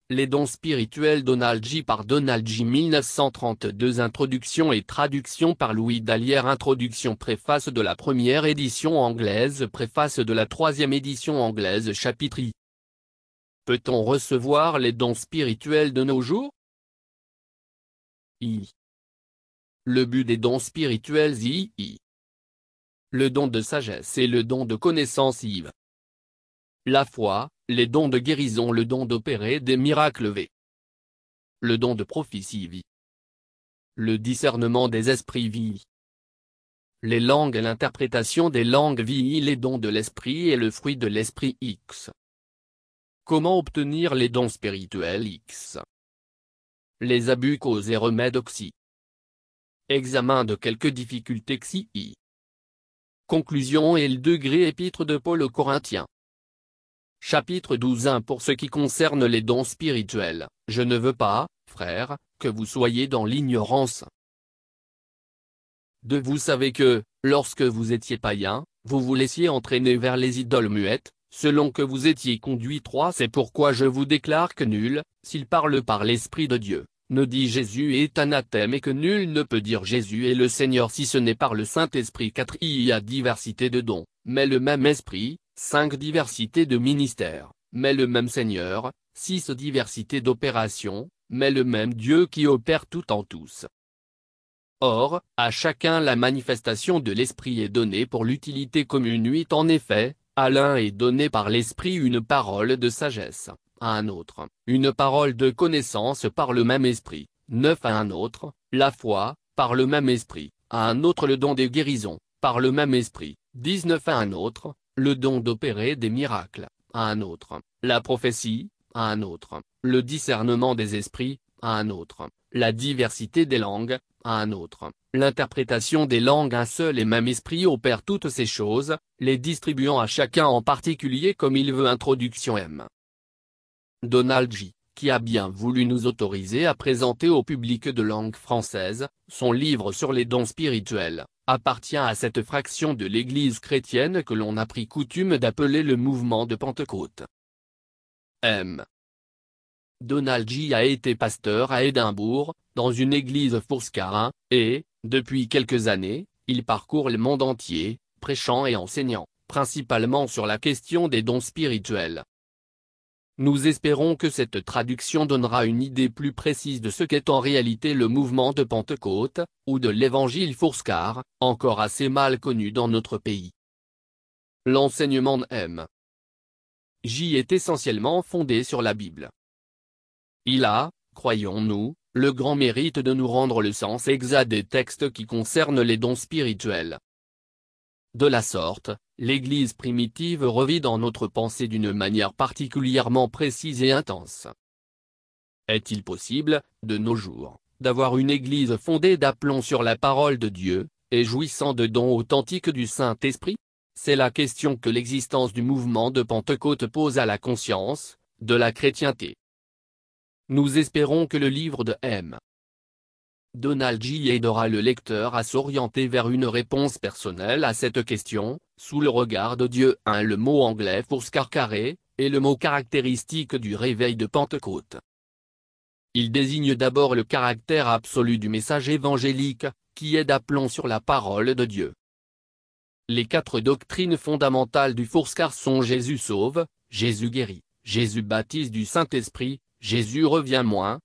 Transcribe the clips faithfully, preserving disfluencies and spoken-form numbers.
Les dons spirituels Donald G. par Donald G. mille neuf cent trente-deux Introduction et traduction par Louis Dallière Introduction Préface de la première édition anglaise Préface de la troisième édition anglaise Chapitre I. Peut-on recevoir les dons spirituels de nos jours? I. Le but des dons spirituels I. I. Le don de sagesse et le don de connaissance I. La foi, les dons de guérison, le don d'opérer des miracles V. Le don de prophétie V. Le discernement des esprits V. Les langues et l'interprétation des langues V. Les dons de l'esprit et le fruit de l'esprit X. Comment obtenir les dons spirituels X? Les abus causes et remèdes Xi. Examen de quelques difficultés Xi. Conclusion et le degré épître de Paul aux Corinthiens. Chapitre douze un Pour ce qui concerne les dons spirituels, je ne veux pas, frères, que vous soyez dans l'ignorance. De vous savez que, lorsque vous étiez païens, vous vous laissiez entraîner vers les idoles muettes, selon que vous étiez conduits trois. C'est pourquoi je vous déclare que nul, s'il parle par l'Esprit de Dieu, ne dit Jésus est anathème et que nul ne peut dire Jésus est le Seigneur si ce n'est par le Saint-Esprit. quatre Il y a diversité de dons, mais le même Esprit. cinq Diversité de ministères, mais le même Seigneur. six Diversité d'opérations, mais le même Dieu qui opère tout en tous. Or, à chacun la manifestation de l'Esprit est donnée pour l'utilité commune. huit En effet, à l'un est donnée par l'Esprit une parole de sagesse, à un autre, une parole de connaissance par le même Esprit. neuf À un autre, la foi, par le même Esprit, à un autre le don des guérisons, par le même Esprit. dix-neuf À un autre, le don d'opérer des miracles, à un autre, la prophétie, à un autre, le discernement des esprits, à un autre, la diversité des langues, à un autre, l'interprétation des langues. Un seul et même esprit opère toutes ces choses, les distribuant à chacun en particulier comme il veut. Introduction M. Donald G., qui a bien voulu nous autoriser à présenter au public de langue française, son livre sur les dons spirituels, appartient à cette fraction de l'Église chrétienne que l'on a pris coutume d'appeler le mouvement de Pentecôte. M. Donald G. a été pasteur à Édimbourg, dans une église Forscar, et, depuis quelques années, il parcourt le monde entier, prêchant et enseignant, principalement sur la question des dons spirituels. Nous espérons que cette traduction donnera une idée plus précise de ce qu'est en réalité le mouvement de Pentecôte, ou de l'évangile Forscar, encore assez mal connu dans notre pays. L'enseignement de M. J est essentiellement fondé sur la Bible. Il a, croyons-nous, le grand mérite de nous rendre le sens exact des textes qui concernent les dons spirituels. De la sorte, l'Église primitive revit dans notre pensée d'une manière particulièrement précise et intense. Est-il possible, de nos jours, d'avoir une Église fondée d'aplomb sur la parole de Dieu, et jouissant de dons authentiques du Saint-Esprit? C'est la question que l'existence du mouvement de Pentecôte pose à la conscience de la chrétienté. Nous espérons que le livre de M. Donald G. aidera le lecteur à s'orienter vers une réponse personnelle à cette question, sous le regard de Dieu. un Le mot anglais Forscar carré, est le mot caractéristique du réveil de Pentecôte. Il désigne d'abord le caractère absolu du message évangélique, qui est d'aplomb sur la parole de Dieu. Les quatre doctrines fondamentales du Forscar sont Jésus sauve, Jésus guérit, Jésus baptise du Saint-Esprit, Jésus revient moins.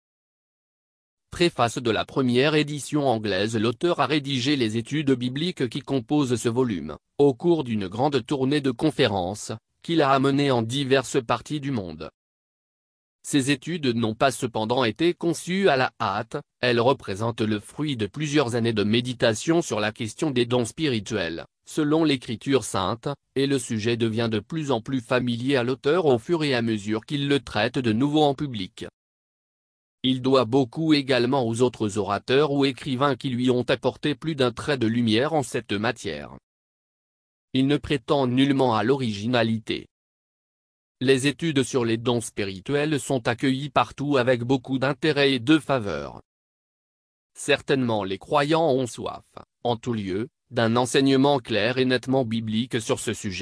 Préface de la première édition anglaise. L'auteur a rédigé les études bibliques qui composent ce volume, au cours d'une grande tournée de conférences, qu'il a amenées en diverses parties du monde. Ces études n'ont pas cependant été conçues à la hâte, elles représentent le fruit de plusieurs années de méditation sur la question des dons spirituels, selon l'Écriture sainte, et le sujet devient de plus en plus familier à l'auteur au fur et à mesure qu'il le traite de nouveau en public. Il doit beaucoup également aux autres orateurs ou écrivains qui lui ont apporté plus d'un trait de lumière en cette matière. Il ne prétend nullement à l'originalité. Les études sur les dons spirituels sont accueillies partout avec beaucoup d'intérêt et de faveur. Certainement les croyants ont soif, en tout lieu, d'un enseignement clair et nettement biblique sur ce sujet,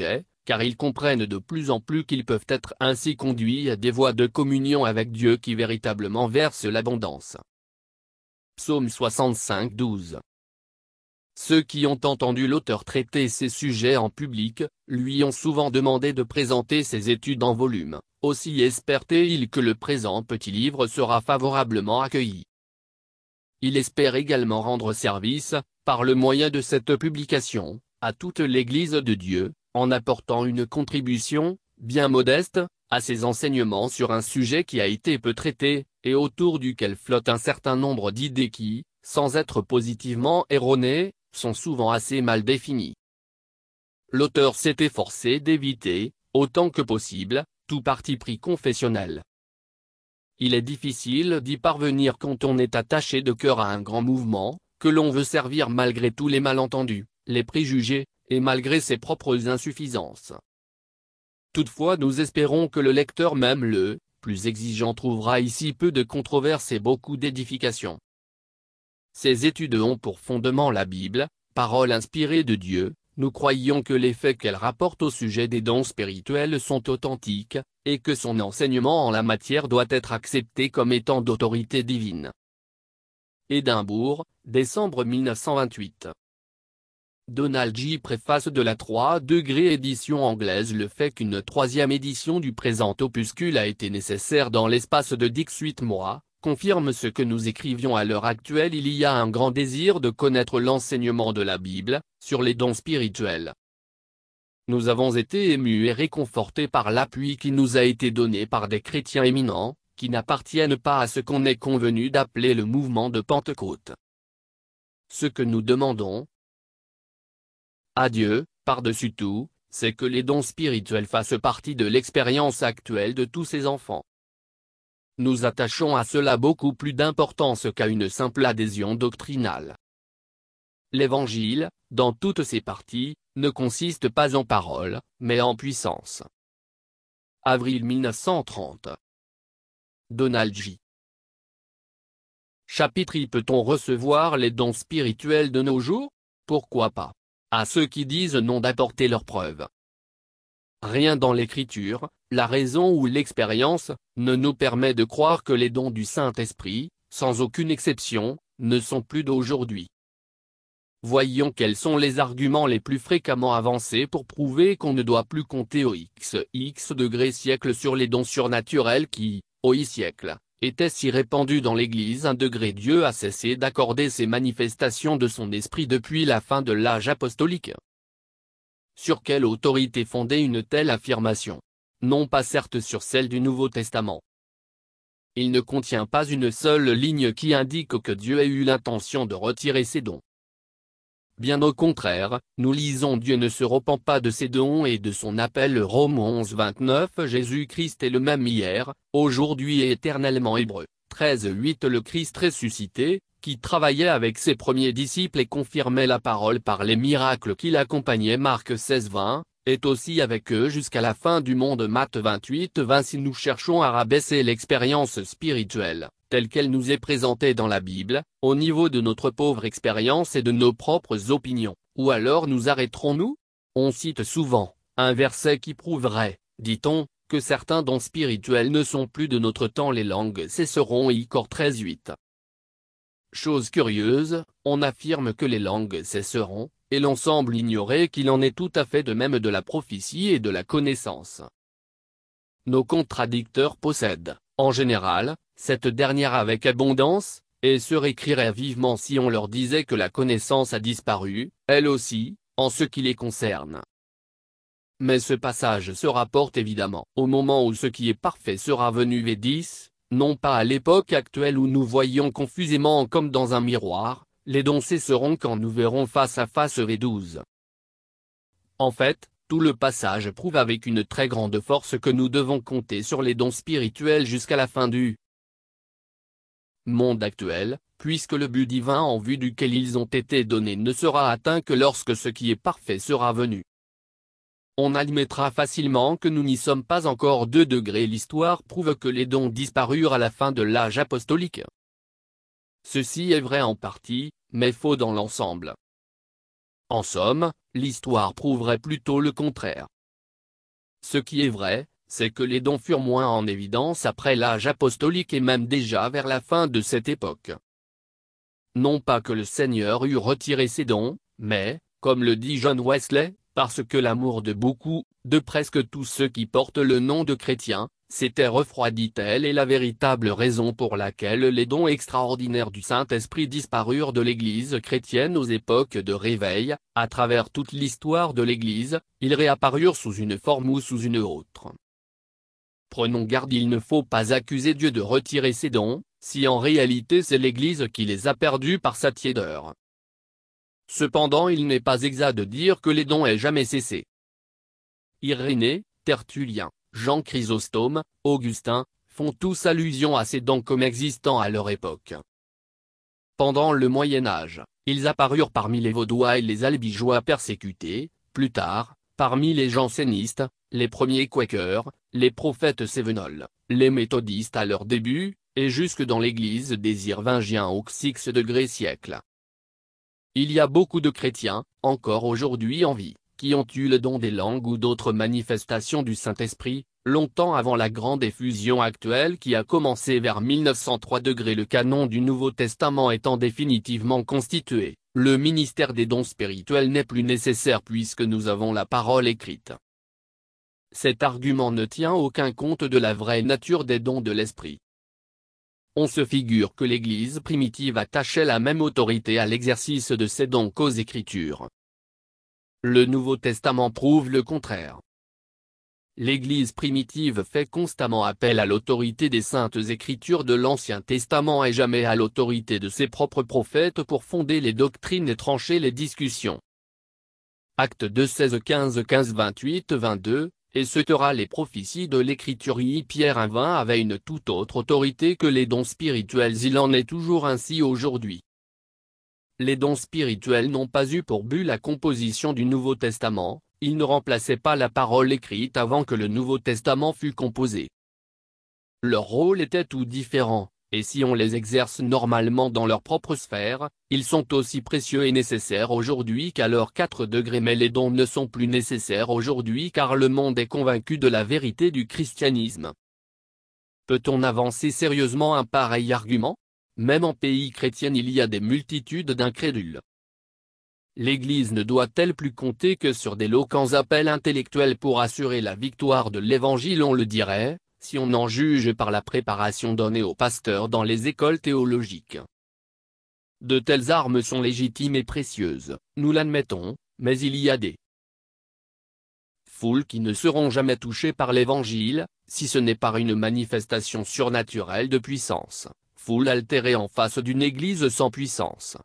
car ils comprennent de plus en plus qu'ils peuvent être ainsi conduits à des voies de communion avec Dieu qui véritablement versent l'abondance. Psaume soixante-cinq, douze. Ceux qui ont entendu l'auteur traiter ces sujets en public, lui ont souvent demandé de présenter ses études en volume, aussi espère-t-il que le présent petit livre sera favorablement accueilli. Il espère également rendre service, par le moyen de cette publication, à toute l'Église de Dieu, en apportant une contribution, bien modeste, à ses enseignements sur un sujet qui a été peu traité, et autour duquel flotte un certain nombre d'idées qui, sans être positivement erronées, sont souvent assez mal définies. L'auteur s'est efforcé d'éviter, autant que possible, tout parti pris confessionnel. Il est difficile d'y parvenir quand on est attaché de cœur à un grand mouvement, que l'on veut servir malgré tous les malentendus, les préjugés, et malgré ses propres insuffisances. Toutefois nous espérons que le lecteur même le plus exigeant trouvera ici peu de controverses et beaucoup d'édification. Ces études ont pour fondement la Bible, parole inspirée de Dieu. Nous croyons que les faits qu'elle rapporte au sujet des dons spirituels sont authentiques, et que son enseignement en la matière doit être accepté comme étant d'autorité divine. Édimbourg, décembre mille neuf cent vingt-huit. Donald J. Préface de la trois degrés édition anglaise. Le fait qu'une troisième édition du présent opuscule a été nécessaire dans l'espace de dix-huit mois, confirme ce que nous écrivions à l'heure actuelle. Il y a un grand désir de connaître l'enseignement de la Bible, sur les dons spirituels. Nous avons été émus et réconfortés par l'appui qui nous a été donné par des chrétiens éminents, qui n'appartiennent pas à ce qu'on est convenu d'appeler le mouvement de Pentecôte. Ce que nous demandons à Dieu, par-dessus tout, c'est que les dons spirituels fassent partie de l'expérience actuelle de tous ses enfants. Nous attachons à cela beaucoup plus d'importance qu'à une simple adhésion doctrinale. L'Évangile, dans toutes ses parties, ne consiste pas en paroles, mais en puissance. Avril mille neuf cent trente. Donald J. Chapitre I. Peut-on recevoir les dons spirituels de nos jours? Pourquoi pas? À ceux qui disent non d'apporter leurs preuves. Rien dans l'Écriture, la raison ou l'expérience, ne nous permet de croire que les dons du Saint-Esprit, sans aucune exception, ne sont plus d'aujourd'hui. Voyons quels sont les arguments les plus fréquemment avancés pour prouver qu'on ne doit plus compter au x x degré siècle sur les dons surnaturels qui, au i siècle, étaient si répandus dans l'Église. Un degré Dieu a cessé d'accorder ces manifestations de son esprit depuis la fin de l'âge apostolique. Sur quelle autorité fonder une telle affirmation? Non pas certes sur celle du Nouveau Testament. Il ne contient pas une seule ligne qui indique que Dieu ait eu l'intention de retirer ses dons. Bien au contraire, nous lisons Dieu ne se repent pas de ses dons et de son appel. Romains onze vingt-neuf. Jésus-Christ est le même hier, aujourd'hui et éternellement. Hébreux treize huit. Le Christ ressuscité, qui travaillait avec ses premiers disciples et confirmait la parole par les miracles qui l'accompagnaient. Marc seize vingt, est aussi avec eux jusqu'à la fin du monde. Matthieu vingt-huit vingt. Si nous cherchons à rabaisser l'expérience spirituelle, telle qu'elle nous est présentée dans la Bible, au niveau de notre pauvre expérience et de nos propres opinions, ou alors nous arrêterons-nous? On cite souvent un verset qui prouverait, dit-on, que certains dons spirituels ne sont plus de notre temps. Les langues cesseront. I Cor treize huit. Chose curieuse, on affirme que les langues cesseront, et l'on semble ignorer qu'il en est tout à fait de même de la prophétie et de la connaissance. Nos contradicteurs possèdent, en général, cette dernière avec abondance, et se récrieraient vivement si on leur disait que la connaissance a disparu, elle aussi, en ce qui les concerne. Mais ce passage se rapporte évidemment au moment où ce qui est parfait sera venu. V dix, non pas à l'époque actuelle où nous voyons confusément comme dans un miroir, les dons cesseront quand nous verrons face à face. V douze. En fait, tout le passage prouve avec une très grande force que nous devons compter sur les dons spirituels jusqu'à la fin du monde actuel, puisque le but divin en vue duquel ils ont été donnés ne sera atteint que lorsque ce qui est parfait sera venu. On admettra facilement que nous n'y sommes pas encore. Deux degrés. L'histoire prouve que les dons disparurent à la fin de l'âge apostolique. Ceci est vrai en partie, mais faux dans l'ensemble. En somme, l'histoire prouverait plutôt le contraire. Ce qui est vrai, c'est que les dons furent moins en évidence après l'âge apostolique et même déjà vers la fin de cette époque. Non pas que le Seigneur eût retiré ses dons, mais, comme le dit John Wesley, parce que l'amour de beaucoup, de presque tous ceux qui portent le nom de chrétiens, s'était refroidi. Telle est la véritable raison pour laquelle les dons extraordinaires du Saint-Esprit disparurent de l'Église chrétienne aux époques de réveil. À travers toute l'histoire de l'Église, ils réapparurent sous une forme ou sous une autre. Prenons garde, il ne faut pas accuser Dieu de retirer ses dons, si en réalité c'est l'Église qui les a perdus par sa tiédeur. Cependant il n'est pas exact de dire que les dons aient jamais cessé. Irénée, Tertullien, Jean Chrysostome, Augustin, font tous allusion à ces dons comme existant à leur époque. Pendant le Moyen Âge, ils apparurent parmi les Vaudois et les Albigeois persécutés, plus tard, parmi les jansénistes, les premiers quakers, les prophètes cévenols, les méthodistes à leur début, et jusque dans l'église des Irvingiens au sixth degré siècle. Il y a beaucoup de chrétiens, encore aujourd'hui en vie, qui ont eu le don des langues ou d'autres manifestations du Saint-Esprit, longtemps avant la grande effusion actuelle qui a commencé vers mille neuf cent trois. Le canon du Nouveau Testament étant définitivement constitué, le ministère des dons spirituels n'est plus nécessaire puisque nous avons la parole écrite. Cet argument ne tient aucun compte de la vraie nature des dons de l'Esprit. On se figure que l'Église primitive attachait la même autorité à l'exercice de ces dons qu'aux Écritures. Le Nouveau Testament prouve le contraire. L'Église primitive fait constamment appel à l'autorité des saintes Écritures de l'Ancien Testament et jamais à l'autorité de ses propres prophètes pour fonder les doctrines et trancher les discussions. Actes deux seize quinze quinze vingt-huit vingt-deux, et ce sera les prophéties de l'Écriture. Pierre un vingt avait une toute autre autorité que les dons spirituels. Il en est toujours ainsi aujourd'hui. Les dons spirituels n'ont pas eu pour but la composition du Nouveau Testament, ils ne remplaçaient pas la parole écrite avant que le Nouveau Testament fût composé. Leur rôle était tout différent, et si on les exerce normalement dans leur propre sphère, ils sont aussi précieux et nécessaires aujourd'hui qu'à leurs quatre degrés. Mais les dons ne sont plus nécessaires aujourd'hui car le monde est convaincu de la vérité du christianisme. Peut-on avancer sérieusement un pareil argument? Même en pays chrétien il y a des multitudes d'incrédules. L'Église ne doit-elle plus compter que sur d'éloquents appels intellectuels pour assurer la victoire de l'Évangile? On le dirait, si on en juge par la préparation donnée aux pasteurs dans les écoles théologiques. De telles armes sont légitimes et précieuses, nous l'admettons, mais il y a des foules qui ne seront jamais touchées par l'Évangile, si ce n'est par une manifestation surnaturelle de puissance, foule altérée en face d'une Église sans puissance.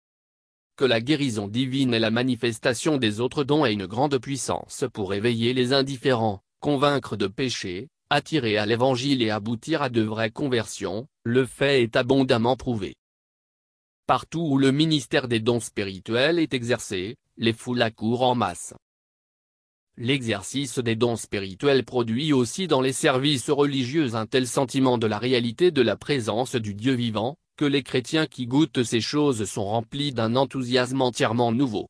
Que la guérison divine et la manifestation des autres dons aient une grande puissance pour éveiller les indifférents, convaincre de péché, attirer à l'Évangile et aboutir à de vraies conversions, le fait est abondamment prouvé. Partout où le ministère des dons spirituels est exercé, les foules accourent en masse. L'exercice des dons spirituels produit aussi dans les services religieux un tel sentiment de la réalité de la présence du Dieu vivant, que les chrétiens qui goûtent ces choses sont remplis d'un enthousiasme entièrement nouveau.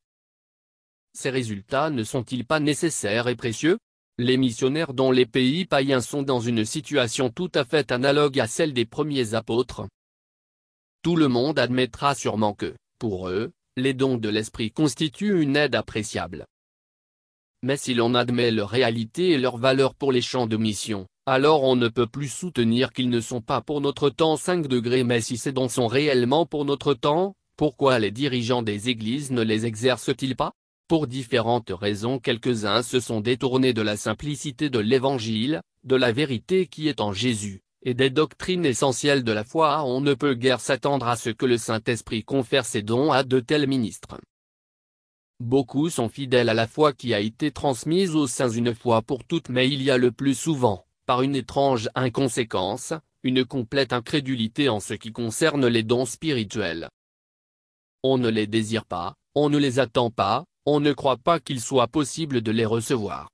Ces résultats ne sont-ils pas nécessaires et précieux? Les missionnaires dont les pays païens sont dans une situation tout à fait analogue à celle des premiers apôtres. Tout le monde admettra sûrement que, pour eux, les dons de l'Esprit constituent une aide appréciable. Mais si l'on admet leur réalité et leur valeur pour les champs de mission, alors on ne peut plus soutenir qu'ils ne sont pas pour notre temps. cinq degrés. Mais si ces dons sont réellement pour notre temps, pourquoi les dirigeants des églises ne les exercent-ils pas? Pour différentes raisons. Quelques-uns se sont détournés de la simplicité de l'Évangile, de la vérité qui est en Jésus, et des doctrines essentielles de la foi. On ne peut guère s'attendre à ce que le Saint-Esprit confère ses dons à de tels ministres. Beaucoup sont fidèles à la foi qui a été transmise aux saints une fois pour toutes, mais il y a le plus souvent, par une étrange inconséquence, une complète incrédulité en ce qui concerne les dons spirituels. On ne les désire pas, on ne les attend pas, on ne croit pas qu'il soit possible de les recevoir.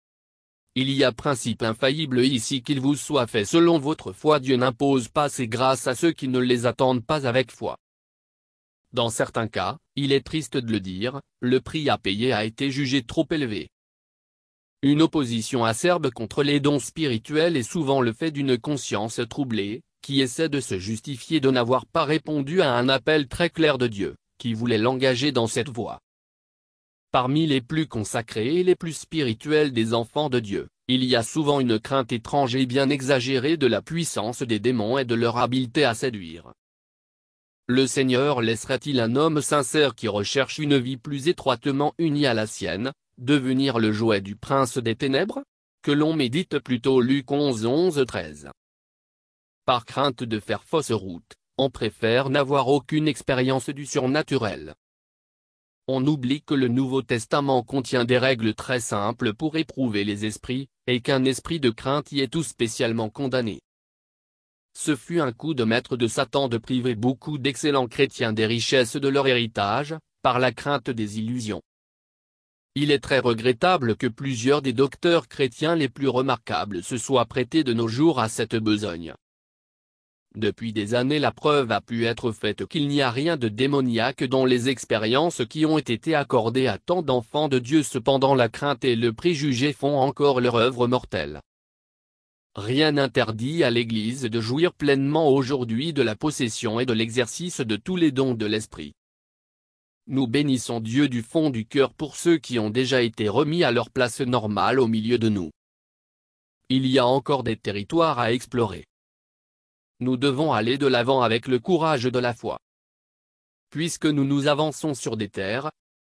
Il y a principe infaillible ici: qu'il vous soit fait selon votre foi. Dieu n'impose pas ses grâces à ceux qui ne les attendent pas avec foi. Dans certains cas, il est triste de le dire, le prix à payer a été jugé trop élevé. Une opposition acerbe contre les dons spirituels est souvent le fait d'une conscience troublée, qui essaie de se justifier de n'avoir pas répondu à un appel très clair de Dieu, qui voulait l'engager dans cette voie. Parmi les plus consacrés et les plus spirituels des enfants de Dieu, il y a souvent une crainte étrange et bien exagérée de la puissance des démons et de leur habileté à séduire. Le Seigneur laisserait-il un homme sincère qui recherche une vie plus étroitement unie à la sienne, devenir le jouet du prince des ténèbres? Que l'on médite plutôt Luc onze onze treize. Par crainte de faire fausse route, on préfère n'avoir aucune expérience du surnaturel. On oublie que le Nouveau Testament contient des règles très simples pour éprouver les esprits, et qu'un esprit de crainte y est tout spécialement condamné. Ce fut un coup de maître de Satan de priver beaucoup d'excellents chrétiens des richesses de leur héritage, par la crainte des illusions. Il est très regrettable que plusieurs des docteurs chrétiens les plus remarquables se soient prêtés de nos jours à cette besogne. Depuis des années la preuve a pu être faite qu'il n'y a rien de démoniaque dans les expériences qui ont été accordées à tant d'enfants de Dieu. Cependant la crainte et le préjugé font encore leur œuvre mortelle. Rien n'interdit à l'Église de jouir pleinement aujourd'hui de la possession et de l'exercice de tous les dons de l'Esprit. Nous bénissons Dieu du fond du cœur pour ceux qui ont déjà été remis à leur place normale au milieu de nous. Il y a encore des territoires à explorer. Nous devons aller de l'avant avec le courage de la foi. Puisque nous nous avançons sur des terres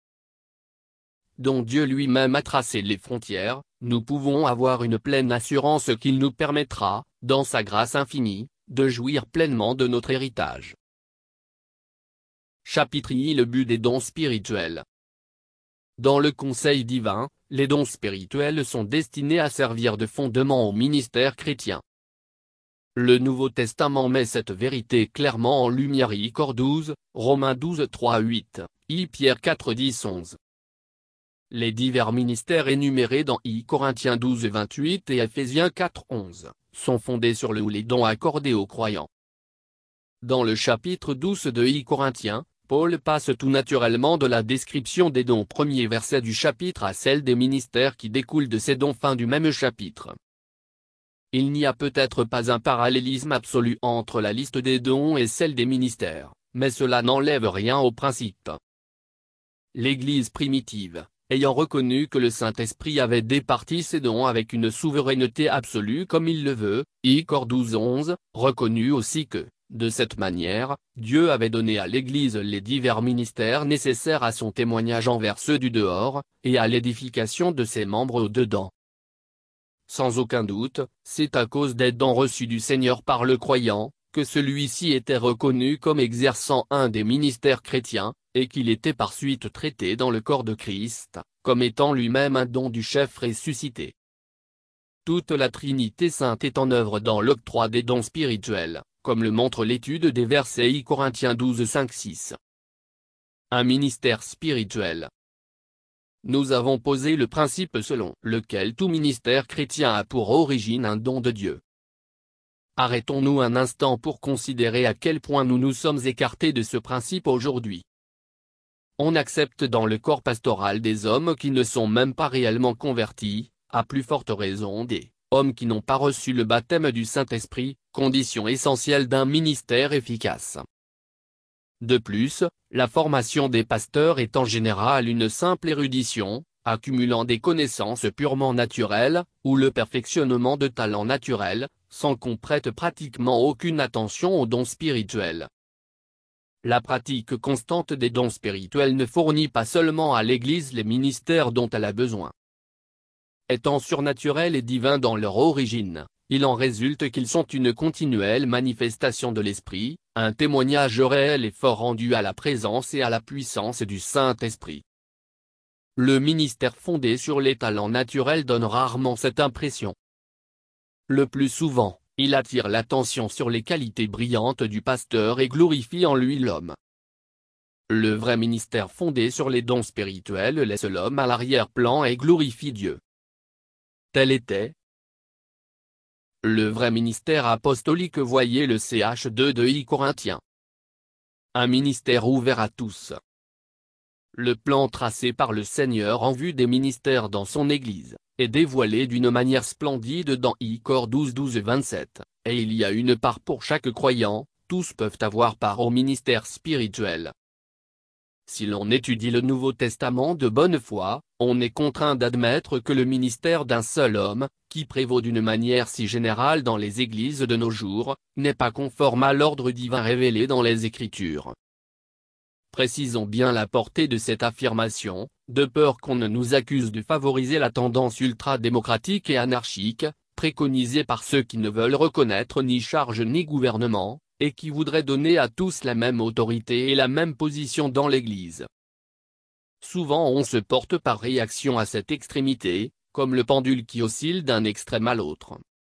dont Dieu lui-même a tracé les frontières, nous pouvons avoir une pleine assurance qu'il nous permettra, dans sa grâce infinie, de jouir pleinement de notre héritage. Chapitre I. Le but des dons spirituels. Dans le conseil divin, les dons spirituels sont destinés à servir de fondement au ministère chrétien. Le Nouveau Testament met cette vérité clairement en lumière. I Cor douze, Romains douze trois huit, I Pierre quatre dix onze. Les divers ministères énumérés dans I Corinthiens douze vingt-huit et Ephésiens quatre onze, sont fondés sur le ou les dons accordés aux croyants. Dans le chapitre douze de I Corinthiens, Paul passe tout naturellement de la description des dons premier verset du chapitre à celle des ministères qui découlent de ces dons fin du même chapitre. Il n'y a peut-être pas un parallélisme absolu entre la liste des dons et celle des ministères, mais cela n'enlève rien au principe. L'Église primitive, ayant reconnu que le Saint-Esprit avait départi ses dons avec une souveraineté absolue comme il le veut, I Cor douze onze, reconnut aussi que, de cette manière, Dieu avait donné à l'Église les divers ministères nécessaires à son témoignage envers ceux du dehors, et à l'édification de ses membres au dedans. Sans aucun doute, c'est à cause des dons reçus du Seigneur par le croyant, que celui-ci était reconnu comme exerçant un des ministères chrétiens, et qu'il était par suite traité dans le corps de Christ, comme étant lui-même un don du chef ressuscité. Toute la Trinité sainte est en œuvre dans l'octroi des dons spirituels, comme le montre l'étude des versets I Corinthiens douze cinq six. Un ministère spirituel. Nous avons posé le principe selon lequel tout ministère chrétien a pour origine un don de Dieu. Arrêtons-nous un instant pour considérer à quel point nous nous sommes écartés de ce principe aujourd'hui. On accepte dans le corps pastoral des hommes qui ne sont même pas réellement convertis, à plus forte raison des hommes qui n'ont pas reçu le baptême du Saint-Esprit, condition essentielle d'un ministère efficace. De plus, la formation des pasteurs est en général une simple érudition, accumulant des connaissances purement naturelles, ou le perfectionnement de talents naturels, sans qu'on prête pratiquement aucune attention aux dons spirituels. La pratique constante des dons spirituels ne fournit pas seulement à l'Église les ministères dont elle a besoin. Étant surnaturels et divins dans leur origine, il en résulte qu'ils sont une continuelle manifestation de l'Esprit, un témoignage réel et fort rendu à la présence et à la puissance du Saint-Esprit. Le ministère fondé sur les talents naturels donne rarement cette impression. Le plus souvent, il attire l'attention sur les qualités brillantes du pasteur et glorifie en lui l'homme. Le vrai ministère fondé sur les dons spirituels laisse l'homme à l'arrière-plan et glorifie Dieu. Tel était le vrai ministère apostolique. Voyez le C H deux de I Corinthiens. Un ministère ouvert à tous. Le plan tracé par le Seigneur en vue des ministères dans son Église, est dévoilé d'une manière splendide dans I-Cor douze douze vingt-sept, et il y a une part pour chaque croyant, tous peuvent avoir part au ministère spirituel. Si l'on étudie le Nouveau Testament de bonne foi, on est contraint d'admettre que le ministère d'un seul homme, qui prévaut d'une manière si générale dans les églises de nos jours, n'est pas conforme à l'ordre divin révélé dans les Écritures. Précisons bien la portée de cette affirmation, de peur qu'on ne nous accuse de favoriser la tendance ultra-démocratique et anarchique, préconisée par ceux qui ne veulent reconnaître ni charge ni gouvernement, et qui voudraient donner à tous la même autorité et la même position dans l'Église. Souvent on se porte par réaction à cette extrémité, comme le pendule qui oscille d'un extrême à l'autre.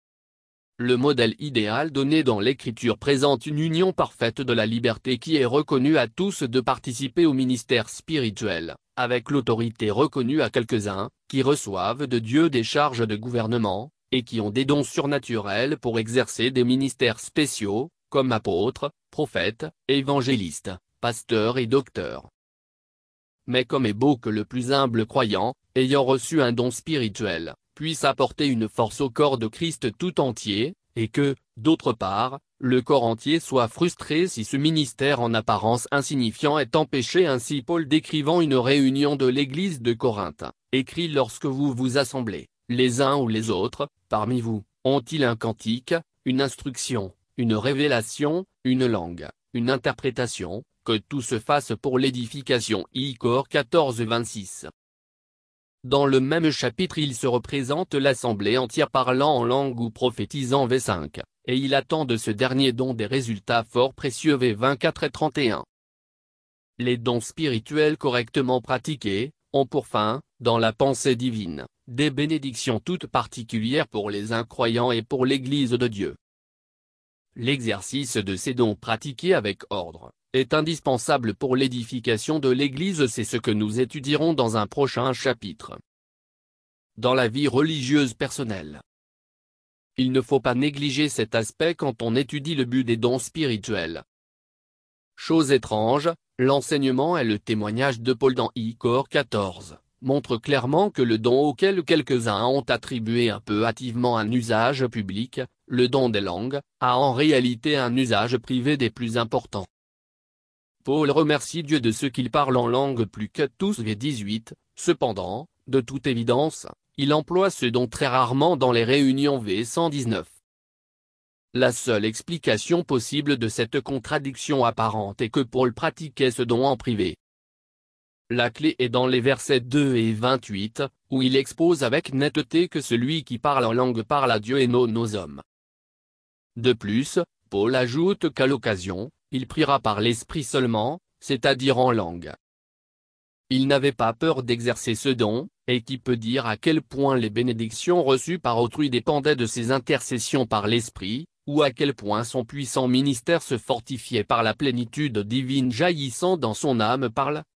Le modèle idéal donné dans l'Écriture présente une union parfaite de la liberté qui est reconnue à tous de participer au ministère spirituel, avec l'autorité reconnue à quelques-uns, qui reçoivent de Dieu des charges de gouvernement, et qui ont des dons surnaturels pour exercer des ministères spéciaux, comme apôtres, prophètes, évangélistes, pasteurs et docteurs. Mais comme est beau que le plus humble croyant, ayant reçu un don spirituel, puisse apporter une force au corps de Christ tout entier, et que, d'autre part, le corps entier soit frustré si ce ministère en apparence insignifiant est empêché. Ainsi Paul décrivant une réunion de l'église de Corinthe, écrit: lorsque vous vous assemblez, les uns ou les autres, parmi vous, ont-ils un cantique, une instruction, une révélation, une langue, une interprétation, que tout se fasse pour l'édification. I-Cor quatorze vingt-six. Dans le même chapitre il se représente l'assemblée entière parlant en langue ou prophétisant v cinq, et il attend de ce dernier don des résultats fort précieux v vingt-quatre et trente et un. Les dons spirituels correctement pratiqués, ont pour fin, dans la pensée divine, des bénédictions toutes particulières pour les incroyants et pour l'Église de Dieu. L'exercice de ces dons pratiqués avec ordre, est indispensable pour l'édification de l'Église. C'est ce que nous étudierons dans un prochain chapitre. Dans la vie religieuse personnelle, il ne faut pas négliger cet aspect quand on étudie le but des dons spirituels. Chose étrange, l'enseignement et le témoignage de Paul dans I-Cor quatorze, montrent clairement que le don auquel quelques-uns ont attribué un peu hâtivement un usage public, le don des langues, a en réalité un usage privé des plus importants. Paul remercie Dieu de ce qu'il parle en langue plus que tous. v dix-huit, cependant, de toute évidence, il emploie ce don très rarement dans les réunions. v cent dix-neuf. La seule explication possible de cette contradiction apparente est que Paul pratiquait ce don en privé. La clé est dans les versets deux et vingt-huit, où il expose avec netteté que celui qui parle en langue parle à Dieu et non aux hommes. De plus, Paul ajoute qu'à l'occasion, il priera par l'Esprit seulement, c'est-à-dire en langue. Il n'avait pas peur d'exercer ce don, et qui peut dire à quel point les bénédictions reçues par autrui dépendaient de ses intercessions par l'Esprit, ou à quel point son puissant ministère se fortifiait par la plénitude divine jaillissant dans son âme par le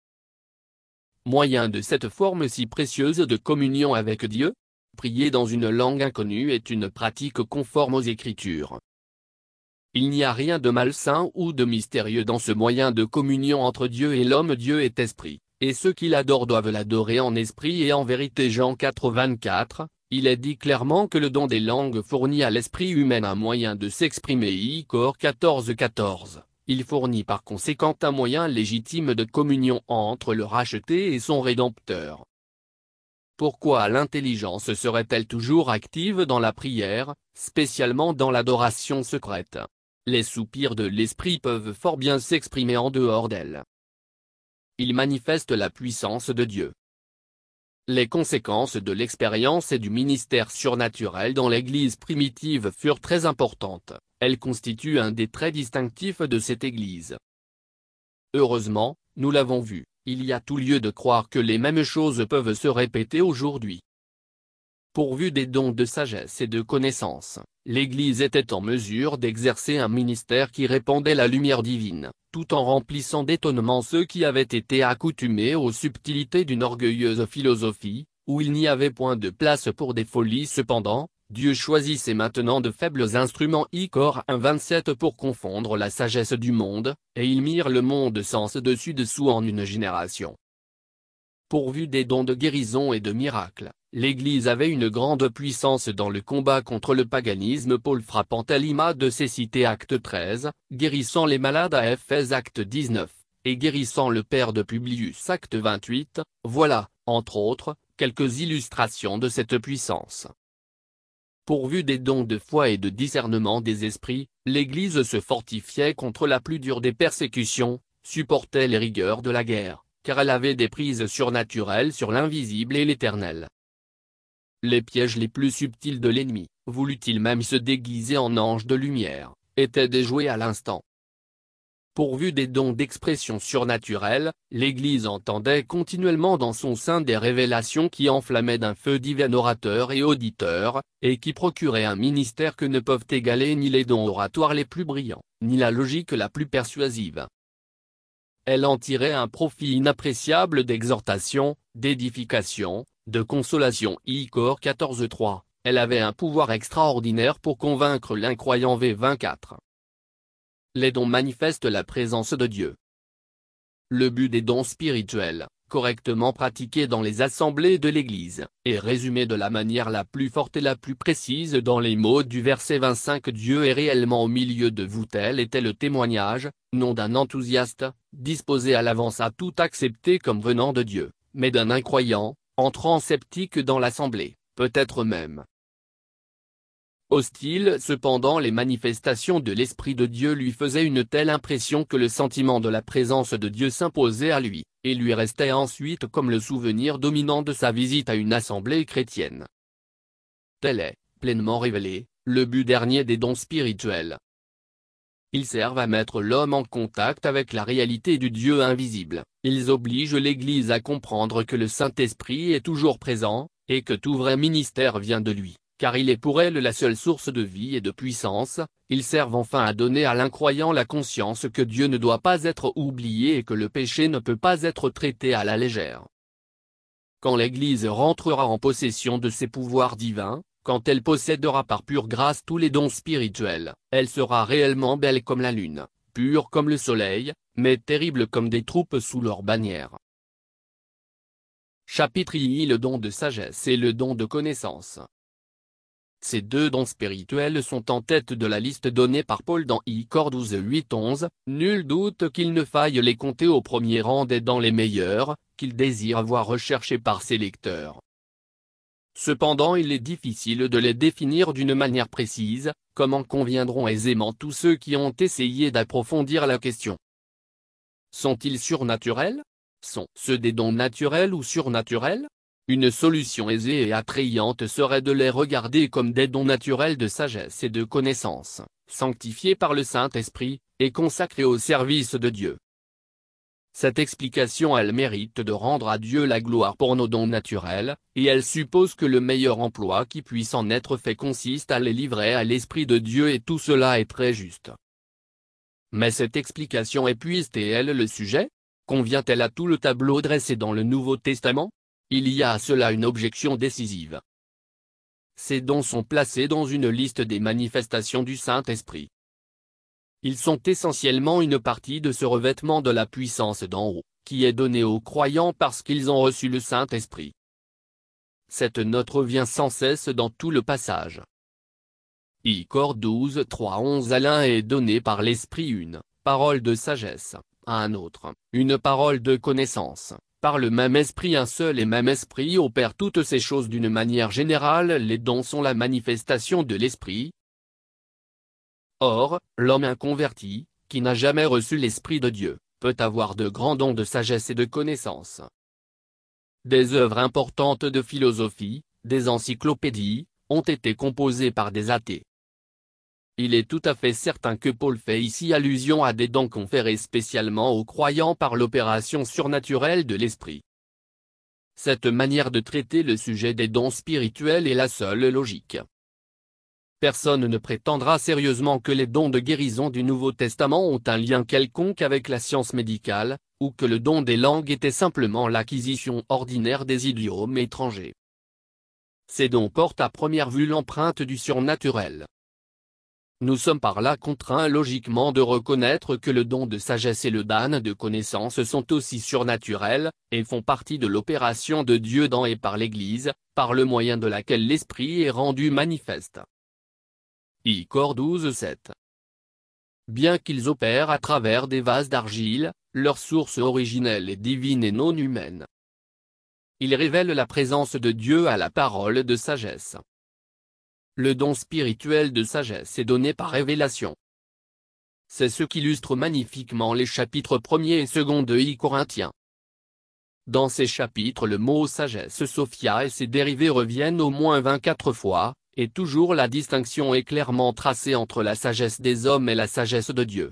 moyen de cette forme si précieuse de communion avec Dieu. Prier dans une langue inconnue est une pratique conforme aux Écritures. Il n'y a rien de malsain ou de mystérieux dans ce moyen de communion entre Dieu et l'homme. Dieu est esprit, et ceux qui l'adorent doivent l'adorer en esprit et en vérité. Jean quatre vingt-quatre, il est dit clairement que le don des langues fournit à l'esprit humain un moyen de s'exprimer. I-Cor quatorze quatorze, il fournit par conséquent un moyen légitime de communion entre le racheté et son Rédempteur. Pourquoi l'intelligence serait-elle toujours active dans la prière, spécialement dans l'adoration secrète? Les soupirs de l'esprit peuvent fort bien s'exprimer en dehors d'elle. Ils manifestent la puissance de Dieu. Les conséquences de l'expérience et du ministère surnaturel dans l'Église primitive furent très importantes, elles constituent un des traits distinctifs de cette Église. Heureusement, nous l'avons vu, il y a tout lieu de croire que les mêmes choses peuvent se répéter aujourd'hui. Pourvu des dons de sagesse et de connaissance, l'Église était en mesure d'exercer un ministère qui répandait la lumière divine, tout en remplissant d'étonnement ceux qui avaient été accoutumés aux subtilités d'une orgueilleuse philosophie, où il n'y avait point de place pour des folies. Cependant, Dieu choisissait maintenant de faibles instruments. I-Cor un vingt-sept pour confondre la sagesse du monde, et ils mirent le monde sens dessus dessous en une génération. Pourvu des dons de guérison et de miracles, l'Église avait une grande puissance dans le combat contre le paganisme. Paul frappant à Lima de cécité acte treize, guérissant les malades à Éphèse acte dix-neuf, et guérissant le père de Publius acte vingt-huit, voilà, entre autres, quelques illustrations de cette puissance. Pourvu des dons de foi et de discernement des esprits, l'Église se fortifiait contre la plus dure des persécutions, supportait les rigueurs de la guerre, car elle avait des prises surnaturelles sur l'invisible et l'éternel. Les pièges les plus subtils de l'ennemi, voulut-il même se déguiser en ange de lumière, étaient déjoués à l'instant. Pourvu des dons d'expression surnaturelle, l'Église entendait continuellement dans son sein des révélations qui enflammaient d'un feu divin orateur et auditeur, et qui procuraient un ministère que ne peuvent égaler ni les dons oratoires les plus brillants, ni la logique la plus persuasive. Elle en tirait un profit inappréciable d'exhortation, d'édification, de consolation. I Cor quatorze trois, elle avait un pouvoir extraordinaire pour convaincre l'incroyant. V vingt-quatre. Les dons manifestent la présence de Dieu. Le but des dons spirituels, correctement pratiqués dans les assemblées de l'Église, est résumé de la manière la plus forte et la plus précise dans les mots du verset vingt-cinq. Dieu est réellement au milieu de vous. Tel était le témoignage, non d'un enthousiaste, disposé à l'avance à tout accepter comme venant de Dieu, mais d'un incroyant, entrant sceptique dans l'assemblée, peut-être même hostile. Cependant les manifestations de l'Esprit de Dieu lui faisaient une telle impression que le sentiment de la présence de Dieu s'imposait à lui, et lui restait ensuite comme le souvenir dominant de sa visite à une assemblée chrétienne. Tel est, pleinement révélé, le but dernier des dons spirituels. Ils servent à mettre l'homme en contact avec la réalité du Dieu invisible, ils obligent l'Église à comprendre que le Saint-Esprit est toujours présent, et que tout vrai ministère vient de lui, car il est pour elle la seule source de vie et de puissance. Ils servent enfin à donner à l'incroyant la conscience que Dieu ne doit pas être oublié et que le péché ne peut pas être traité à la légère. Quand l'Église rentrera en possession de ses pouvoirs divins, quand elle possédera par pure grâce tous les dons spirituels, elle sera réellement belle comme la lune, pure comme le soleil, mais terrible comme des troupes sous leur bannière. Chapitre I. Le don de sagesse et le don de connaissance. Ces deux dons spirituels sont en tête de la liste donnée par Paul dans I Cor douze huit onze, nul doute qu'il ne faille les compter au premier rang des dons les meilleurs, qu'il désire voir recherchés par ses lecteurs. Cependant il est difficile de les définir d'une manière précise, comme en conviendront aisément tous ceux qui ont essayé d'approfondir la question. Sont-ils surnaturels? Sont-ce des dons naturels ou surnaturels? Une solution aisée et attrayante serait de les regarder comme des dons naturels de sagesse et de connaissance, sanctifiés par le Saint-Esprit, et consacrés au service de Dieu. Cette explication elle mérite de rendre à Dieu la gloire pour nos dons naturels, et elle suppose que le meilleur emploi qui puisse en être fait consiste à les livrer à l'Esprit de Dieu, et tout cela est très juste. Mais cette explication épuise-t-elle le sujet? Convient-elle à tout le tableau dressé dans le Nouveau Testament? Il y a à cela une objection décisive. Ces dons sont placés dans une liste des manifestations du Saint-Esprit. Ils sont essentiellement une partie de ce revêtement de la puissance d'en haut, qui est donné aux croyants parce qu'ils ont reçu le Saint-Esprit. Cette note revient sans cesse dans tout le passage. I Cor douze trois onze à l'un est donné par l'Esprit une parole de sagesse, à un autre, une parole de connaissance. Par le même esprit un seul et même esprit opère toutes ces choses d'une manière générale. Les dons sont la manifestation de l'esprit. Or, l'homme inconverti, qui n'a jamais reçu l'Esprit de Dieu, peut avoir de grands dons de sagesse et de connaissance. Des œuvres importantes de philosophie, des encyclopédies, ont été composées par des athées. Il est tout à fait certain que Paul fait ici allusion à des dons conférés spécialement aux croyants par l'opération surnaturelle de l'Esprit. Cette manière de traiter le sujet des dons spirituels est la seule logique. Personne ne prétendra sérieusement que les dons de guérison du Nouveau Testament ont un lien quelconque avec la science médicale, ou que le don des langues était simplement l'acquisition ordinaire des idiomes étrangers. Ces dons portent à première vue l'empreinte du surnaturel. Nous sommes par là contraints logiquement de reconnaître que le don de sagesse et le dan de connaissance sont aussi surnaturels, et font partie de l'opération de Dieu dans et par l'Église, par le moyen de laquelle l'Esprit est rendu manifeste. I Cor douze sept. Bien qu'ils opèrent à travers des vases d'argile, leur source originelle est divine et non humaine. Ils révèlent la présence de Dieu à la parole de sagesse. Le don spirituel de sagesse est donné par révélation. C'est ce qu'illustre magnifiquement les chapitres premier et second de I Corinthiens. Dans ces chapitres le mot sagesse Sophia et ses dérivés reviennent au moins vingt-quatre fois, et toujours la distinction est clairement tracée entre la sagesse des hommes et la sagesse de Dieu.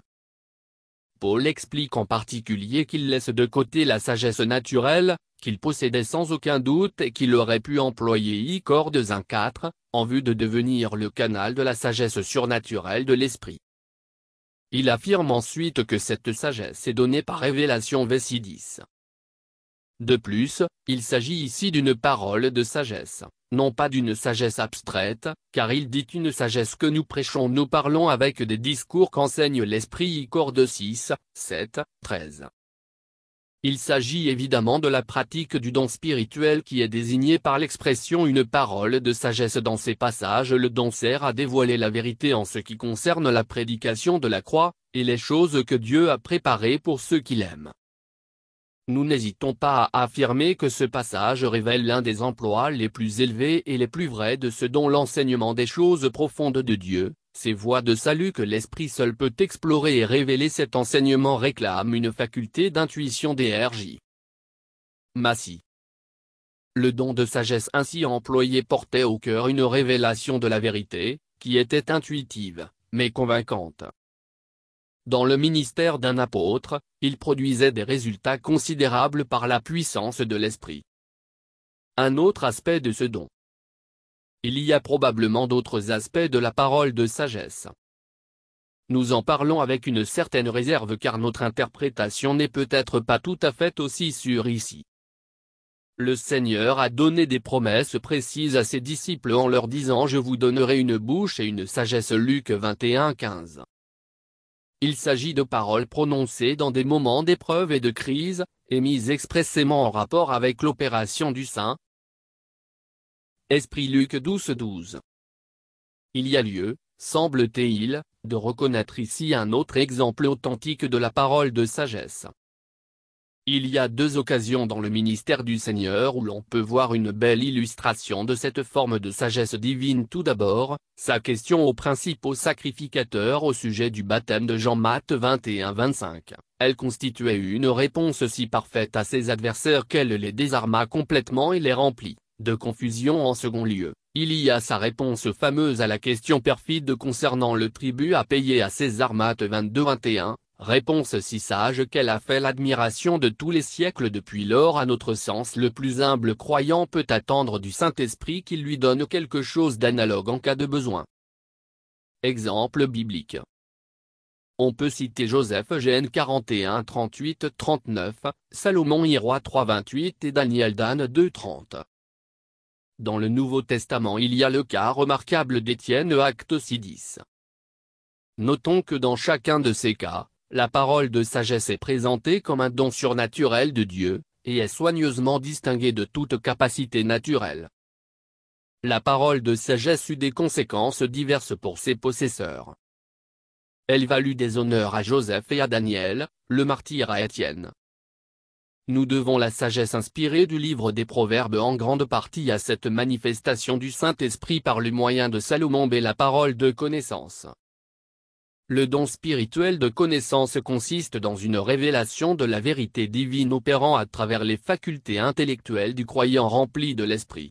Paul explique en particulier qu'il laisse de côté la sagesse naturelle, qu'il possédait sans aucun doute et qu'il aurait pu employer I Cor deux un quatre, en vue de devenir le canal de la sagesse surnaturelle de l'esprit. Il affirme ensuite que cette sagesse est donnée par révélation Vessie dix. De plus, il s'agit ici d'une parole de sagesse, non pas d'une sagesse abstraite, car il dit une sagesse que nous prêchons nous parlons avec des discours qu'enseigne l'esprit I Cor deux six, sept, treize. Il s'agit évidemment de la pratique du don spirituel qui est désigné par l'expression une parole de sagesse dans ces passages. Le don sert à dévoiler la vérité en ce qui concerne la prédication de la croix, et les choses que Dieu a préparées pour ceux qui l'aiment. Nous n'hésitons pas à affirmer que ce passage révèle l'un des emplois les plus élevés et les plus vrais de ce don, l'enseignement des choses profondes de Dieu. Ces voies de salut que l'Esprit seul peut explorer et révéler. Cet enseignement réclame une faculté d'intuition D R J. Massy. Le don de sagesse ainsi employé portait au cœur une révélation de la vérité, qui était intuitive, mais convaincante. Dans le ministère d'un apôtre, il produisait des résultats considérables par la puissance de l'Esprit. Un autre aspect de ce don. Il y a probablement d'autres aspects de la parole de sagesse. Nous en parlons avec une certaine réserve car notre interprétation n'est peut-être pas tout à fait aussi sûre ici. Le Seigneur a donné des promesses précises à ses disciples en leur disant « Je vous donnerai une bouche et une sagesse » Luc vingt et un quinze. Il s'agit de paroles prononcées dans des moments d'épreuve et de crise, et mises expressément en rapport avec l'opération du Saint Esprit Luc douze douze. Il y a lieu, semble-t-il, de reconnaître ici un autre exemple authentique de la parole de sagesse. Il y a deux occasions dans le ministère du Seigneur où l'on peut voir une belle illustration de cette forme de sagesse divine. Tout d'abord, sa question aux principaux sacrificateurs au sujet du baptême de Jean Matthieu vingt et un vingt-cinq, elle constituait une réponse si parfaite à ses adversaires qu'elle les désarma complètement et les remplit de confusion. En second lieu, il y a sa réponse fameuse à la question perfide concernant le tribut à payer à César Matthieu vingt-deux vingt et un, réponse si sage qu'elle a fait l'admiration de tous les siècles depuis lors. À notre sens, le plus humble croyant peut attendre du Saint-Esprit qu'il lui donne quelque chose d'analogue en cas de besoin. Exemple biblique. On peut citer Joseph Gen quarante et un trente-huit trente-neuf, Salomon I Roi trois vingt-huit et Daniel Dan deux trente. Dans le Nouveau Testament il y a le cas remarquable d'Étienne Acte six dix. Notons que dans chacun de ces cas, la parole de sagesse est présentée comme un don surnaturel de Dieu, et est soigneusement distinguée de toute capacité naturelle. La parole de sagesse eut des conséquences diverses pour ses possesseurs. Elle valut des honneurs à Joseph et à Daniel, le martyr à Étienne. Nous devons la sagesse inspirée du livre des Proverbes en grande partie à cette manifestation du Saint-Esprit par le moyen de Salomon et la parole de connaissance. Le don spirituel de connaissance consiste dans une révélation de la vérité divine opérant à travers les facultés intellectuelles du croyant rempli de l'Esprit.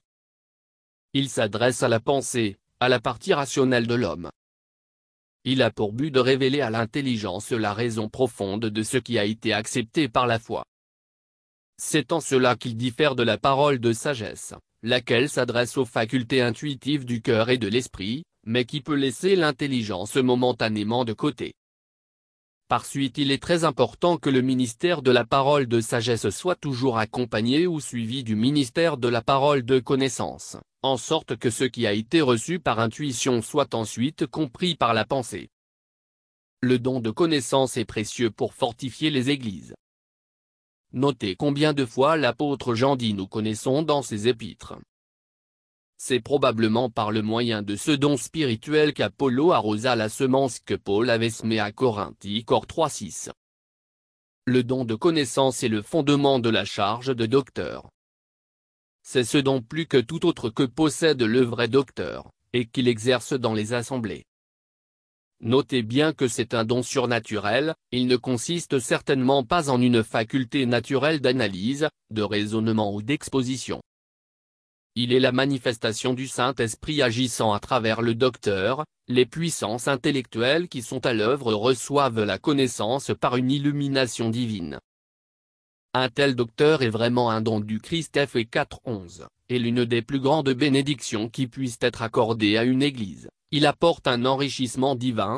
Il s'adresse à la pensée, à la partie rationnelle de l'homme. Il a pour but de révéler à l'intelligence la raison profonde de ce qui a été accepté par la foi. C'est en cela qu'il diffère de la parole de sagesse, laquelle s'adresse aux facultés intuitives du cœur et de l'esprit, mais qui peut laisser l'intelligence momentanément de côté. Par suite, il est très important que le ministère de la parole de sagesse soit toujours accompagné ou suivi du ministère de la parole de connaissance, en sorte que ce qui a été reçu par intuition soit ensuite compris par la pensée. Le don de connaissance est précieux pour fortifier les églises. Notez combien de fois l'apôtre Jean dit nous connaissons dans ses épîtres. C'est probablement par le moyen de ce don spirituel qu'Apollo arrosa la semence que Paul avait semée à Corinthe. Corinthiens trois six. Le don de connaissance est le fondement de la charge de docteur. C'est ce don plus que tout autre que possède le vrai docteur, et qu'il exerce dans les assemblées. Notez bien que c'est un don surnaturel, il ne consiste certainement pas en une faculté naturelle d'analyse, de raisonnement ou d'exposition. Il est la manifestation du Saint-Esprit agissant à travers le docteur. Les puissances intellectuelles qui sont à l'œuvre reçoivent la connaissance par une illumination divine. Un tel docteur est vraiment un don du Christ. Ephésiens quatre onze, et l'une des plus grandes bénédictions qui puissent être accordées à une église. Il apporte un enrichissement divin.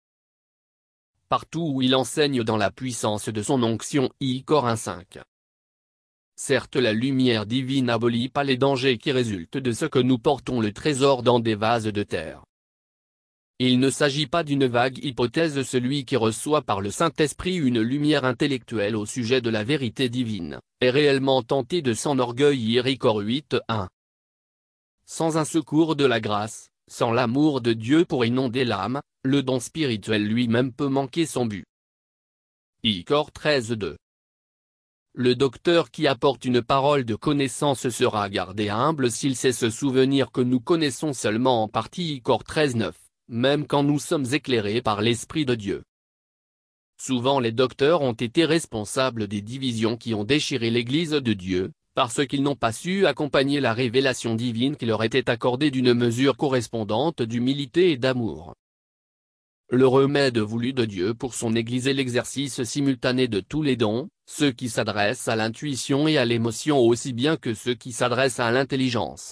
Partout où il enseigne dans la puissance de son onction. Corinthiens cinq. Certes, la lumière divine n'abolit pas les dangers qui résultent de ce que nous portons le trésor dans des vases de terre. Il ne s'agit pas d'une vague hypothèse de celui qui reçoit par le Saint-Esprit une lumière intellectuelle au sujet de la vérité divine, est réellement tenté de s'enorgueillir. Corinthiens huit un. Sans un secours de la grâce, sans l'amour de Dieu pour inonder l'âme, le don spirituel lui-même peut manquer son but. Corinthiens treize deux. Le docteur qui apporte une parole de connaissance sera gardé humble s'il sait se souvenir que nous connaissons seulement en partie. Corinthiens treize neuf, même quand nous sommes éclairés par l'Esprit de Dieu. Souvent les docteurs ont été responsables des divisions qui ont déchiré l'Église de Dieu, parce qu'ils n'ont pas su accompagner la révélation divine qui leur était accordée d'une mesure correspondante d'humilité et d'amour. Le remède voulu de Dieu pour son Église est l'exercice simultané de tous les dons, ceux qui s'adressent à l'intuition et à l'émotion aussi bien que ceux qui s'adressent à l'intelligence.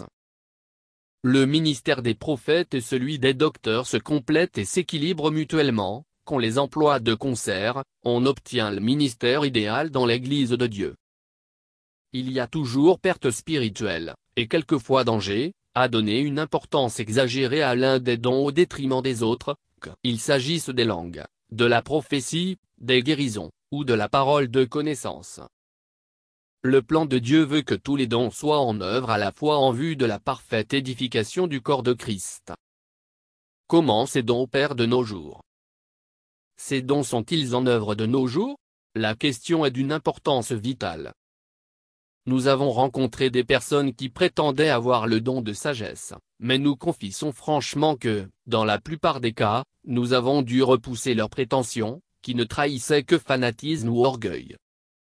Le ministère des prophètes et celui des docteurs se complètent et s'équilibrent mutuellement. Qu'on les emploie de concert, on obtient le ministère idéal dans l'Église de Dieu. Il y a toujours perte spirituelle, et quelquefois danger, à donner une importance exagérée à l'un des dons au détriment des autres, qu'il s'agisse des langues, de la prophétie, des guérisons, ou de la parole de connaissance. Le plan de Dieu veut que tous les dons soient en œuvre à la fois en vue de la parfaite édification du corps de Christ. Comment ces dons opèrent de nos jours? Ces dons sont-ils en œuvre de nos jours? La question est d'une importance vitale. Nous avons rencontré des personnes qui prétendaient avoir le don de sagesse, mais nous confessons franchement que, dans la plupart des cas, nous avons dû repousser leurs prétentions, qui ne trahissaient que fanatisme ou orgueil.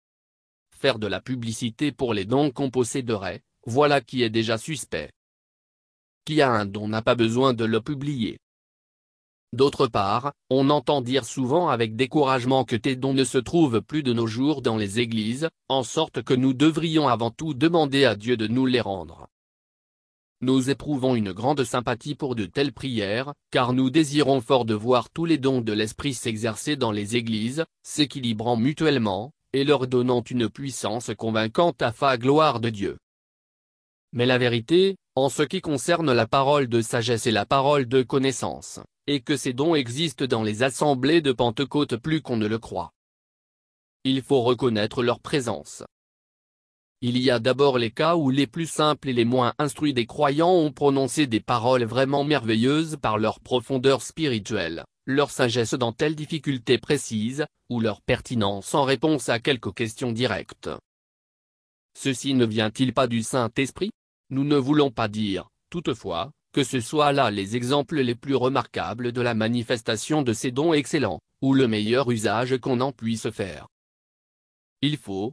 Faire de la publicité pour les dons qu'on posséderait, voilà qui est déjà suspect. Qui a un don n'a pas besoin de le publier. D'autre part, on entend dire souvent avec découragement que tes dons ne se trouvent plus de nos jours dans les églises, en sorte que nous devrions avant tout demander à Dieu de nous les rendre. Nous éprouvons une grande sympathie pour de telles prières, car nous désirons fort de voir tous les dons de l'Esprit s'exercer dans les églises, s'équilibrant mutuellement, et leur donnant une puissance convaincante à la gloire de Dieu. Mais la vérité, en ce qui concerne la parole de sagesse et la parole de connaissance, et que ces dons existent dans les assemblées de Pentecôte plus qu'on ne le croit. Il faut reconnaître leur présence. Il y a d'abord les cas où les plus simples et les moins instruits des croyants ont prononcé des paroles vraiment merveilleuses par leur profondeur spirituelle, leur sagesse dans telle difficulté précise, ou leur pertinence en réponse à quelques questions directes. Ceci ne vient-il pas du Saint-Esprit? Nous ne voulons pas dire, toutefois, que ce soit là les exemples les plus remarquables de la manifestation de ces dons excellents, ou le meilleur usage qu'on en puisse faire. Il faut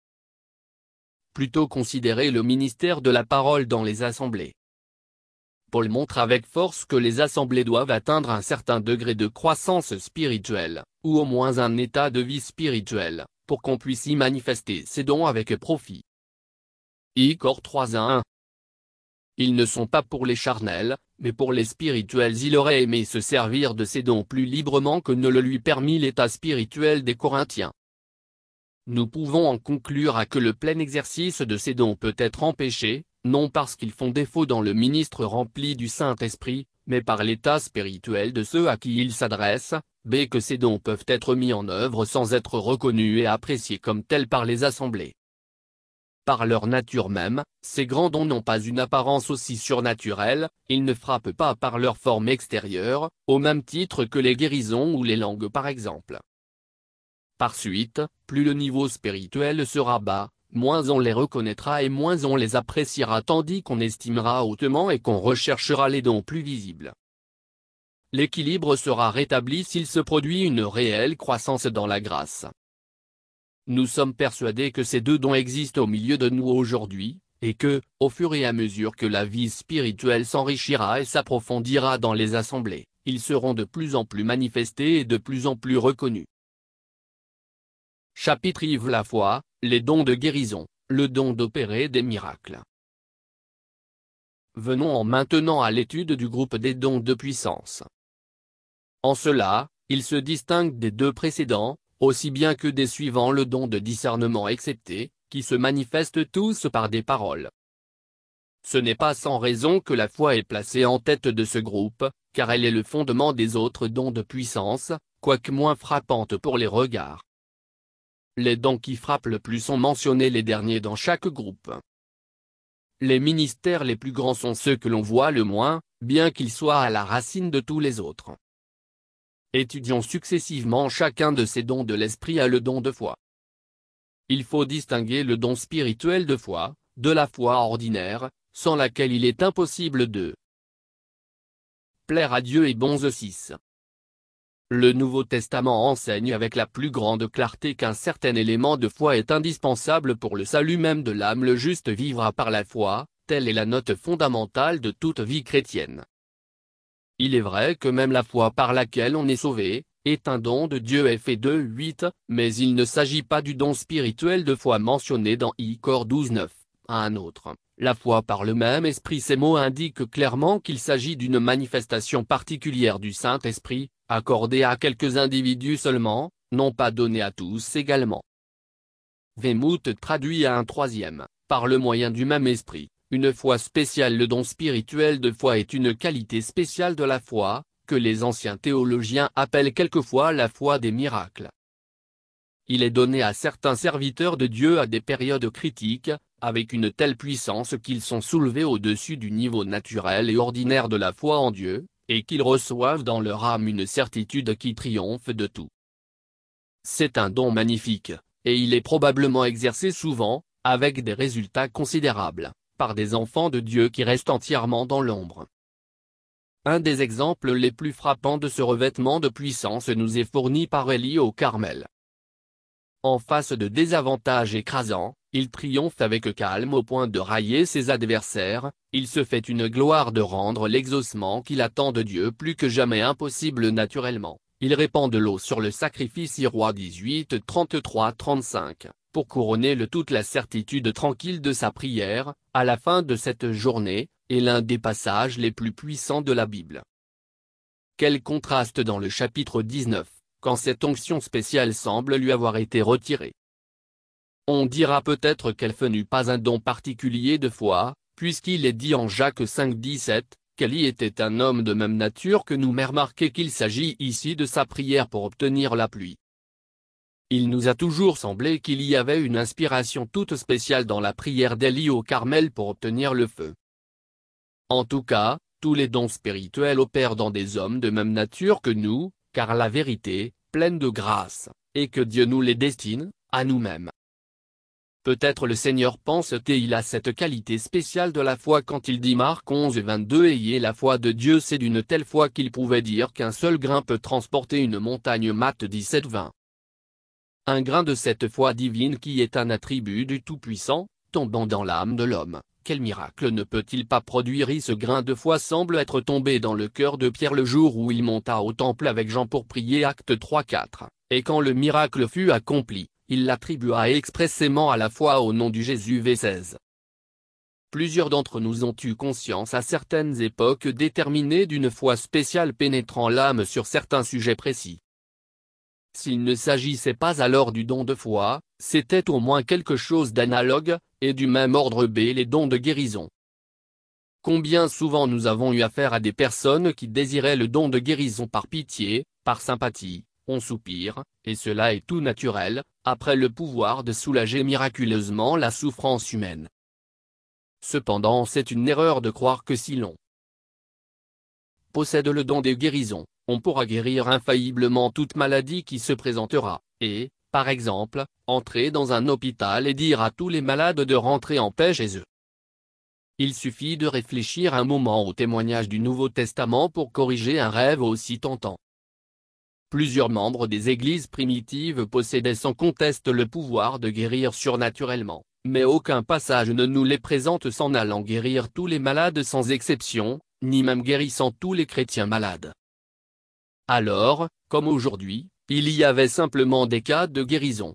plutôt considérer le ministère de la parole dans les assemblées. Paul montre avec force que les assemblées doivent atteindre un certain degré de croissance spirituelle, ou au moins un état de vie spirituel, pour qu'on puisse y manifester ces dons avec profit. Corinthiens trois un. Ils ne sont pas pour les charnels, mais pour les spirituels. Il aurait aimé se servir de ces dons plus librement que ne le lui permit l'état spirituel des Corinthiens. Nous pouvons en conclure à que le plein exercice de ces dons peut être empêché, non parce qu'ils font défaut dans le ministre rempli du Saint-Esprit, mais par l'état spirituel de ceux à qui ils s'adressent, b que ces dons peuvent être mis en œuvre sans être reconnus et appréciés comme tels par les assemblées. Par leur nature même, ces grands dons n'ont pas une apparence aussi surnaturelle, ils ne frappent pas par leur forme extérieure, au même titre que les guérisons ou les langues par exemple. Par suite, plus le niveau spirituel sera bas, moins on les reconnaîtra et moins on les appréciera, tandis qu'on estimera hautement et qu'on recherchera les dons plus visibles. L'équilibre sera rétabli s'il se produit une réelle croissance dans la grâce. Nous sommes persuadés que ces deux dons existent au milieu de nous aujourd'hui, et que, au fur et à mesure que la vie spirituelle s'enrichira et s'approfondira dans les assemblées, ils seront de plus en plus manifestés et de plus en plus reconnus. Chapitre Yves la foi, les dons de guérison, le don d'opérer des miracles. Venons-en maintenant à l'étude du groupe des dons de puissance. En cela, il se distingue des deux précédents, aussi bien que des suivants, le don de discernement excepté, qui se manifestent tous par des paroles. Ce n'est pas sans raison que la foi est placée en tête de ce groupe, car elle est le fondement des autres dons de puissance, quoique moins frappante pour les regards. Les dons qui frappent le plus sont mentionnés les derniers dans chaque groupe. Les ministères les plus grands sont ceux que l'on voit le moins, bien qu'ils soient à la racine de tous les autres. Étudions successivement chacun de ces dons. De l'esprit à le don de foi. Il faut distinguer le don spirituel de foi, de la foi ordinaire, sans laquelle il est impossible de plaire à Dieu et bons six. Le Nouveau Testament enseigne avec la plus grande clarté qu'un certain élément de foi est indispensable pour le salut même de l'âme. Le juste vivra par la foi, telle est la note fondamentale de toute vie chrétienne. Il est vrai que même la foi par laquelle on est sauvé, est un don de Dieu. Éphésiens deux huit, mais il ne s'agit pas du don spirituel de foi mentionné dans I Cor douze neuf, à un autre. La foi par le même esprit. Ces mots indiquent clairement qu'il s'agit d'une manifestation particulière du Saint-Esprit, accordée à quelques individus seulement, non pas donnée à tous également. Weymouth traduit à un troisième, par le moyen du même esprit, une foi spéciale. Le don spirituel de foi est une qualité spéciale de la foi, que les anciens théologiens appellent quelquefois la foi des miracles. Il est donné à certains serviteurs de Dieu à des périodes critiques, avec une telle puissance qu'ils sont soulevés au-dessus du niveau naturel et ordinaire de la foi en Dieu, et qu'ils reçoivent dans leur âme une certitude qui triomphe de tout. C'est un don magnifique, et il est probablement exercé souvent, avec des résultats considérables, par des enfants de Dieu qui restent entièrement dans l'ombre. Un des exemples les plus frappants de ce revêtement de puissance nous est fourni par Élie au Carmel. En face de désavantages écrasants, il triomphe avec calme au point de railler ses adversaires, il se fait une gloire de rendre l'exaucement qu'il attend de Dieu plus que jamais impossible naturellement, il répand de l'eau sur le sacrifice. I Rois dix-huit trente-trois trente-cinq, pour couronner le toute la certitude tranquille de sa prière, à la fin de cette journée, est l'un des passages les plus puissants de la Bible. Quel contraste dans le chapitre dix-neuf, quand cette onction spéciale semble lui avoir été retirée. On dira peut-être qu'elle n'eut pas un don particulier de foi, puisqu'il est dit en Jacques cinq dix-sept, qu'Élie était un homme de même nature que nous, mais remarquez qu'il s'agit ici de sa prière pour obtenir la pluie. Il nous a toujours semblé qu'il y avait une inspiration toute spéciale dans la prière d'Élie au Carmel pour obtenir le feu. En tout cas, tous les dons spirituels opèrent dans des hommes de même nature que nous, car la vérité, pleine de grâce, est que Dieu nous les destine, à nous-mêmes. Peut-être le Seigneur pense-t-il à cette qualité spéciale de la foi quand il dit Marc onze vingt-deux ayez la foi de Dieu. C'est d'une telle foi qu'il pouvait dire qu'un seul grain peut transporter une montagne. Matthieu dix-sept vingt. Un grain de cette foi divine qui est un attribut du Tout-Puissant, tombant dans l'âme de l'homme. Quel miracle ne peut-il pas produire? Et ce grain de foi semble être tombé dans le cœur de Pierre le jour où il monta au temple avec Jean pour prier. Actes trois quatre, et quand le miracle fut accompli, il l'attribua expressément à la foi au nom du Jésus. V seize. Plusieurs d'entre nous ont eu conscience à certaines époques déterminées d'une foi spéciale pénétrant l'âme sur certains sujets précis. S'il ne s'agissait pas alors du don de foi, c'était au moins quelque chose d'analogue, et du même ordre B les dons de guérison. Combien souvent nous avons eu affaire à des personnes qui désiraient le don de guérison par pitié, par sympathie, on soupire, et cela est tout naturel, après le pouvoir de soulager miraculeusement la souffrance humaine. Cependant c'est une erreur de croire que si l'on possède le don de guérison, on pourra guérir infailliblement toute maladie qui se présentera, et, par exemple, entrer dans un hôpital et dire à tous les malades de rentrer en paix chez eux. Il suffit de réfléchir un moment au témoignage du Nouveau Testament pour corriger un rêve aussi tentant. Plusieurs membres des églises primitives possédaient sans conteste le pouvoir de guérir surnaturellement, mais aucun passage ne nous les présente s'en allant guérir tous les malades sans exception, ni même guérissant tous les chrétiens malades. Alors, comme aujourd'hui, il y avait simplement des cas de guérison.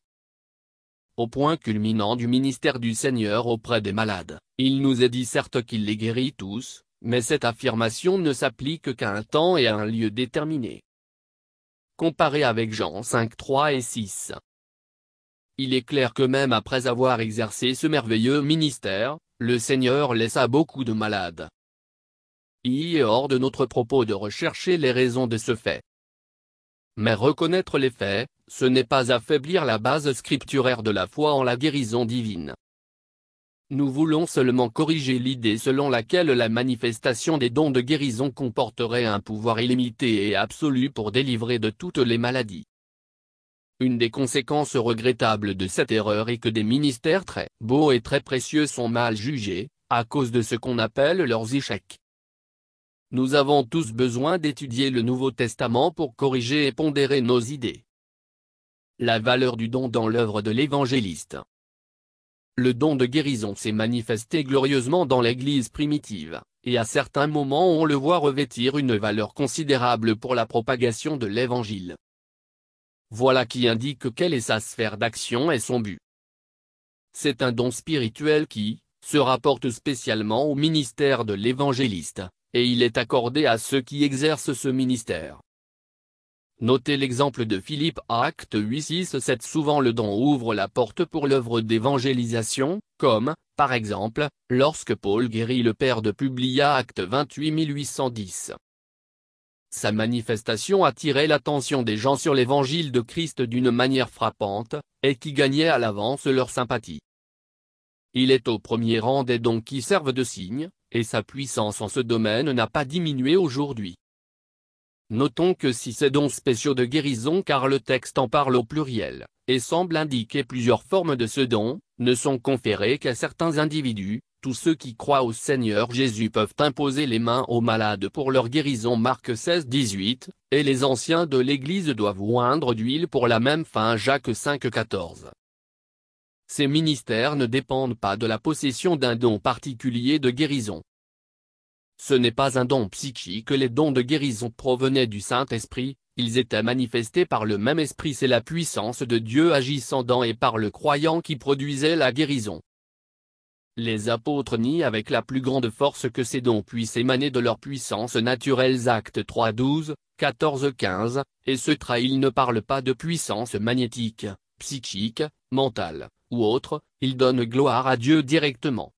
Au point culminant du ministère du Seigneur auprès des malades, il nous est dit certes qu'il les guérit tous, mais cette affirmation ne s'applique qu'à un temps et à un lieu déterminé. Comparé avec Jean cinq trois et six. Il est clair que même après avoir exercé ce merveilleux ministère, le Seigneur laissa beaucoup de malades. Il est hors de notre propos de rechercher les raisons de ce fait. Mais reconnaître les faits, ce n'est pas affaiblir la base scripturaire de la foi en la guérison divine. Nous voulons seulement corriger l'idée selon laquelle la manifestation des dons de guérison comporterait un pouvoir illimité et absolu pour délivrer de toutes les maladies. Une des conséquences regrettables de cette erreur est que des ministères très beaux et très précieux sont mal jugés, à cause de ce qu'on appelle leurs échecs. Nous avons tous besoin d'étudier le Nouveau Testament pour corriger et pondérer nos idées. La valeur du don dans l'œuvre de l'évangéliste. Le don de guérison s'est manifesté glorieusement dans l'Église primitive, et à certains moments on le voit revêtir une valeur considérable pour la propagation de l'Évangile. Voilà qui indique quelle est sa sphère d'action et son but. C'est un don spirituel qui se rapporte spécialement au ministère de l'évangéliste, et il est accordé à ceux qui exercent ce ministère. Notez l'exemple de Philippe Actes huit six sept. Souvent le don ouvre la porte pour l'œuvre d'évangélisation, comme, par exemple, lorsque Paul guérit le père de Publia Actes vingt-huit huit cent dix. Sa manifestation attirait l'attention des gens sur l'évangile de Christ d'une manière frappante, et qui gagnait à l'avance leur sympathie. Il est au premier rang des dons qui servent de signe, et sa puissance en ce domaine n'a pas diminué aujourd'hui. Notons que si ces dons spéciaux de guérison, car le texte en parle au pluriel, et semble indiquer plusieurs formes de ce don, ne sont conférés qu'à certains individus, tous ceux qui croient au Seigneur Jésus peuvent imposer les mains aux malades pour leur guérison Marc seize dix-huit, et les anciens de l'Église doivent oindre d'huile pour la même fin Jacques cinq quatorze. Ces ministères ne dépendent pas de la possession d'un don particulier de guérison. Ce n'est pas un don psychique, les dons de guérison provenaient du Saint-Esprit, ils étaient manifestés par le même Esprit, c'est la puissance de Dieu agissant dans et par le croyant qui produisait la guérison. Les apôtres nient avec la plus grande force que ces dons puissent émaner de leur puissance naturelle Actes trois douze, quatorze quinze, et ce trait ils ne parlent pas de puissance magnétique, psychique, mentale, ou autre, ils donnent gloire à Dieu directement.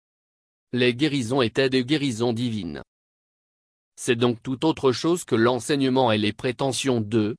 Les guérisons étaient des guérisons divines. C'est donc tout autre chose que l'enseignement et les prétentions de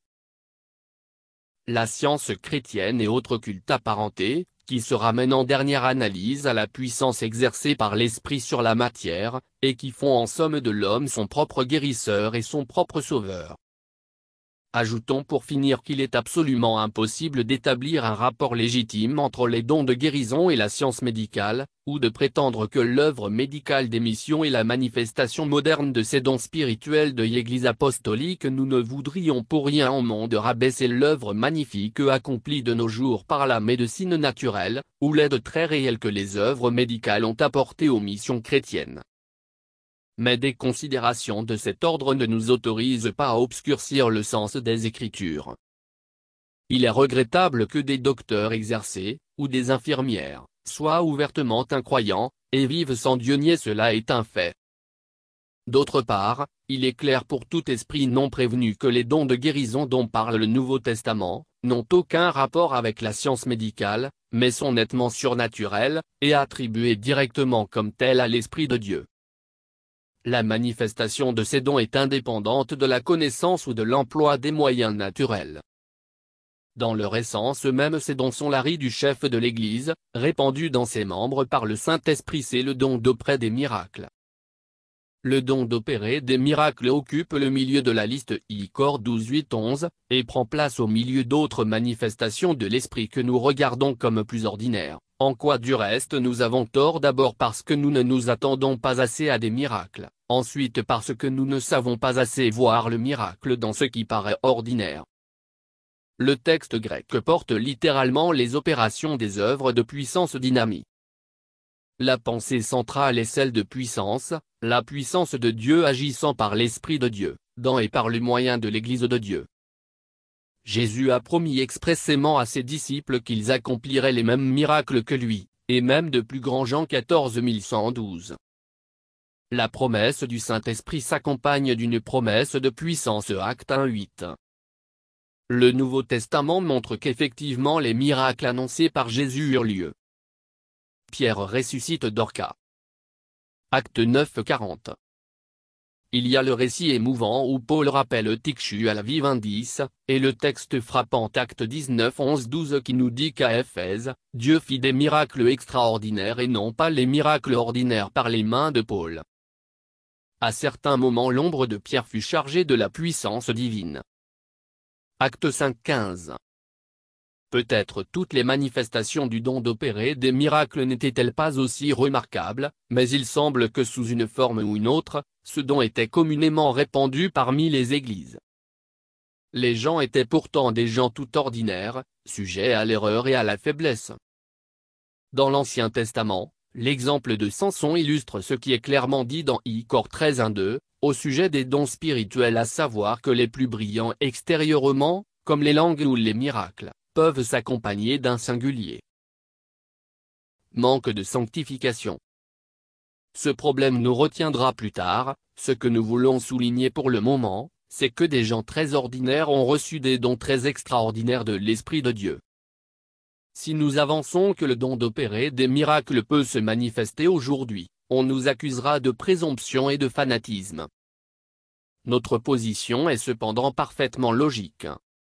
la science chrétienne et autres cultes apparentés, qui se ramènent en dernière analyse à la puissance exercée par l'Esprit sur la matière, et qui font en somme de l'homme son propre guérisseur et son propre sauveur. Ajoutons pour finir qu'il est absolument impossible d'établir un rapport légitime entre les dons de guérison et la science médicale, ou de prétendre que l'œuvre médicale des missions est la manifestation moderne de ces dons spirituels de l'Église apostolique. Nous ne voudrions pour rien au monde rabaisser l'œuvre magnifique accomplie de nos jours par la médecine naturelle, ou l'aide très réelle que les œuvres médicales ont apportée aux missions chrétiennes. Mais des considérations de cet ordre ne nous autorisent pas à obscurcir le sens des Écritures. Il est regrettable que des docteurs exercés, ou des infirmières, soient ouvertement incroyants, et vivent sans Dieu nier cela est un fait. D'autre part, il est clair pour tout esprit non prévenu que les dons de guérison dont parle le Nouveau Testament, n'ont aucun rapport avec la science médicale, mais sont nettement surnaturels, et attribués directement comme tels à l'Esprit de Dieu. La manifestation de ces dons est indépendante de la connaissance ou de l'emploi des moyens naturels. Dans leur essence même ces dons sont l'ari du chef de l'Église, répandu dans ses membres par le Saint-Esprit c'est le don d'opérer des miracles. Le don d'opérer des miracles occupe le milieu de la liste I Cor douze huit onze, et prend place au milieu d'autres manifestations de l'Esprit que nous regardons comme plus ordinaires, en quoi du reste nous avons tort d'abord parce que nous ne nous attendons pas assez à des miracles, ensuite parce que nous ne savons pas assez voir le miracle dans ce qui paraît ordinaire. Le texte grec porte littéralement les opérations des œuvres de puissance dynamique. La pensée centrale est celle de puissance, la puissance de Dieu agissant par l'Esprit de Dieu, dans et par le moyen de l'Église de Dieu. Jésus a promis expressément à ses disciples qu'ils accompliraient les mêmes miracles que lui, et même de plus grands. Jean quatorze mille cent douze. La promesse du Saint-Esprit s'accompagne d'une promesse de puissance. Actes un huit. Le Nouveau Testament montre qu'effectivement les miracles annoncés par Jésus eurent lieu. Pierre ressuscite Dorcas. Acte neuf quarante. Il y a le récit émouvant où Paul rappelle Tichu à la vie vingt-dix, et le texte frappant Acte dix-neuf onze douze qui nous dit qu'à Éphèse, Dieu fit des miracles extraordinaires et non pas les miracles ordinaires par les mains de Paul. À certains moments l'ombre de Pierre fut chargée de la puissance divine. Acte cinq quinze. Peut-être toutes les manifestations du don d'opérer des miracles n'étaient-elles pas aussi remarquables, mais il semble que sous une forme ou une autre, ce don était communément répandu parmi les églises. Les gens étaient pourtant des gens tout ordinaires, sujets à l'erreur et à la faiblesse. Dans l'Ancien Testament, l'exemple de Samson illustre ce qui est clairement dit dans I Cor treize un deux, au sujet des dons spirituels, à savoir que les plus brillants extérieurement, comme les langues ou les miracles, peuvent s'accompagner d'un singulier manque de sanctification. Ce problème nous retiendra plus tard. Ce que nous voulons souligner pour le moment, c'est que des gens très ordinaires ont reçu des dons très extraordinaires de l'Esprit de Dieu. Si nous avançons que le don d'opérer des miracles peut se manifester aujourd'hui, on nous accusera de présomption et de fanatisme. Notre position est cependant parfaitement logique.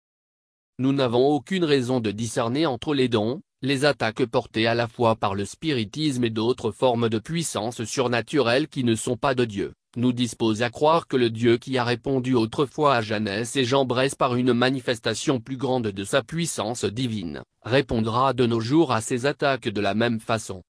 Nous n'avons aucune raison de discerner entre les dons, les attaques portées à la fois par le spiritisme et d'autres formes de puissance surnaturelle qui ne sont pas de Dieu, nous disposent à croire que le Dieu qui a répondu autrefois à Janès et Jambres par une manifestation plus grande de sa puissance divine, répondra de nos jours à ces attaques de la même façon.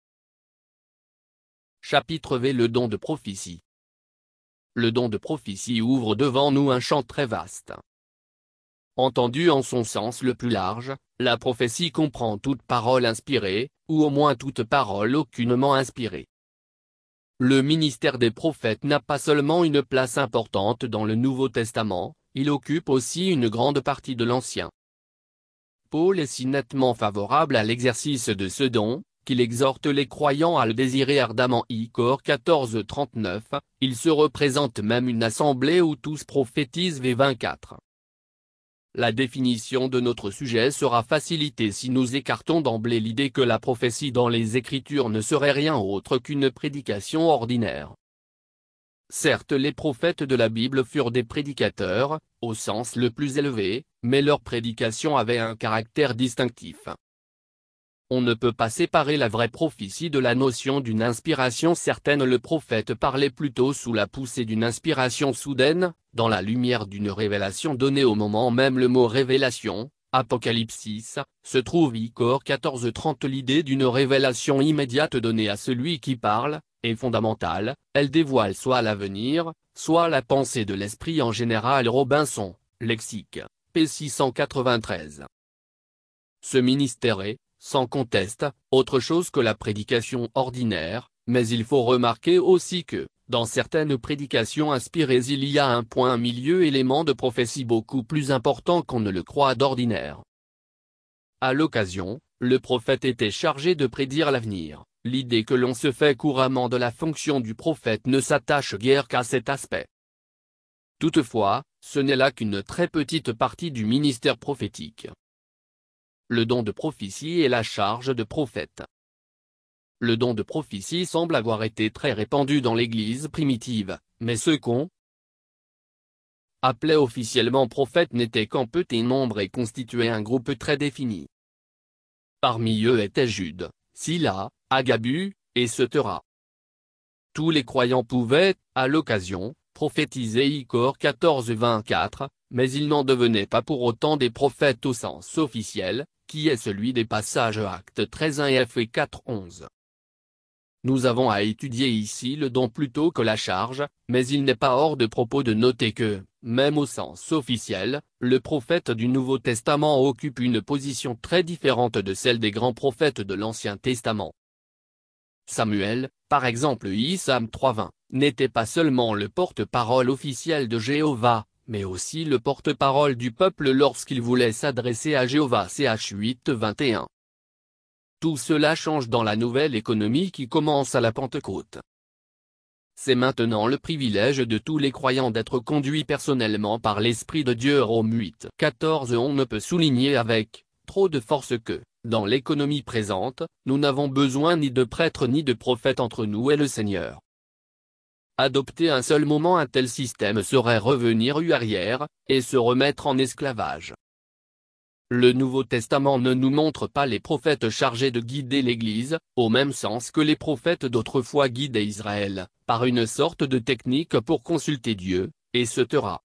Chapitre V. Le don de prophétie. Le don de prophétie ouvre devant nous un champ très vaste. Entendu en son sens le plus large, la prophétie comprend toute parole inspirée, ou au moins toute parole aucunement inspirée. Le ministère des prophètes n'a pas seulement une place importante dans le Nouveau Testament, il occupe aussi une grande partie de l'Ancien. Paul est si nettement favorable à l'exercice de ce don, qu'il exhorte les croyants à le désirer ardemment. I Cor quatorze trente-neuf, il se représente même une assemblée où tous prophétisent. V vingt-quatre. La définition de notre sujet sera facilitée si nous écartons d'emblée l'idée que la prophétie dans les Écritures ne serait rien autre qu'une prédication ordinaire. Certes, les prophètes de la Bible furent des prédicateurs, au sens le plus élevé, mais leur prédication avait un caractère distinctif. On ne peut pas séparer la vraie prophétie de la notion d'une inspiration certaine. Le prophète parlait plutôt sous la poussée d'une inspiration soudaine, dans la lumière d'une révélation donnée au moment même. Le mot révélation, Apocalypse, se trouve I Cor quatorze trente. L'idée d'une révélation immédiate donnée à celui qui parle, est fondamentale, elle dévoile soit l'avenir, soit la pensée de l'esprit en général. Robinson, Lexique, p. six cent quatre-vingt-treize. Ce ministère est, sans conteste, autre chose que la prédication ordinaire, mais il faut remarquer aussi que, dans certaines prédications inspirées il y a un point milieu élément de prophétie beaucoup plus important qu'on ne le croit d'ordinaire. À l'occasion, le prophète était chargé de prédire l'avenir, l'idée que l'on se fait couramment de la fonction du prophète ne s'attache guère qu'à cet aspect. Toutefois, ce n'est là qu'une très petite partie du ministère prophétique. Le don de prophétie et la charge de prophète. Le don de prophétie semble avoir été très répandu dans l'Église primitive, mais ceux qu'on appelait officiellement prophètes n'étaient qu'en petit nombre et constituaient un groupe très défini. Parmi eux étaient Jude, Sila, Agabu, et Setera. Tous les croyants pouvaient, à l'occasion, prophétiser Icor quatorze vingt-quatre, mais ils n'en devenaient pas pour autant des prophètes au sens officiel, qui est celui des passages Actes treize un et F quatre onze. Nous avons à étudier ici le don plutôt que la charge, mais il n'est pas hors de propos de noter que, même au sens officiel, le prophète du Nouveau Testament occupe une position très différente de celle des grands prophètes de l'Ancien Testament. Samuel, par exemple Psaume trois vingt, n'était pas seulement le porte-parole officiel de Jéhovah, mais aussi le porte-parole du peuple lorsqu'il voulait s'adresser à Jéhovah. Ch huit vingt et un. Tout cela change dans la nouvelle économie qui commence à la Pentecôte. C'est maintenant le privilège de tous les croyants d'être conduits personnellement par l'Esprit de Dieu. Romains huit quatorze. On ne peut souligner avec trop de force que, dans l'économie présente, nous n'avons besoin ni de prêtres ni de prophètes entre nous et le Seigneur. Adopter un seul moment un tel système serait revenir arrière, et se remettre en esclavage. Le Nouveau Testament ne nous montre pas les prophètes chargés de guider l'Église, au même sens que les prophètes d'autrefois guidaient Israël, par une sorte de technique pour consulter Dieu, et se taira.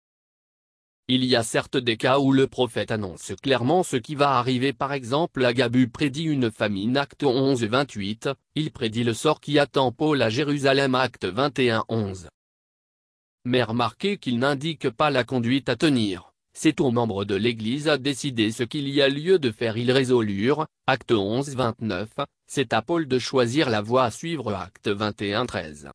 Il y a certes des cas où le prophète annonce clairement ce qui va arriver. Par exemple Agabu prédit une famine. Acte onze vingt-huit, il prédit le sort qui attend Paul à Jérusalem. Acte vingt et un onze. Mais remarquez qu'il n'indique pas la conduite à tenir. C'est aux membres de l'Église à décider ce qu'il y a lieu de faire. Ils résolurent, Acte onze vingt-neuf, c'est à Paul de choisir la voie à suivre. Acte vingt et un treize.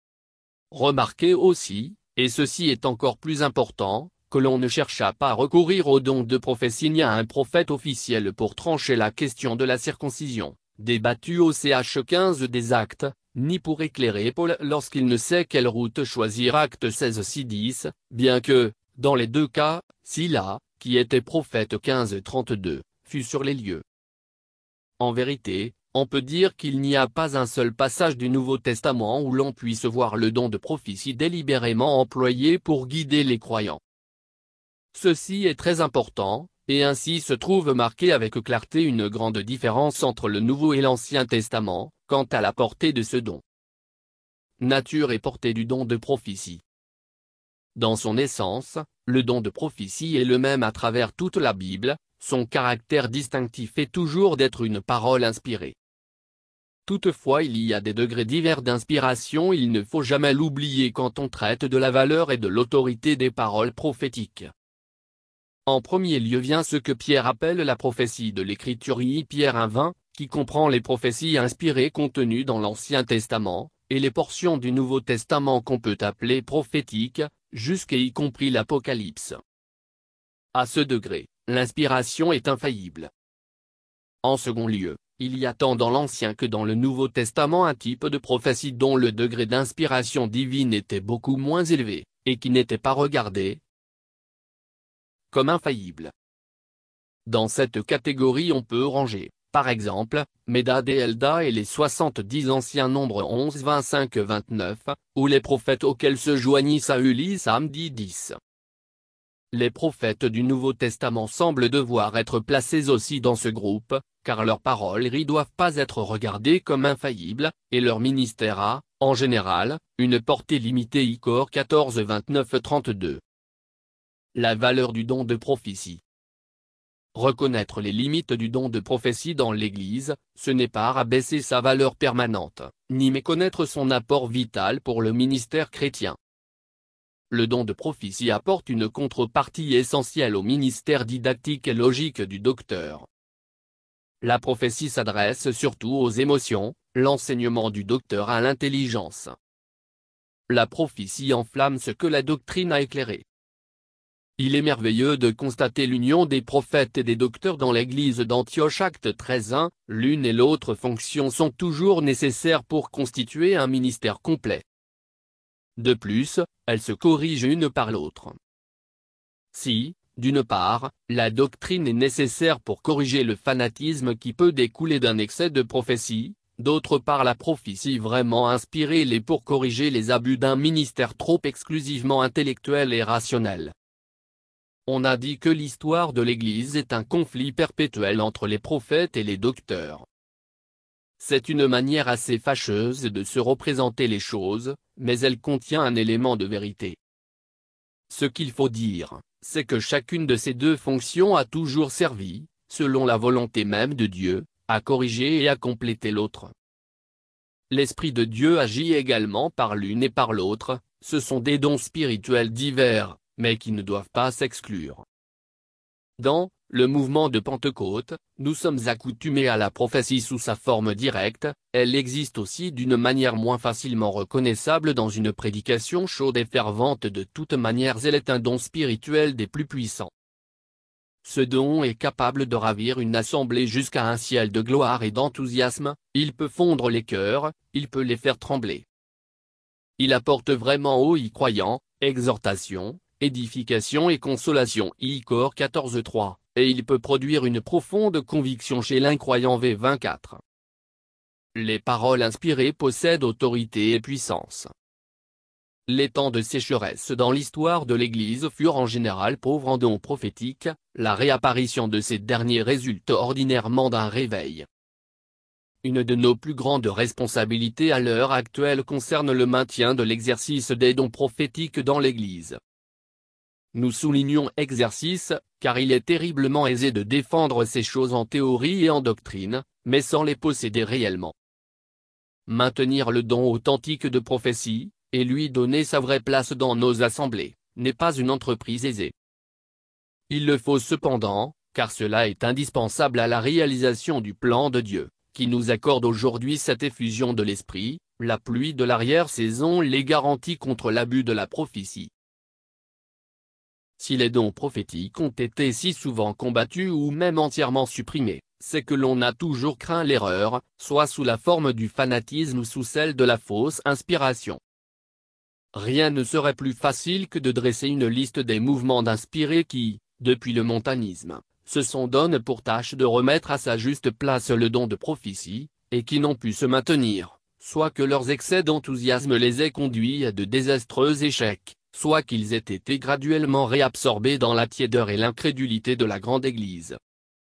Remarquez aussi, et ceci est encore plus important, que l'on ne chercha pas à recourir au don de prophétie ni à un prophète officiel pour trancher la question de la circoncision, débattue au ch quinze des Actes, ni pour éclairer Paul lorsqu'il ne sait quelle route choisir. Acte seize six dix, bien que, dans les deux cas, Sila, qui était prophète quinze trente-deux, fut sur les lieux. En vérité, on peut dire qu'il n'y a pas un seul passage du Nouveau Testament où l'on puisse voir le don de prophétie délibérément employé pour guider les croyants. Ceci est très important, et ainsi se trouve marqué avec clarté une grande différence entre le Nouveau et l'Ancien Testament, quant à la portée de ce don. Nature et portée du don de prophétie. Dans son essence, le don de prophétie est le même à travers toute la Bible, son caractère distinctif est toujours d'être une parole inspirée. Toutefois il y a des degrés divers d'inspiration. Il ne faut jamais l'oublier quand on traite de la valeur et de l'autorité des paroles prophétiques. En premier lieu vient ce que Pierre appelle la prophétie de l'Écriture. Pierre un vingt, qui comprend les prophéties inspirées contenues dans l'Ancien Testament, et les portions du Nouveau Testament qu'on peut appeler prophétiques, jusqu'à y compris l'Apocalypse. À ce degré, l'inspiration est infaillible. En second lieu, il y a tant dans l'Ancien que dans le Nouveau Testament un type de prophétie dont le degré d'inspiration divine était beaucoup moins élevé, et qui n'était pas regardé comme infaillible. Dans cette catégorie on peut ranger, par exemple, Médad et Elda et les soixante-dix anciens nombres onze vingt-cinq vingt-neuf, ou les prophètes auxquels se joignit Saül Issam dix dix. Les prophètes du Nouveau Testament semblent devoir être placés aussi dans ce groupe, car leurs paroles ne doivent pas être regardées comme infaillibles, et leur ministère a, en général, une portée limitée. Icor quatorze vingt-neuf trente-deux. La valeur du don de prophétie. Reconnaître les limites du don de prophétie dans l'Église, ce n'est pas rabaisser sa valeur permanente, ni méconnaître son apport vital pour le ministère chrétien. Le don de prophétie apporte une contrepartie essentielle au ministère didactique et logique du docteur. La prophétie s'adresse surtout aux émotions, l'enseignement du docteur à l'intelligence. La prophétie enflamme ce que la doctrine a éclairé. Il est merveilleux de constater l'union des prophètes et des docteurs dans l'église d'Antioche Acte treize un, l'une et l'autre fonction sont toujours nécessaires pour constituer un ministère complet. De plus, elles se corrigent une par l'autre. Si, d'une part, la doctrine est nécessaire pour corriger le fanatisme qui peut découler d'un excès de prophétie, d'autre part la prophétie vraiment inspirée l'est pour corriger les abus d'un ministère trop exclusivement intellectuel et rationnel. On a dit que l'histoire de l'Église est un conflit perpétuel entre les prophètes et les docteurs. C'est une manière assez fâcheuse de se représenter les choses, mais elle contient un élément de vérité. Ce qu'il faut dire, c'est que chacune de ces deux fonctions a toujours servi, selon la volonté même de Dieu, à corriger et à compléter l'autre. L'Esprit de Dieu agit également par l'une et par l'autre, ce sont des dons spirituels divers, mais qui ne doivent pas s'exclure. Dans le mouvement de Pentecôte, nous sommes accoutumés à la prophétie sous sa forme directe, elle existe aussi d'une manière moins facilement reconnaissable dans une prédication chaude et fervente. De toute manière elle est un don spirituel des plus puissants. Ce don est capable de ravir une assemblée jusqu'à un ciel de gloire et d'enthousiasme, il peut fondre les cœurs, il peut les faire trembler. Il apporte vraiment aux y croyants, exhortation, édification et consolation. I Cor quatorze trois, et il peut produire une profonde conviction chez l'incroyant. V vingt-quatre. Les paroles inspirées possèdent autorité et puissance. Les temps de sécheresse dans l'histoire de l'Église furent en général pauvres en dons prophétiques, la réapparition de ces derniers résulte ordinairement d'un réveil. Une de nos plus grandes responsabilités à l'heure actuelle concerne le maintien de l'exercice des dons prophétiques dans l'Église. Nous soulignons exercice, car il est terriblement aisé de défendre ces choses en théorie et en doctrine, mais sans les posséder réellement. Maintenir le don authentique de prophétie, et lui donner sa vraie place dans nos assemblées, n'est pas une entreprise aisée. Il le faut cependant, car cela est indispensable à la réalisation du plan de Dieu, qui nous accorde aujourd'hui cette effusion de l'Esprit, la pluie de l'arrière-saison les garantit contre l'abus de la prophétie. Si les dons prophétiques ont été si souvent combattus ou même entièrement supprimés, c'est que l'on a toujours craint l'erreur, soit sous la forme du fanatisme ou sous celle de la fausse inspiration. Rien ne serait plus facile que de dresser une liste des mouvements d'inspirés qui, depuis le montanisme, se sont donné pour tâche de remettre à sa juste place le don de prophétie, et qui n'ont pu se maintenir, soit que leurs excès d'enthousiasme les aient conduits à de désastreux échecs, soit qu'ils aient été graduellement réabsorbés dans la tiédeur et l'incrédulité de la grande Église.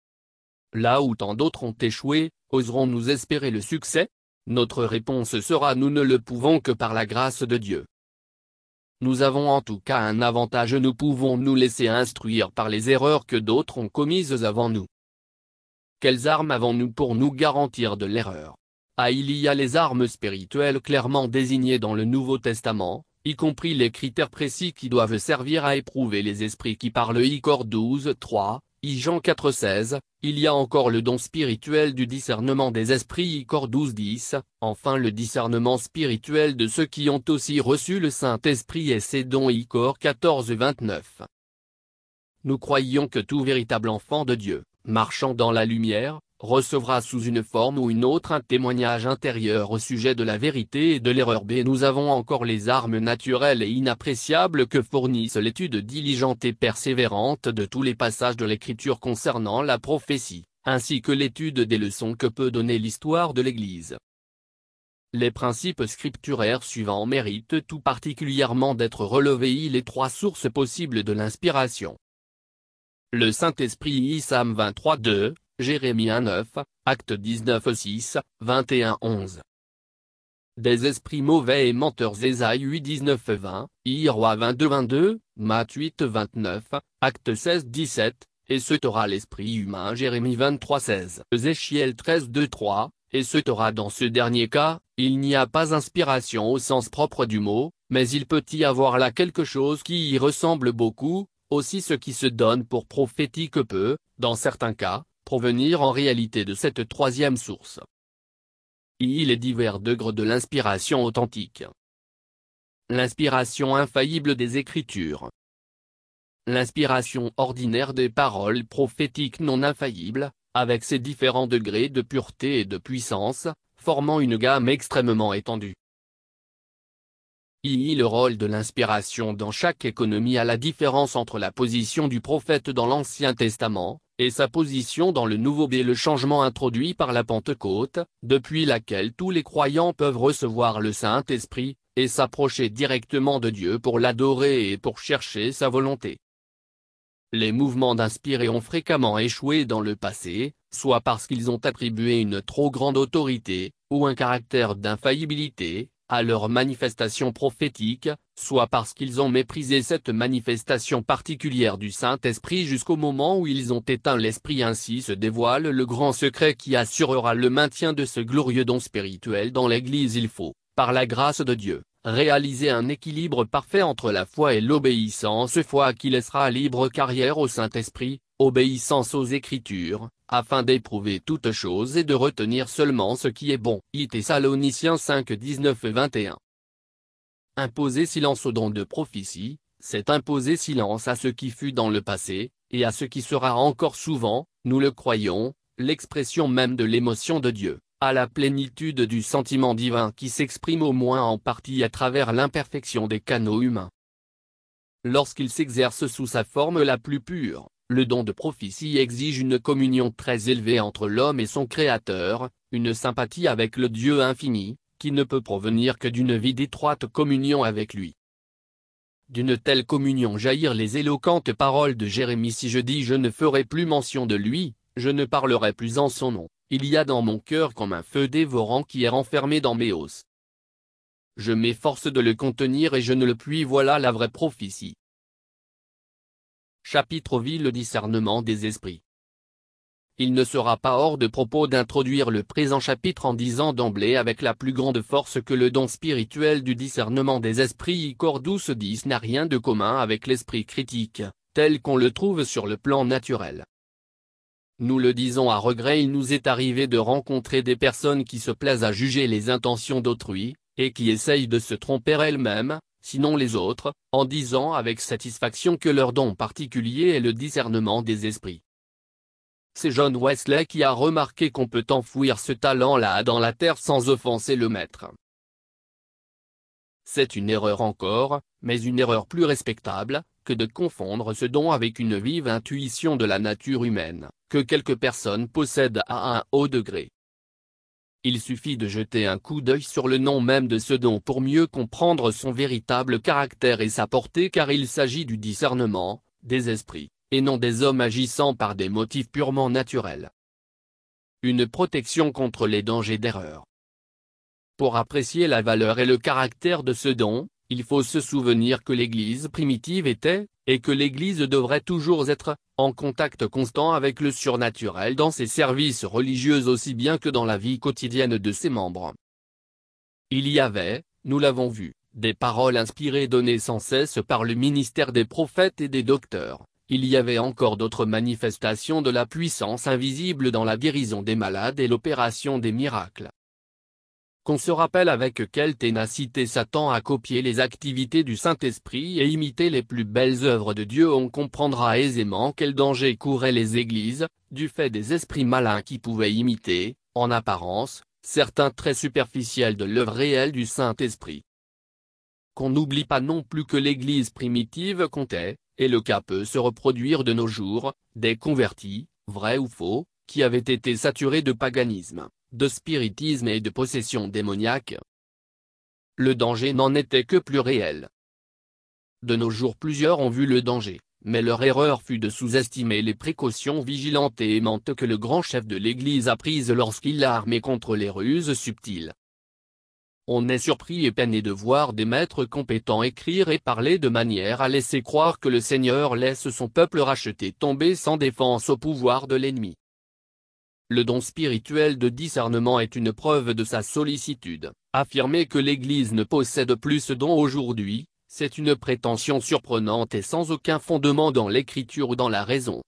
Là où tant d'autres ont échoué, oserons-nous espérer le succès? Notre réponse sera: nous ne le pouvons que par la grâce de Dieu. Nous avons en tout cas un avantage: nous pouvons nous laisser instruire par les erreurs que d'autres ont commises avant nous. Quelles armes avons-nous pour nous garantir de l'erreur? Ah, il y a les armes spirituelles clairement désignées dans le Nouveau Testament, y compris les critères précis qui doivent servir à éprouver les esprits qui parlent. I Cor douze trois, I Jean quatre seize, il y a encore le don spirituel du discernement des esprits. I Cor douze dix, enfin le discernement spirituel de ceux qui ont aussi reçu le Saint-Esprit et ses dons. I Cor quatorze vingt-neuf. Nous croyons que tout véritable enfant de Dieu, marchant dans la lumière, recevra sous une forme ou une autre un témoignage intérieur au sujet de la vérité et de l'erreur. B. Nous avons encore les armes naturelles et inappréciables que fournissent l'étude diligente et persévérante de tous les passages de l'Écriture concernant la prophétie, ainsi que l'étude des leçons que peut donner l'histoire de l'Église. Les principes scripturaires suivants méritent tout particulièrement d'être relevés. Les trois sources possibles de l'inspiration. Le Saint-Esprit. I Psaume vingt-trois deux, Jérémie un neuf, Acte dix-neuf six, vingt et un onze. Des esprits mauvais et menteurs. Ésaïe huit dix-neuf vingt, I Roi vingt-deux vingt-deux, Matthieu huit vingt-neuf, Acte seize dix-sept, et ce t'aura l'esprit humain. Jérémie vingt-trois seize. Ézéchiel treize deux trois, et ce t'aura. Dans ce dernier cas, il n'y a pas inspiration au sens propre du mot, mais il peut y avoir là quelque chose qui y ressemble beaucoup. Aussi ce qui se donne pour prophétique peut, dans certains cas, provenir en réalité de cette troisième source. Il est divers degrés de l'inspiration authentique. L'inspiration infaillible des Écritures. l'inspiration ordinaire des paroles prophétiques non infaillibles, avec ses différents degrés de pureté et de puissance, formant une gamme extrêmement étendue. I. Le rôle de l'inspiration dans chaque économie. À la différence entre la position du prophète dans l'Ancien Testament, et sa position dans le Nouveau et le changement introduit par la Pentecôte, depuis laquelle tous les croyants peuvent recevoir le Saint-Esprit, et s'approcher directement de Dieu pour l'adorer et pour chercher sa volonté. Les mouvements d'inspirer ont fréquemment échoué dans le passé, soit parce qu'ils ont attribué une trop grande autorité, ou un caractère d'infaillibilité, à leur manifestation prophétique, soit parce qu'ils ont méprisé cette manifestation particulière du Saint-Esprit jusqu'au moment où ils ont éteint l'Esprit. Ainsi se dévoile le grand secret qui assurera le maintien de ce glorieux don spirituel dans l'Église. Il faut, par la grâce de Dieu, réaliser un équilibre parfait entre la foi et l'obéissance. Foi qui laissera libre carrière au Saint-Esprit, obéissance aux Écritures, afin d'éprouver toutes choses et de retenir seulement ce qui est bon. I. Thessaloniciens cinq dix-neuf et vingt et un. Imposer silence au don de prophétie, c'est imposer silence à ce qui fut dans le passé, et à ce qui sera encore souvent, nous le croyons, l'expression même de l'émotion de Dieu, à la plénitude du sentiment divin qui s'exprime au moins en partie à travers l'imperfection des canaux humains. Lorsqu'il s'exerce sous sa forme la plus pure, le don de prophétie exige une communion très élevée entre l'homme et son Créateur, une sympathie avec le Dieu infini, qui ne peut provenir que d'une vie d'étroite communion avec lui. D'une telle communion jaillirent les éloquentes paroles de Jérémie. Si je dis je ne ferai plus mention de lui, je ne parlerai plus en son nom, il y a dans mon cœur comme un feu dévorant qui est renfermé dans mes os. Je m'efforce de le contenir et je ne le puis. Voilà la vraie prophétie. Chapitre V. Le discernement des esprits. Il ne sera pas hors de propos d'introduire le présent chapitre en disant d'emblée avec la plus grande force que le don spirituel du discernement des esprits Cordus dix n'a rien de commun avec l'esprit critique, tel qu'on le trouve sur le plan naturel. Nous le disons à regret, il nous est arrivé de rencontrer des personnes qui se plaisent à juger les intentions d'autrui, et qui essayent de se tromper elles-mêmes, sinon les autres, en disant avec satisfaction que leur don particulier est le discernement des esprits. C'est John Wesley qui a remarqué qu'on peut enfouir ce talent-là dans la terre sans offenser le maître. C'est une erreur encore, mais une erreur plus respectable, que de confondre ce don avec une vive intuition de la nature humaine, que quelques personnes possèdent à un haut degré. Il suffit de jeter un coup d'œil sur le nom même de ce don pour mieux comprendre son véritable caractère et sa portée, car il s'agit du discernement des esprits, et non des hommes agissant par des motifs purement naturels. Une protection contre les dangers d'erreur. Pour apprécier la valeur et le caractère de ce don, il faut se souvenir que l'Église primitive était, et que l'Église devrait toujours être, en contact constant avec le surnaturel dans ses services religieux aussi bien que dans la vie quotidienne de ses membres. Il y avait, nous l'avons vu, des paroles inspirées données sans cesse par le ministère des prophètes et des docteurs. Il y avait encore d'autres manifestations de la puissance invisible dans la guérison des malades et l'opération des miracles. Qu'on se rappelle avec quelle ténacité Satan a copié les activités du Saint-Esprit et imité les plus belles œuvres de Dieu, on comprendra aisément quel danger couraient les églises, du fait des esprits malins qui pouvaient imiter, en apparence, certains traits superficiels de l'œuvre réelle du Saint-Esprit. Qu'on n'oublie pas non plus que l'Église primitive comptait, et le cas peut se reproduire de nos jours, des convertis, vrais ou faux, qui avaient été saturés de paganisme, de spiritisme et de possession démoniaque. Le danger n'en était que plus réel. De nos jours plusieurs ont vu le danger, mais leur erreur fut de sous-estimer les précautions vigilantes et aimantes que le grand chef de l'Église a prises lorsqu'il l'a armé contre les ruses subtiles. On est surpris et peiné de voir des maîtres compétents écrire et parler de manière à laisser croire que le Seigneur laisse son peuple racheté tomber sans défense au pouvoir de l'ennemi. Le don spirituel de discernement est une preuve de sa sollicitude. Affirmer que l'Église ne possède plus ce don aujourd'hui, c'est une prétention surprenante et sans aucun fondement dans l'Écriture ou dans la raison.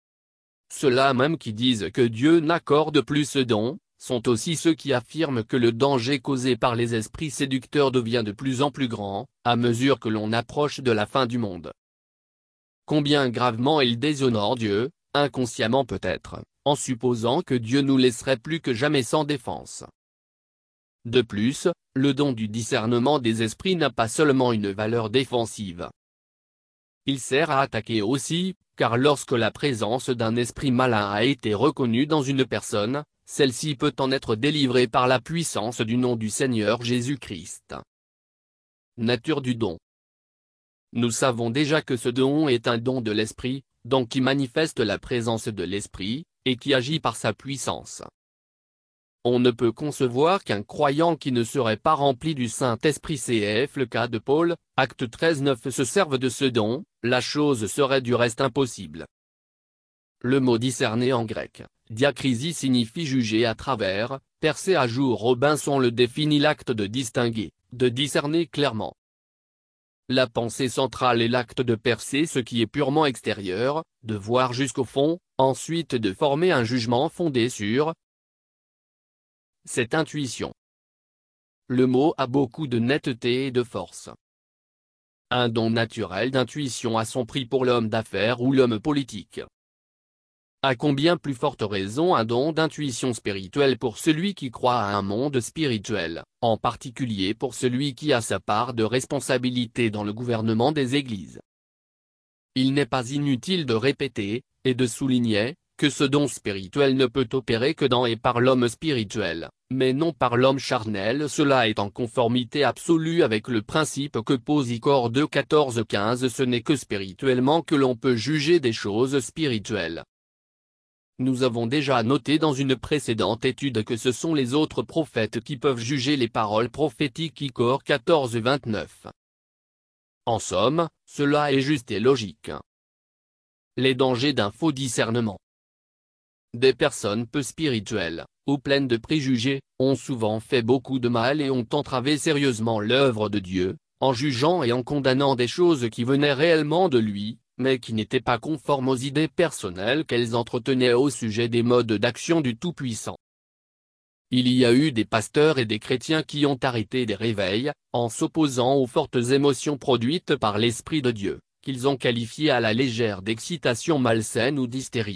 Ceux-là même qui disent que Dieu n'accorde plus ce don, sont aussi ceux qui affirment que le danger causé par les esprits séducteurs devient de plus en plus grand, à mesure que l'on approche de la fin du monde. combien gravement il déshonore Dieu, inconsciemment peut-être, en supposant que Dieu nous laisserait plus que jamais sans défense. De plus, le don du discernement des esprits n'a pas seulement une valeur défensive. Il sert à attaquer aussi, car lorsque la présence d'un esprit malin a été reconnue dans une personne, celle-ci peut en être délivrée par la puissance du nom du Seigneur Jésus-Christ. Nature du don. Nous savons déjà que ce don est un don de l'Esprit, donc qui manifeste la présence de l'Esprit, et qui agit par sa puissance. On ne peut concevoir qu'un croyant qui ne serait pas rempli du Saint-Esprit, C F le cas de Paul, acte treize neuf se serve de ce don, la chose serait du reste impossible. Le mot discerner en grec, diakrisie signifie juger à travers, percer à jour. Robinson le définit l'acte de distinguer, de discerner clairement. La pensée centrale est l'acte de percer ce qui est purement extérieur, de voir jusqu'au fond, ensuite de former un jugement fondé sur cette intuition. Le mot a beaucoup de netteté et de force. Un don naturel d'intuition a son prix pour l'homme d'affaires ou l'homme politique. À combien plus forte raison un don d'intuition spirituelle pour celui qui croit à un monde spirituel, en particulier pour celui qui a sa part de responsabilité dans le gouvernement des églises. Il n'est pas inutile de répéter, et de souligner, que ce don spirituel ne peut opérer que dans et par l'homme spirituel, mais non par l'homme charnel. Cela est en conformité absolue avec le principe que pose Icor deux quatorze quinze. Ce n'est que spirituellement que l'on peut juger des choses spirituelles. Nous avons déjà noté dans une précédente étude que ce sont les autres prophètes qui peuvent juger les paroles prophétiques. Icor quatorze vingt-neuf. En somme, cela est juste et logique. Les dangers d'un faux discernement. Des personnes peu spirituelles, ou pleines de préjugés, ont souvent fait beaucoup de mal et ont entravé sérieusement l'œuvre de Dieu, en jugeant et en condamnant des choses qui venaient réellement de lui, mais qui n'étaient pas conformes aux idées personnelles qu'elles entretenaient au sujet des modes d'action du Tout-Puissant. Il y a eu des pasteurs et des chrétiens qui ont arrêté des réveils, en s'opposant aux fortes émotions produites par l'Esprit de Dieu, qu'ils ont qualifiées à la légère d'excitation malsaine ou d'hystérie.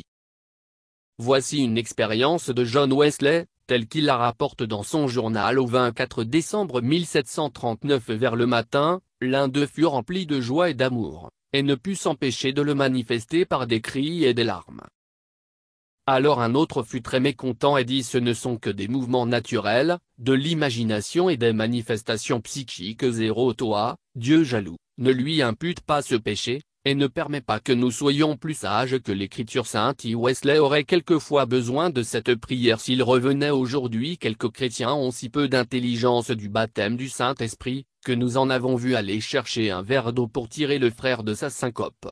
Voici une expérience de John Wesley, telle qu'il la rapporte dans son journal au vingt-quatre décembre mille sept cent trente-neuf. Vers le matin, l'un d'eux fut rempli de joie et d'amour, et ne put s'empêcher de le manifester par des cris et des larmes. Alors un autre fut très mécontent et dit: ce ne sont que des mouvements naturels, de l'imagination et des manifestations psychiques. Zéro toi, Dieu jaloux, ne lui impute pas ce péché, et ne permet pas que nous soyons plus sages que l'Écriture sainte. Wesley aurait quelquefois besoin de cette prière s'il revenait aujourd'hui. Quelques chrétiens ont si peu d'intelligence du baptême du Saint-Esprit, que nous en avons vu aller chercher un verre d'eau pour tirer le frère de sa syncope.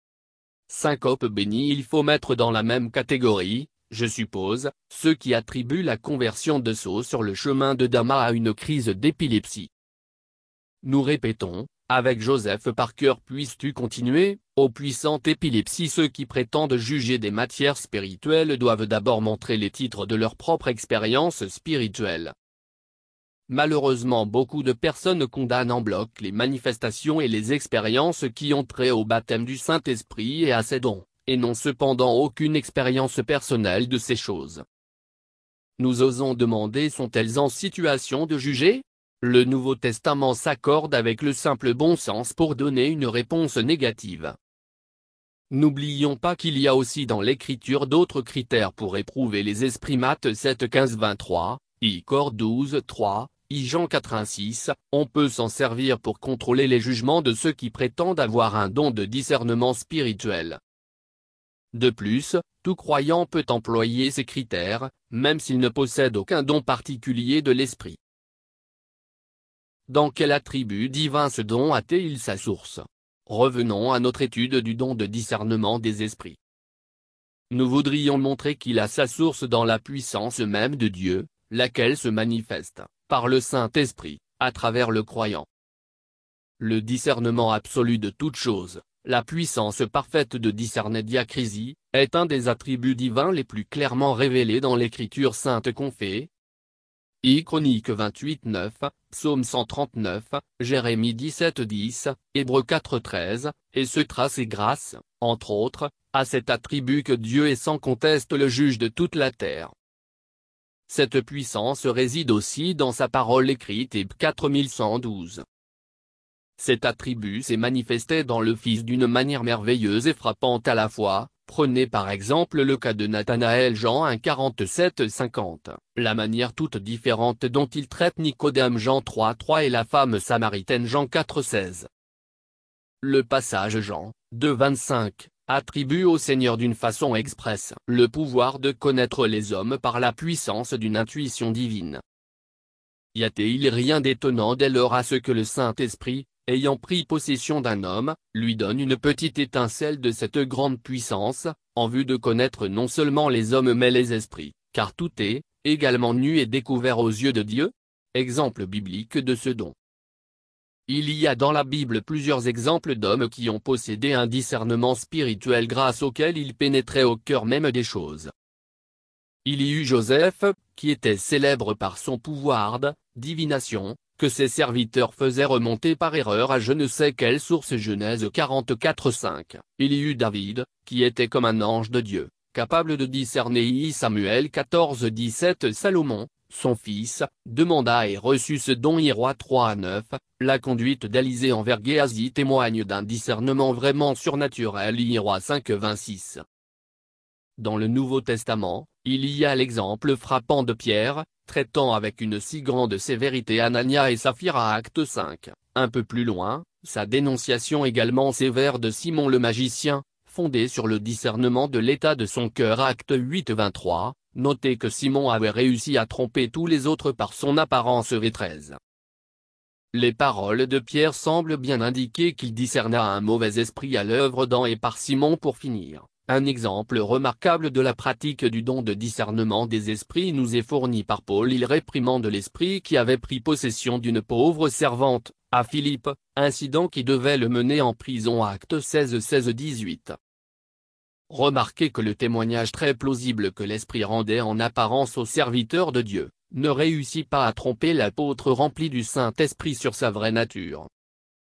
Syncope bénie. Il faut mettre dans la même catégorie, je suppose, ceux qui attribuent la conversion de Saul sur le chemin de Damas à une crise d'épilepsie. Nous répétons, avec Joseph Parker: puisses-tu continuer, ô puissante épilepsie? Ceux qui prétendent juger des matières spirituelles doivent d'abord montrer les titres de leur propre expérience spirituelle. Malheureusement, beaucoup de personnes condamnent en bloc les manifestations et les expériences qui ont trait au baptême du Saint-Esprit et à ses dons, et n'ont cependant aucune expérience personnelle de ces choses. Nous osons demander: sont-elles en situation de juger? Le Nouveau Testament s'accorde avec le simple bon sens pour donner une réponse négative. N'oublions pas qu'il y a aussi dans l'Écriture d'autres critères pour éprouver les esprits. Matthieu sept quinze vingt-trois, Icor douze trois, Jean quatre six. On peut s'en servir pour contrôler les jugements de ceux qui prétendent avoir un don de discernement spirituel. De plus, tout croyant peut employer ces critères, même s'il ne possède aucun don particulier de l'Esprit. Dans quel attribut divin ce don a-t-il sa source? Revenons à notre étude du don de discernement des esprits. Nous voudrions montrer qu'il a sa source dans la puissance même de Dieu, laquelle se manifeste, par le Saint-Esprit, à travers le croyant. Le discernement absolu de toutes choses, la puissance parfaite de discerner diakrisie, est un des attributs divins les plus clairement révélés dans l'Écriture sainte qu'on fait. I Chroniques vingt-huit neuf, Psaume cent trente-neuf, Jérémie dix-sept dix, Hébreux quatre treize, et se trace et grâce, entre autres, à cet attribut que Dieu est sans conteste le juge de toute la terre. Cette puissance réside aussi dans sa parole écrite Hébreux quatre mille cent douze. Cet attribut s'est manifesté dans le Fils d'une manière merveilleuse et frappante à la fois. Prenez par exemple le cas de Nathanaël Jean un quarante-sept cinquante, la manière toute différente dont il traite Nicodème Jean trois trois et la femme samaritaine Jean quatre seize. Le passage Jean deux vingt-cinq, attribue au Seigneur d'une façon expresse le pouvoir de connaître les hommes par la puissance d'une intuition divine. Y a-t-il rien d'étonnant dès lors à ce que le Saint-Esprit, ayant pris possession d'un homme, lui donne une petite étincelle de cette grande puissance, en vue de connaître non seulement les hommes mais les esprits, car tout est, également nu et découvert aux yeux de Dieu? Exemple biblique de ce don. Il y a dans la Bible plusieurs exemples d'hommes qui ont possédé un discernement spirituel grâce auquel ils pénétraient au cœur même des choses. Il y eut Joseph, qui était célèbre par son pouvoir de divination, que ses serviteurs faisaient remonter par erreur à je ne sais quelle source. Genèse quarante-quatre cinq. Il y eut David, qui était comme un ange de Dieu, capable de discerner. Samuel quatorze dix-sept. Salomon, son fils, demanda et reçut ce don. Roi trois neuf. La conduite d'Élisée envers Géasi témoigne d'un discernement vraiment surnaturel. Roi cinq vingt-six. Dans le Nouveau Testament, il y a l'exemple frappant de Pierre, traitant avec une si grande sévérité Anania et Saphira. Acte cinq. Un peu plus loin, sa dénonciation également sévère de Simon le magicien, fondée sur le discernement de l'état de son cœur. Acte huit vingt-trois, notez que Simon avait réussi à tromper tous les autres par son apparence vétraise. Les paroles de Pierre semblent bien indiquer qu'il discerna un mauvais esprit à l'œuvre dans et par Simon. Pour finir, un exemple remarquable de la pratique du don de discernement des esprits nous est fourni par Paul. Il réprimande l'esprit qui avait pris possession d'une pauvre servante, à Philippe, incident qui devait le mener en prison. Acte seize seize dix-huit. Remarquez que le témoignage très plausible que l'esprit rendait en apparence aux serviteurs de Dieu, ne réussit pas à tromper l'apôtre rempli du Saint-Esprit sur sa vraie nature.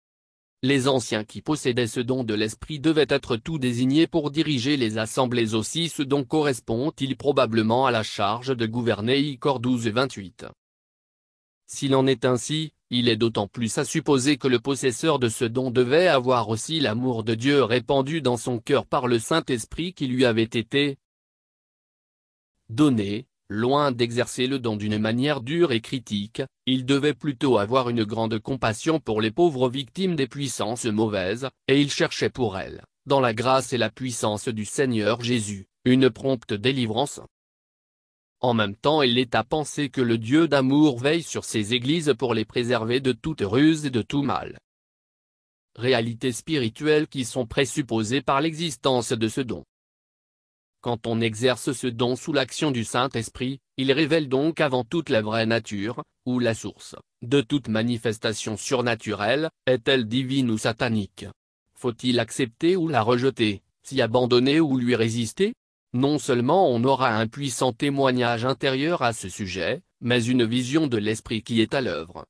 Les anciens qui possédaient ce don de l'esprit devaient être tout désignés pour diriger les assemblées. Aussi ce don correspond-il probablement à la charge de gouverner. Corps douze vingt-huit. S'il en est ainsi, il est d'autant plus à supposer que le possesseur de ce don devait avoir aussi l'amour de Dieu répandu dans son cœur par le Saint-Esprit qui lui avait été donné. Loin d'exercer le don d'une manière dure et critique, il devait plutôt avoir une grande compassion pour les pauvres victimes des puissances mauvaises, et il cherchait pour elles, dans la grâce et la puissance du Seigneur Jésus, une prompte délivrance. En même temps, il est à penser que le Dieu d'amour veille sur ses églises pour les préserver de toute ruse et de tout mal. Réalités spirituelles qui sont présupposées par l'existence de ce don. Quand on exerce ce don sous l'action du Saint-Esprit, il révèle donc avant toute la vraie nature, ou la source, de toute manifestation surnaturelle, est-elle divine ou satanique? Faut-il accepter ou la rejeter, s'y abandonner ou lui résister? Non seulement on aura un puissant témoignage intérieur à ce sujet, mais une vision de l'Esprit qui est à l'œuvre.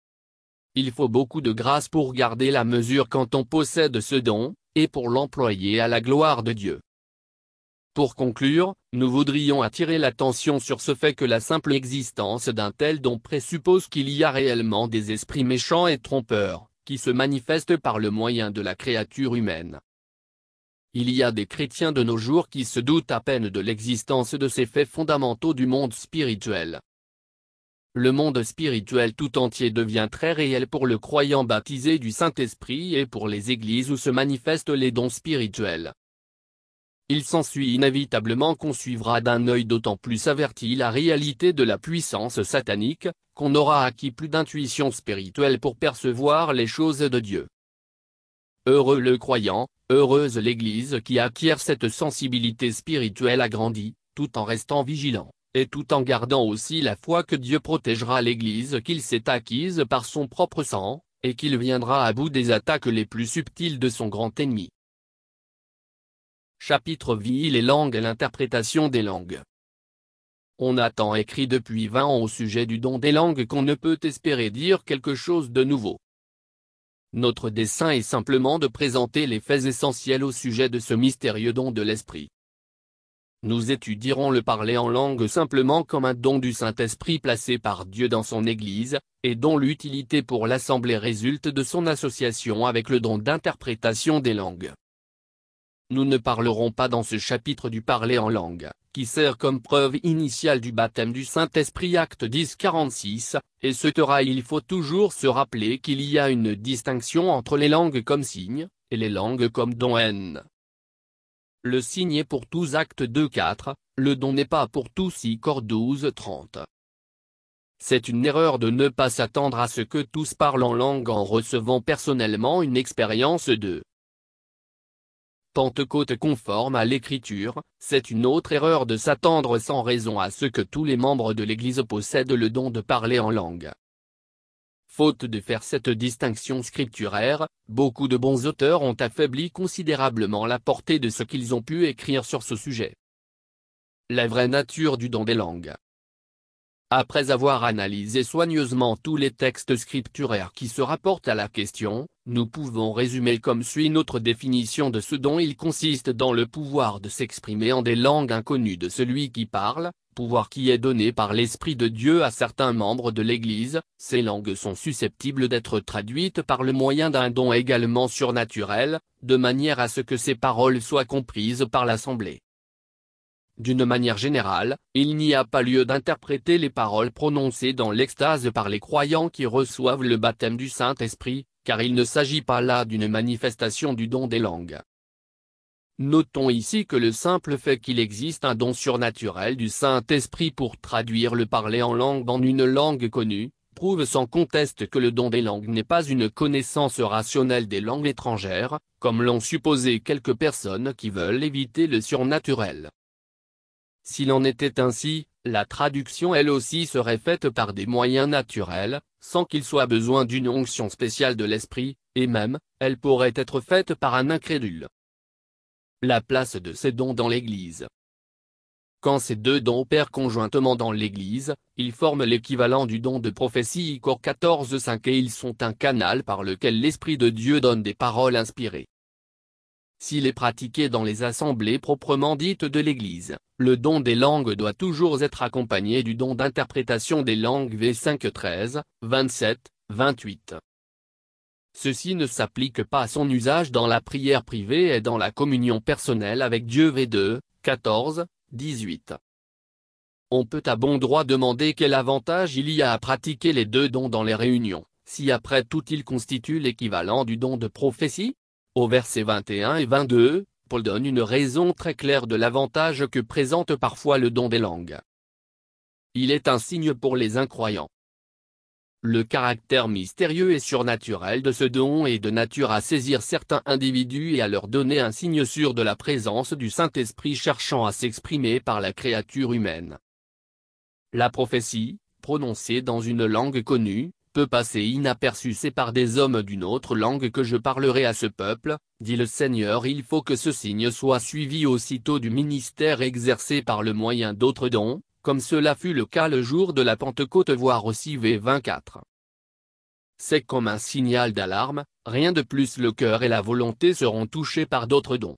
Il faut beaucoup de grâce pour garder la mesure quand on possède ce don, et pour l'employer à la gloire de Dieu. Pour conclure, nous voudrions attirer l'attention sur ce fait que la simple existence d'un tel don présuppose qu'il y a réellement des esprits méchants et trompeurs, qui se manifestent par le moyen de la créature humaine. Il y a des chrétiens de nos jours qui se doutent à peine de l'existence de ces faits fondamentaux du monde spirituel. Le monde spirituel tout entier devient très réel pour le croyant baptisé du Saint-Esprit et pour les églises où se manifestent les dons spirituels. Il s'ensuit inévitablement qu'on suivra d'un œil d'autant plus averti la réalité de la puissance satanique, qu'on aura acquis plus d'intuition spirituelle pour percevoir les choses de Dieu. Heureux le croyant, heureuse l'Église qui acquiert cette sensibilité spirituelle agrandie, tout en restant vigilant, et tout en gardant aussi la foi que Dieu protégera l'Église qu'il s'est acquise par son propre sang, et qu'il viendra à bout des attaques les plus subtiles de son grand ennemi. Chapitre Vie, les langues et l'interprétation des langues. On a tant écrit depuis vingt ans au sujet du don des langues qu'on ne peut espérer dire quelque chose de nouveau. Notre dessein est simplement de présenter les faits essentiels au sujet de ce mystérieux don de l'Esprit. Nous étudierons le parler en langue simplement comme un don du Saint-Esprit placé par Dieu dans son Église, et dont l'utilité pour l'Assemblée résulte de son association avec le don d'interprétation des langues. Nous ne parlerons pas dans ce chapitre du parler en langue, qui sert comme preuve initiale du baptême du Saint-Esprit Acte dix quarante-six, et ce sera il faut toujours se rappeler qu'il y a une distinction entre les langues comme signe, et les langues comme don N. Le signe est pour tous Acte deux quatre, le don n'est pas pour tous six Corps douze trente. C'est une erreur de ne pas s'attendre à ce que tous parlent en langue en recevant personnellement une expérience de Pentecôte conforme à l'Écriture. C'est une autre erreur de s'attendre sans raison à ce que tous les membres de l'Église possèdent le don de parler en langue. Faute de faire cette distinction scripturaire, beaucoup de bons auteurs ont affaibli considérablement la portée de ce qu'ils ont pu écrire sur ce sujet. La vraie nature du don des langues. Après avoir analysé soigneusement tous les textes scripturaires qui se rapportent à la question, nous pouvons résumer comme suit notre définition de ce don. Il consiste dans le pouvoir de s'exprimer en des langues inconnues de celui qui parle, pouvoir qui est donné par l'Esprit de Dieu à certains membres de l'Église. Ces langues sont susceptibles d'être traduites par le moyen d'un don également surnaturel, de manière à ce que ces paroles soient comprises par l'Assemblée. D'une manière générale, il n'y a pas lieu d'interpréter les paroles prononcées dans l'extase par les croyants qui reçoivent le baptême du Saint-Esprit, car il ne s'agit pas là d'une manifestation du don des langues. Notons ici que le simple fait qu'il existe un don surnaturel du Saint-Esprit pour traduire le parler en langue en une langue connue, prouve sans conteste que le don des langues n'est pas une connaissance rationnelle des langues étrangères, comme l'ont supposé quelques personnes qui veulent éviter le surnaturel. S'il en était ainsi, la traduction elle aussi serait faite par des moyens naturels, sans qu'il soit besoin d'une onction spéciale de l'Esprit, et même, elle pourrait être faite par un incrédule. La place de ces dons dans l'Église. Quand ces deux dons opèrent conjointement dans l'Église, ils forment l'équivalent du don de prophétie Corps quatorze cinq et ils sont un canal par lequel l'Esprit de Dieu donne des paroles inspirées. S'il est pratiqué dans les assemblées proprement dites de l'Église, le don des langues doit toujours être accompagné du don d'interprétation des langues V cinq treize, vingt-sept, vingt-huit. Ceci ne s'applique pas à son usage dans la prière privée et dans la communion personnelle avec Dieu V deux, quatorze, dix-huit. On peut à bon droit demander quel avantage il y a à pratiquer les deux dons dans les réunions, si après tout ils constituent l'équivalent du don de prophétie. Au verset vingt et un et vingt-deux, Paul donne une raison très claire de l'avantage que présente parfois le don des langues. Il est un signe pour les incroyants. Le caractère mystérieux et surnaturel de ce don est de nature à saisir certains individus et à leur donner un signe sûr de la présence du Saint-Esprit cherchant à s'exprimer par la créature humaine. La prophétie, prononcée dans une langue connue, peut passer inaperçue. C'est par des hommes d'une autre langue que je parlerai à ce peuple, dit le Seigneur. Il faut que ce signe soit suivi aussitôt du ministère exercé par le moyen d'autres dons, comme cela fut le cas le jour de la Pentecôte voire aussi V vingt-quatre. C'est comme un signal d'alarme, rien de plus. Le cœur et la volonté seront touchés par d'autres dons.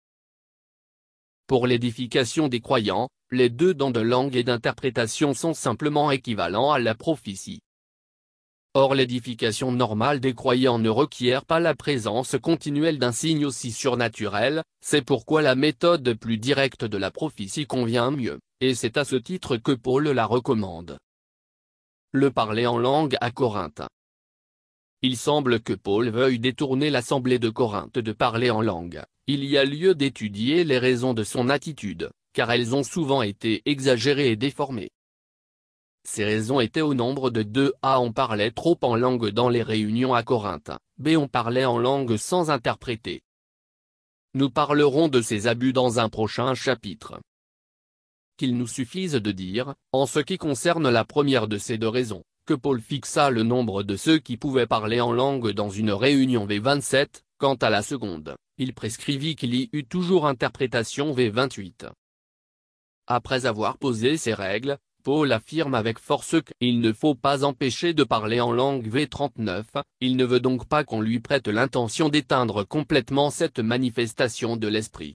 Pour l'édification des croyants, les deux dons de langue et d'interprétation sont simplement équivalents à la prophétie. Or l'édification normale des croyants ne requiert pas la présence continuelle d'un signe aussi surnaturel, c'est pourquoi la méthode plus directe de la prophétie convient mieux, et c'est à ce titre que Paul la recommande. Le parler en langue à Corinthe. Il semble que Paul veuille détourner l'assemblée de Corinthe de parler en langue. Il y a lieu d'étudier les raisons de son attitude, car elles ont souvent été exagérées et déformées. Ces raisons étaient au nombre de deux. A. On parlait trop en langue dans les réunions à Corinthe. B. On parlait en langue sans interpréter. Nous parlerons de ces abus dans un prochain chapitre. Qu'il nous suffise de dire, en ce qui concerne la première de ces deux raisons, que Paul fixa le nombre de ceux qui pouvaient parler en langue dans une réunion V vingt-sept, quant à la seconde, il prescrivit qu'il y eût toujours interprétation V vingt-huit. Après avoir posé ces règles, Paul affirme avec force qu'il ne faut pas empêcher de parler en langue V trente-neuf, il ne veut donc pas qu'on lui prête l'intention d'éteindre complètement cette manifestation de l'esprit.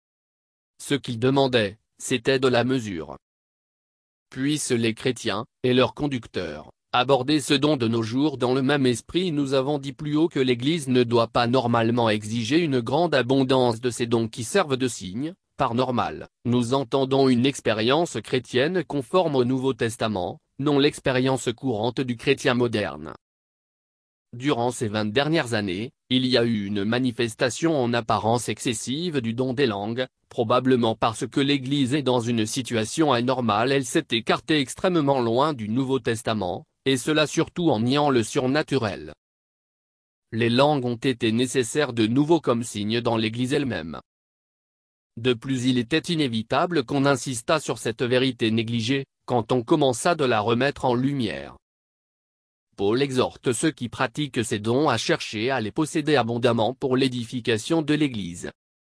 Ce qu'il demandait, c'était de la mesure. Puissent les chrétiens, et leurs conducteurs, aborder ce don de nos jours dans le même esprit. Nous avons dit plus haut que l'Église ne doit pas normalement exiger une grande abondance de ces dons qui servent de signe. Par normal, nous entendons une expérience chrétienne conforme au Nouveau Testament, non l'expérience courante du chrétien moderne. Durant ces vingt dernières années, il y a eu une manifestation en apparence excessive du don des langues, probablement parce que l'Église est dans une situation anormale. Elle s'est écartée extrêmement loin du Nouveau Testament, et cela surtout en niant le surnaturel. Les langues ont été nécessaires de nouveau comme signe dans l'Église elle-même. De plus, il était inévitable qu'on insistât sur cette vérité négligée, quand on commença de la remettre en lumière. Paul exhorte ceux qui pratiquent ces dons à chercher à les posséder abondamment pour l'édification de l'Église.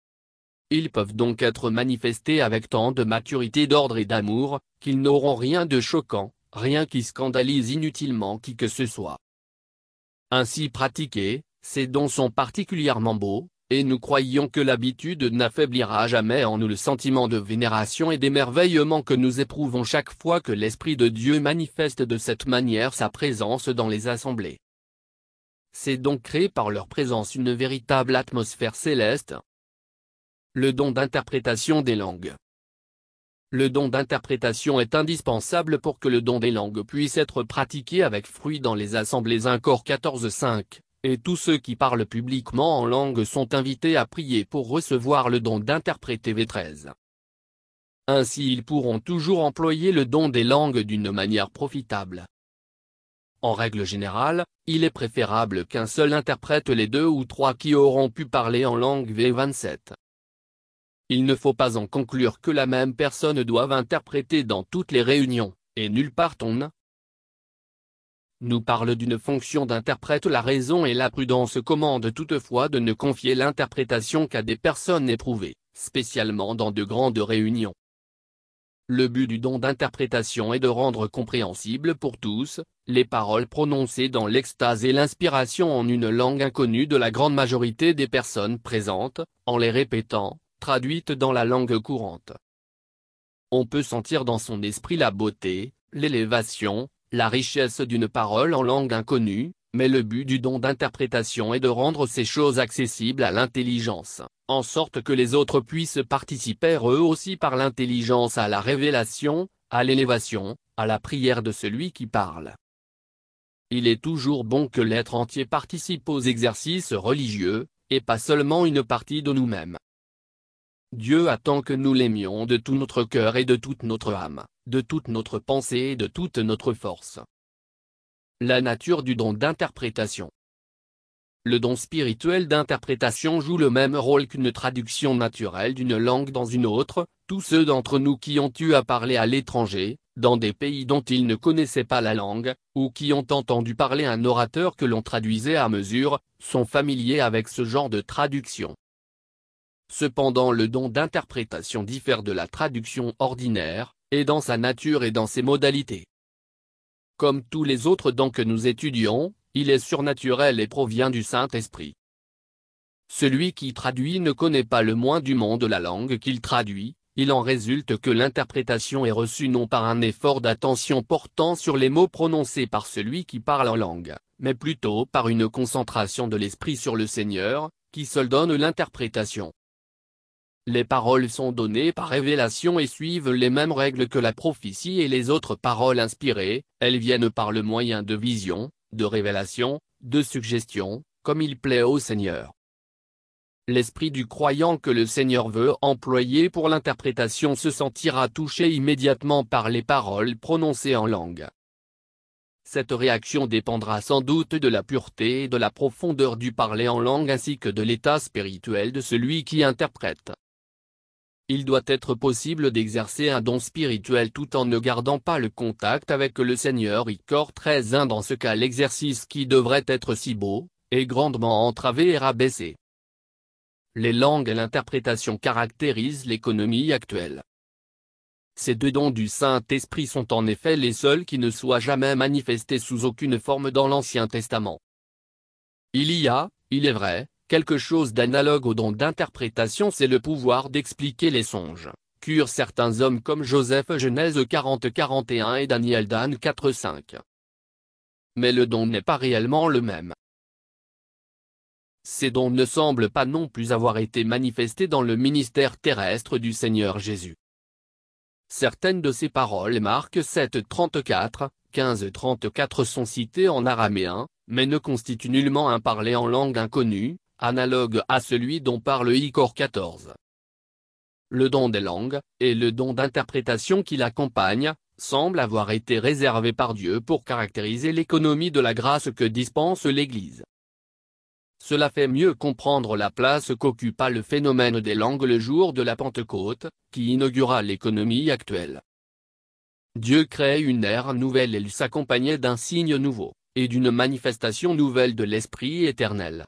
Ils peuvent donc être manifestés avec tant de maturité d'ordre et d'amour, qu'ils n'auront rien de choquant, rien qui scandalise inutilement qui que ce soit. Ainsi pratiqués, ces dons sont particulièrement beaux, et nous croyons que l'habitude n'affaiblira jamais en nous le sentiment de vénération et d'émerveillement que nous éprouvons chaque fois que l'Esprit de Dieu manifeste de cette manière sa présence dans les assemblées. C'est donc créer par leur présence une véritable atmosphère céleste. Le don d'interprétation des langues. Le don d'interprétation est indispensable pour que le don des langues puisse être pratiqué avec fruit dans les assemblées. un Corinthiens quatorze cinq. Et tous ceux qui parlent publiquement en langue sont invités à prier pour recevoir le don d'interpréter V treize. Ainsi ils pourront toujours employer le don des langues d'une manière profitable. En règle générale, il est préférable qu'un seul interprète les deux ou trois qui auront pu parler en langue V vingt-sept. Il ne faut pas en conclure que la même personne doive interpréter dans toutes les réunions, et nulle part on ne nous parle d'une fonction d'interprète. La raison et la prudence commandent toutefois de ne confier l'interprétation qu'à des personnes éprouvées, spécialement dans de grandes réunions. Le but du don d'interprétation est de rendre compréhensible pour tous, les paroles prononcées dans l'extase et l'inspiration en une langue inconnue de la grande majorité des personnes présentes, en les répétant, traduites dans la langue courante. On peut sentir dans son esprit la beauté, l'élévation, la richesse d'une parole en langue inconnue, mais le but du don d'interprétation est de rendre ces choses accessibles à l'intelligence, en sorte que les autres puissent participer eux aussi par l'intelligence à la révélation, à l'élévation, à la prière de celui qui parle. Il est toujours bon que l'être entier participe aux exercices religieux, et pas seulement une partie de nous-mêmes. Dieu attend que nous l'aimions de tout notre cœur et de toute notre âme, de toute notre pensée et de toute notre force. La nature du don d'interprétation. Le don spirituel d'interprétation joue le même rôle qu'une traduction naturelle d'une langue dans une autre. Tous ceux d'entre nous qui ont eu à parler à l'étranger, dans des pays dont ils ne connaissaient pas la langue, ou qui ont entendu parler un orateur que l'on traduisait à mesure, sont familiers avec ce genre de traduction. Cependant, le don d'interprétation diffère de la traduction ordinaire, et dans sa nature et dans ses modalités. Comme tous les autres dons que nous étudions, il est surnaturel et provient du Saint-Esprit. Celui qui traduit ne connaît pas le moins du monde la langue qu'il traduit, il en résulte que l'interprétation est reçue non par un effort d'attention portant sur les mots prononcés par celui qui parle en langue, mais plutôt par une concentration de l'esprit sur le Seigneur, qui seul donne l'interprétation. Les paroles sont données par révélation et suivent les mêmes règles que la prophétie et les autres paroles inspirées. Elles viennent par le moyen de vision, de révélation, de suggestion, comme il plaît au Seigneur. L'esprit du croyant que le Seigneur veut employer pour l'interprétation se sentira touché immédiatement par les paroles prononcées en langue. Cette réaction dépendra sans doute de la pureté et de la profondeur du parler en langue ainsi que de l'état spirituel de celui qui interprète. Il doit être possible d'exercer un don spirituel tout en ne gardant pas le contact avec le Seigneur. Corps treize un Dans ce cas l'exercice qui devrait être si beau, est grandement entravé et rabaissé. Les langues et l'interprétation caractérisent l'économie actuelle. Ces deux dons du Saint-Esprit sont en effet les seuls qui ne soient jamais manifestés sous aucune forme dans l'Ancien Testament. Il y a, il est vrai, quelque chose d'analogue au don d'interprétation, c'est le pouvoir d'expliquer les songes, qu'eurent certains hommes comme Joseph Genèse quarante quarante et un et Daniel Dan quatre cinq. Mais le don n'est pas réellement le même. Ces dons ne semblent pas non plus avoir été manifestés dans le ministère terrestre du Seigneur Jésus. Certaines de ces paroles Marc sept trente-quatre, quinze trente-quatre sont citées en araméen, mais ne constituent nullement un parler en langue inconnue, analogue à celui dont parle Icor quatorze. Le don des langues, et le don d'interprétation qui l'accompagne, semblent avoir été réservés par Dieu pour caractériser l'économie de la grâce que dispense l'Église. Cela fait mieux comprendre la place qu'occupa le phénomène des langues le jour de la Pentecôte, qui inaugura l'économie actuelle. Dieu crée une ère nouvelle et elle s'accompagnait d'un signe nouveau, et d'une manifestation nouvelle de l'Esprit éternel.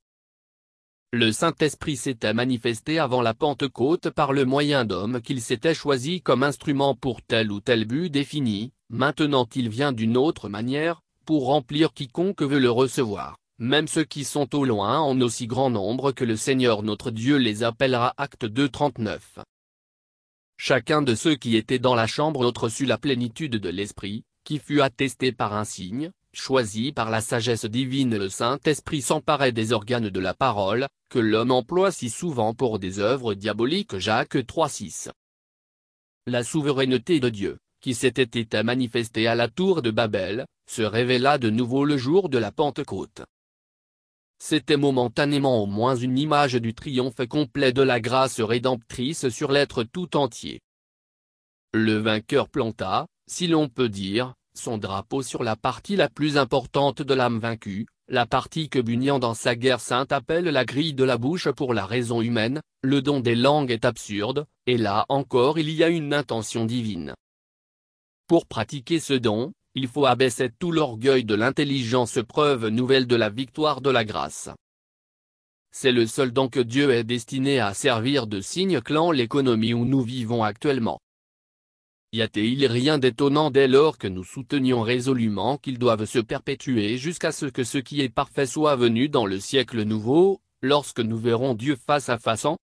Le Saint-Esprit s'était manifesté avant la Pentecôte par le moyen d'hommes qu'il s'était choisi comme instrument pour tel ou tel but défini, maintenant il vient d'une autre manière, pour remplir quiconque veut le recevoir. Même ceux qui sont au loin en aussi grand nombre que le Seigneur notre Dieu les appellera. Acte deux trente-neuf. Chacun de ceux qui étaient dans la chambre haute reçut la plénitude de l'Esprit, qui fut attesté par un signe, choisi par la sagesse divine. Le Saint-Esprit s'emparait des organes de la parole, que l'homme emploie si souvent pour des œuvres diaboliques. Jacques trois six. La souveraineté de Dieu, qui s'était été manifestée à la tour de Babel, se révéla de nouveau le jour de la Pentecôte. C'était momentanément au moins une image du triomphe complet de la grâce rédemptrice sur l'être tout entier. Le vainqueur planta, si l'on peut dire, son drapeau sur la partie la plus importante de l'âme vaincue, la partie que Bunyan dans sa guerre sainte appelle la grille de la bouche. Pour la raison humaine, le don des langues est absurde, et là encore il y a une intention divine. Pour pratiquer ce don, il faut abaisser tout l'orgueil de l'intelligence, preuve nouvelle de la victoire de la grâce. C'est le seul don que Dieu est destiné à servir de signe clan l'économie où nous vivons actuellement. Y a-t-il rien d'étonnant dès lors que nous soutenions résolument qu'ils doivent se perpétuer jusqu'à ce que ce qui est parfait soit venu dans le siècle nouveau, lorsque nous verrons Dieu face à face en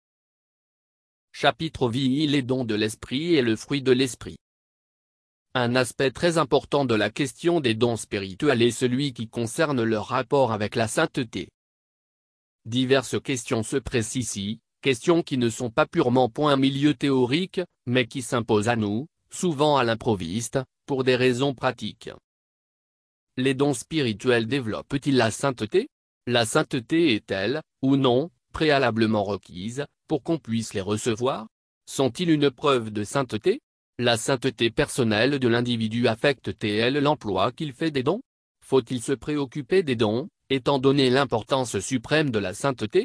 Chapitre Vie, les dons de l'Esprit et le fruit de l'Esprit. Un aspect très important de la question des dons spirituels est celui qui concerne leur rapport avec la sainteté. Diverses questions se pressent ici, questions qui ne sont pas purement point milieu théorique, mais qui s'imposent à nous, souvent à l'improviste, pour des raisons pratiques. Les dons spirituels développent-ils la sainteté? La sainteté est-elle, ou non, préalablement requise, pour qu'on puisse les recevoir? Sont-ils une preuve de sainteté? La sainteté personnelle de l'individu affecte-t-elle l'emploi qu'il fait des dons? Faut-il se préoccuper des dons, étant donné l'importance suprême de la sainteté?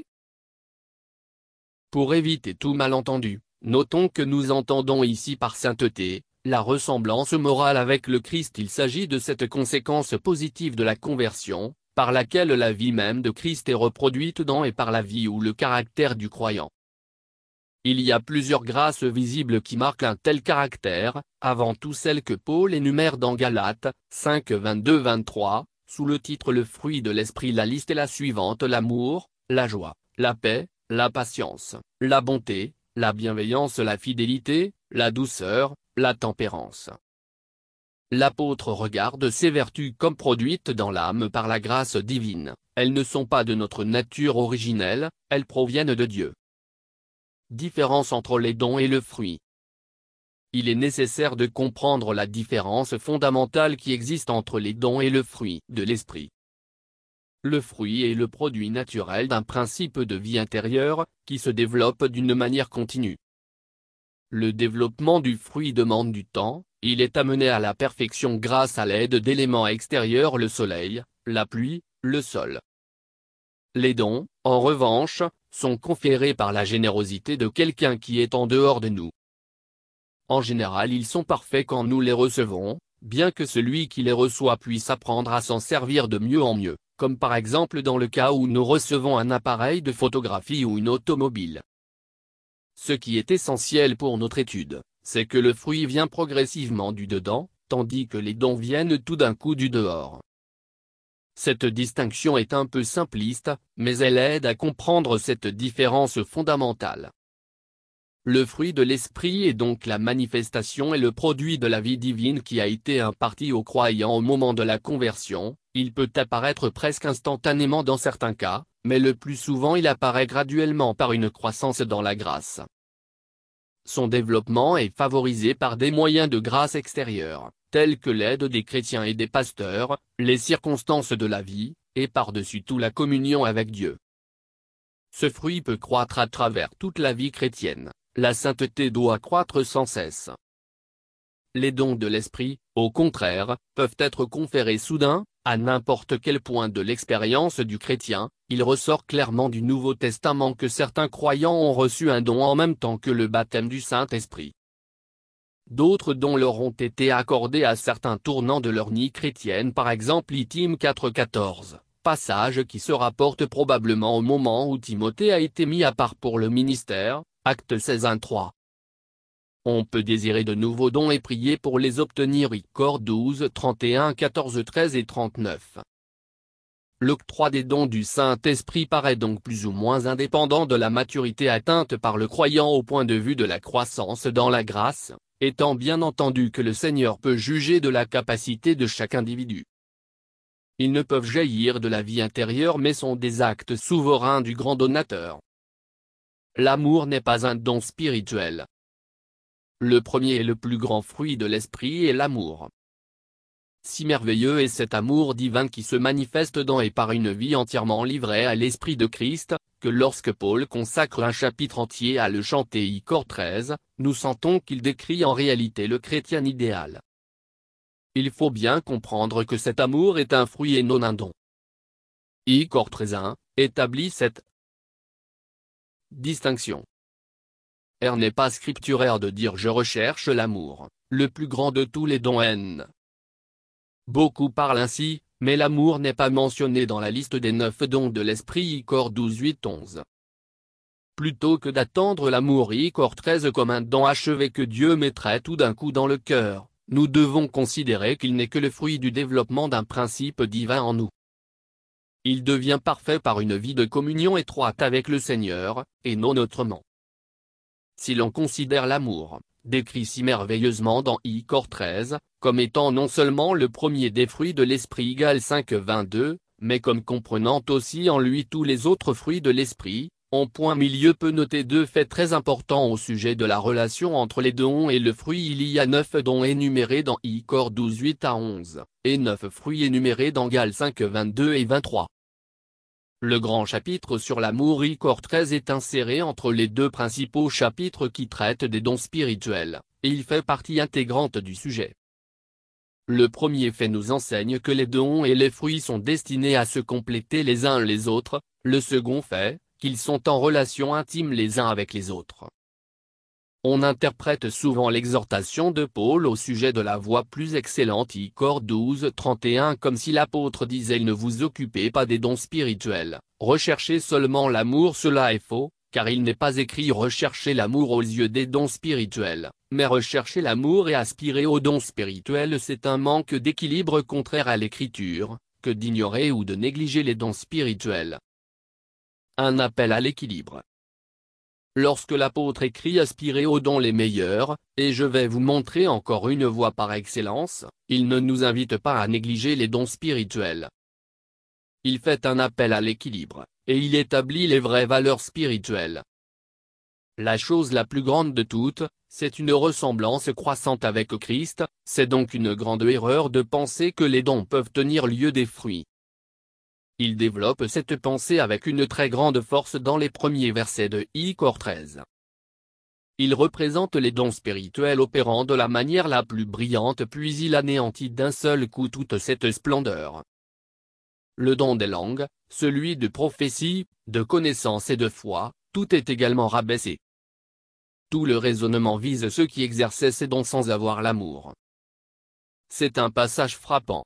Pour éviter tout malentendu, notons que nous entendons ici par sainteté, la ressemblance morale avec le Christ. Il s'agit de cette conséquence positive de la conversion, par laquelle la vie même de Christ est reproduite dans et par la vie ou le caractère du croyant. Il y a plusieurs grâces visibles qui marquent un tel caractère, avant tout celle que Paul énumère dans Galates cinq vingt-deux vingt-trois, sous le titre Le fruit de l'esprit. La liste est la suivante: l'amour, la joie, la paix, la patience, la bonté, la bienveillance, la fidélité, la douceur, la tempérance. L'apôtre regarde ces vertus comme produites dans l'âme par la grâce divine. Elles ne sont pas de notre nature originelle, elles proviennent de Dieu. Différence entre les dons et le fruit. Il est nécessaire de comprendre la différence fondamentale qui existe entre les dons et le fruit de l'esprit. Le fruit est le produit naturel d'un principe de vie intérieure, qui se développe d'une manière continue. Le développement du fruit demande du temps, il est amené à la perfection grâce à l'aide d'éléments extérieurs: le soleil, la pluie, le sol. Les dons, en revanche, sont conférés par la générosité de quelqu'un qui est en dehors de nous. En général, ils sont parfaits quand nous les recevons, bien que celui qui les reçoit puisse apprendre à s'en servir de mieux en mieux, comme par exemple dans le cas où nous recevons un appareil de photographie ou une automobile. Ce qui est essentiel pour notre étude, c'est que le fruit vient progressivement du dedans, tandis que les dons viennent tout d'un coup du dehors. Cette distinction est un peu simpliste, mais elle aide à comprendre cette différence fondamentale. Le fruit de l'esprit est donc la manifestation et le produit de la vie divine qui a été imparti aux croyants au moment de la conversion. Il peut apparaître presque instantanément dans certains cas, mais le plus souvent il apparaît graduellement par une croissance dans la grâce. Son développement est favorisé par des moyens de grâce extérieure, tels que l'aide des chrétiens et des pasteurs, les circonstances de la vie, et par-dessus tout la communion avec Dieu. Ce fruit peut croître à travers toute la vie chrétienne. La sainteté doit croître sans cesse. Les dons de l'esprit, au contraire, peuvent être conférés soudain, à n'importe quel point de l'expérience du chrétien. Il ressort clairement du Nouveau Testament que certains croyants ont reçu un don en même temps que le baptême du Saint-Esprit. D'autres dons leur ont été accordés à certains tournants de leur vie chrétienne, par exemple Timothée quatre quatorze, passage qui se rapporte probablement au moment où Timothée a été mis à part pour le ministère. Acte seize un trois. On peut désirer de nouveaux dons et prier pour les obtenir. Corinthiens douze trente et un quatorze treize et trente-neuf. L'octroi des dons du Saint-Esprit paraît donc plus ou moins indépendant de la maturité atteinte par le croyant au point de vue de la croissance dans la grâce, étant bien entendu que le Seigneur peut juger de la capacité de chaque individu. Ils ne peuvent jaillir de la vie intérieure mais sont des actes souverains du grand donateur. L'amour n'est pas un don spirituel. Le premier et le plus grand fruit de l'esprit est l'amour. Si merveilleux est cet amour divin qui se manifeste dans et par une vie entièrement livrée à l'Esprit de Christ, que lorsque Paul consacre un chapitre entier à le chanter. Corinthiens treize, nous sentons qu'il décrit en réalité le chrétien idéal. Il faut bien comprendre que cet amour est un fruit et non un don. Corinthiens treize un établit cette distinction. R n'est pas scripturaire de dire je recherche l'amour, le plus grand de tous les dons N. Beaucoup parlent ainsi, mais l'amour n'est pas mentionné dans la liste des neuf dons de l'esprit. Corinthiens douze huit onze. Plutôt que d'attendre l'amour Corinthiens treize comme un don achevé que Dieu mettrait tout d'un coup dans le cœur, nous devons considérer qu'il n'est que le fruit du développement d'un principe divin en nous. Il devient parfait par une vie de communion étroite avec le Seigneur, et non autrement. Si l'on considère l'amour, décrit si merveilleusement dans Corinthiens treize, comme étant non seulement le premier des fruits de l'esprit égale cinq vingt-deux, mais comme comprenant aussi en lui tous les autres fruits de l'esprit, on point milieu peut noter deux faits très importants au sujet de la relation entre les dons et le fruit. Il y a neuf dons énumérés dans Corinthiens douze huit à onze, et neuf fruits énumérés dans Galates cinq vingt-deux et vingt-trois. Le grand chapitre sur l'amour Corinthiens treize est inséré entre les deux principaux chapitres qui traitent des dons spirituels, et il fait partie intégrante du sujet. Le premier fait nous enseigne que les dons et les fruits sont destinés à se compléter les uns les autres, le second fait, qu'ils sont en relation intime les uns avec les autres. On interprète souvent l'exhortation de Paul au sujet de la voie plus excellente Corinthiens douze trente et un comme si l'apôtre disait « Ne vous occupez pas des dons spirituels, recherchez seulement l'amour ». Cela est faux, car il n'est pas écrit « Recherchez l'amour aux yeux des dons spirituels », mais « Rechercher l'amour et aspirer aux dons spirituels ». C'est un manque d'équilibre contraire à l'Écriture, que d'ignorer ou de négliger les dons spirituels. Un appel à l'équilibre. Lorsque l'apôtre écrit « Aspirez aux dons les meilleurs, et je vais vous montrer encore une voie par excellence », il ne nous invite pas à négliger les dons spirituels. Il fait un appel à l'équilibre, et il établit les vraies valeurs spirituelles. La chose la plus grande de toutes, c'est une ressemblance croissante avec Christ, c'est donc une grande erreur de penser que les dons peuvent tenir lieu des fruits. Il développe cette pensée avec une très grande force dans les premiers versets de Corinthiens treize. Il représente les dons spirituels opérant de la manière la plus brillante puis il anéantit d'un seul coup toute cette splendeur. Le don des langues, celui de prophétie, de connaissance et de foi, tout est également rabaissé. Tout le raisonnement vise ceux qui exerçaient ces dons sans avoir l'amour. C'est un passage frappant.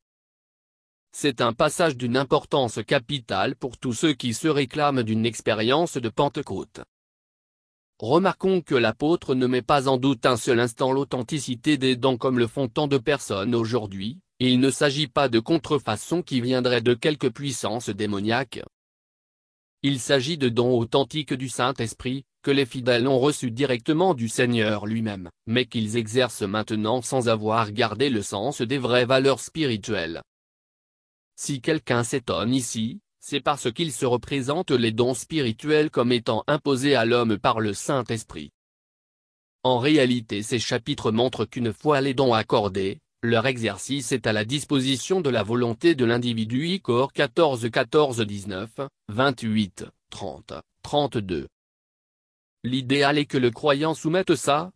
C'est un passage d'une importance capitale pour tous ceux qui se réclament d'une expérience de Pentecôte. Remarquons que l'apôtre ne met pas en doute un seul instant l'authenticité des dons comme le font tant de personnes aujourd'hui, et il ne s'agit pas de contrefaçons qui viendraient de quelque puissance démoniaque. Il s'agit de dons authentiques du Saint-Esprit, que les fidèles ont reçus directement du Seigneur lui-même, mais qu'ils exercent maintenant sans avoir gardé le sens des vraies valeurs spirituelles. Si quelqu'un s'étonne ici, c'est parce qu'il se représente les dons spirituels comme étant imposés à l'homme par le Saint-Esprit. En réalité, ces chapitres montrent qu'une fois les dons accordés, leur exercice est à la disposition de la volonté de l'individu. I Cor quatorze quatorze dix-neuf, vingt-huit, trente, trente-deux. L'idéal est que le croyant soumette sa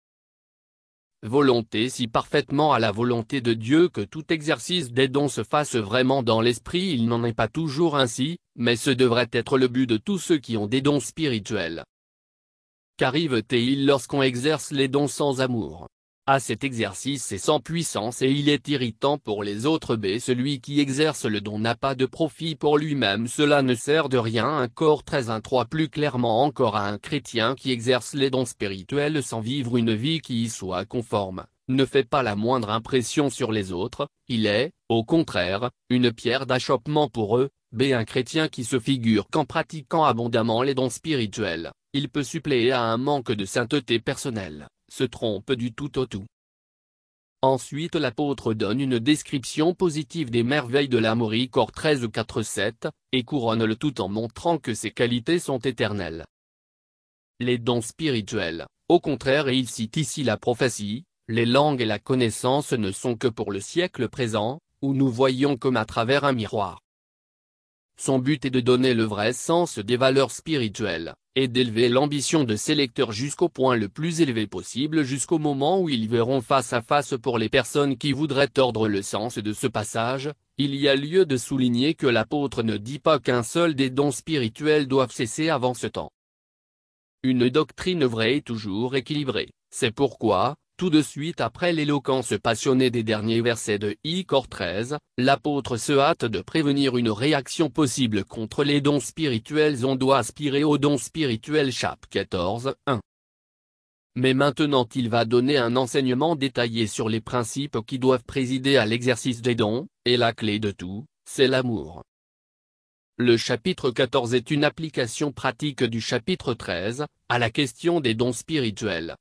volonté si parfaitement à la volonté de Dieu que tout exercice des dons se fasse vraiment dans l'esprit. Il n'en est pas toujours ainsi, mais ce devrait être le but de tous ceux qui ont des dons spirituels. Qu'arrive-t-il lorsqu'on exerce les dons sans amour? À cet exercice est sans puissance et il est irritant pour les autres. B. Celui qui exerce le don n'a pas de profit pour lui-même. Cela ne sert de rien. Un corps treize un trois. Plus clairement encore, à un chrétien qui exerce les dons spirituels sans vivre une vie qui y soit conforme, ne fait pas la moindre impression sur les autres, il est, au contraire, une pierre d'achoppement pour eux. B. Un chrétien qui se figure qu'en pratiquant abondamment les dons spirituels, il peut suppléer à un manque de sainteté personnelle, se trompe du tout au tout. Ensuite l'apôtre donne une description positive des merveilles de l'amour. I Cor treize quatre sept, et couronne le tout en montrant que ses qualités sont éternelles. Les dons spirituels, au contraire, et il cite ici la prophétie, les langues et la connaissance ne sont que pour le siècle présent, où nous voyons comme à travers un miroir. Son but est de donner le vrai sens des valeurs spirituelles, et d'élever l'ambition de ses lecteurs jusqu'au point le plus élevé possible, jusqu'au moment où ils verront face à face. Pour les personnes qui voudraient tordre le sens de ce passage, il y a lieu de souligner que l'apôtre ne dit pas qu'un seul des dons spirituels doivent cesser avant ce temps. Une doctrine vraie est toujours équilibrée, c'est pourquoi, tout de suite après l'éloquence passionnée des derniers versets de I Cor treize, l'apôtre se hâte de prévenir une réaction possible contre les dons spirituels. On doit aspirer aux dons spirituels. Chapitre quatorze, un. Mais maintenant il va donner un enseignement détaillé sur les principes qui doivent présider à l'exercice des dons, et la clé de tout, c'est l'amour. Le chapitre quatorze est une application pratique du chapitre treize, à la question des dons spirituels.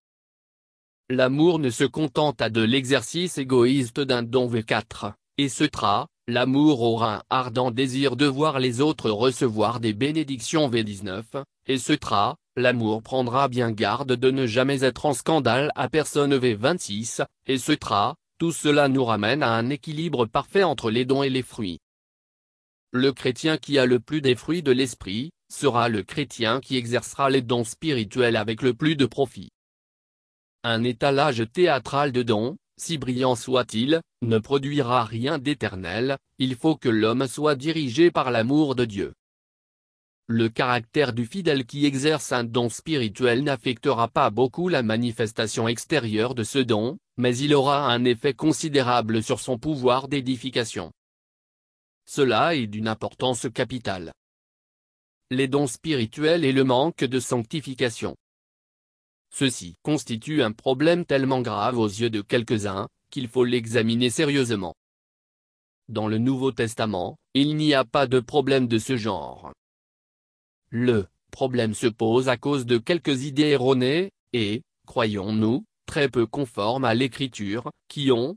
L'amour ne se contente à de l'exercice égoïste d'un don. V quatre, et ce tra, l'amour aura un ardent désir de voir les autres recevoir des bénédictions. V dix-neuf, et ce tra, l'amour prendra bien garde de ne jamais être en scandale à personne. V vingt-six, et ce tra, tout cela nous ramène à un équilibre parfait entre les dons et les fruits. Le chrétien qui a le plus des fruits de l'esprit, sera le chrétien qui exercera les dons spirituels avec le plus de profit. Un étalage théâtral de dons, si brillant soit-il, ne produira rien d'éternel. Il faut que l'homme soit dirigé par l'amour de Dieu. Le caractère du fidèle qui exerce un don spirituel n'affectera pas beaucoup la manifestation extérieure de ce don, mais il aura un effet considérable sur son pouvoir d'édification. Cela est d'une importance capitale. Les dons spirituels et le manque de sanctification. Ceci constitue un problème tellement grave aux yeux de quelques-uns, qu'il faut l'examiner sérieusement. Dans le Nouveau Testament, il n'y a pas de problème de ce genre. Le problème se pose à cause de quelques idées erronées, et, croyons-nous, très peu conformes à l'Écriture, qui ont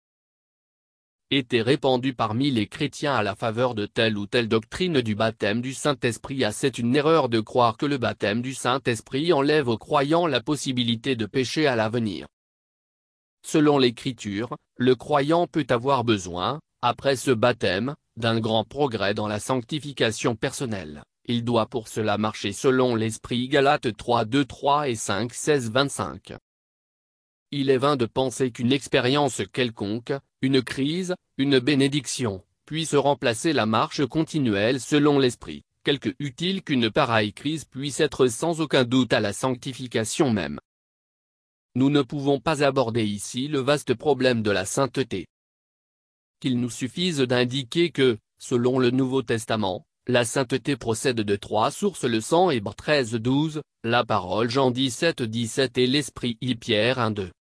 été répandues parmi les chrétiens à la faveur de telle ou telle doctrine du baptême du Saint-Esprit. Ah, c'est une erreur de croire que le baptême du Saint-Esprit enlève aux croyants la possibilité de pécher à l'avenir. Selon l'Écriture, le croyant peut avoir besoin, après ce baptême, d'un grand progrès dans la sanctification personnelle. Il doit pour cela marcher selon l'Esprit. Galates trois deux trois et cinq seize vingt-cinq. Il est vain de penser qu'une expérience quelconque, une crise, une bénédiction, puisse remplacer la marche continuelle selon l'Esprit, quelque utile qu'une pareille crise puisse être sans aucun doute à la sanctification même. Nous ne pouvons pas aborder ici le vaste problème de la sainteté. Qu'il nous suffise d'indiquer que, selon le Nouveau Testament, La sainteté procède de trois sources: le sang Hébreux treize douze, la parole Jean dix-sept dix-sept et l'esprit I Pierre un deux.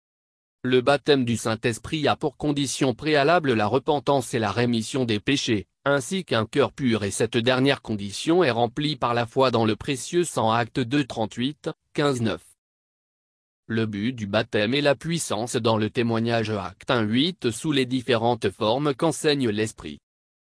Le baptême du Saint-Esprit a pour condition préalable la repentance et la rémission des péchés, ainsi qu'un cœur pur, et cette dernière condition est remplie par la foi dans le précieux sang. Actes deux trente-huit, quinze neuf. Le but du baptême est la puissance dans le témoignage. Actes un huit sous les différentes formes qu'enseigne l'Esprit.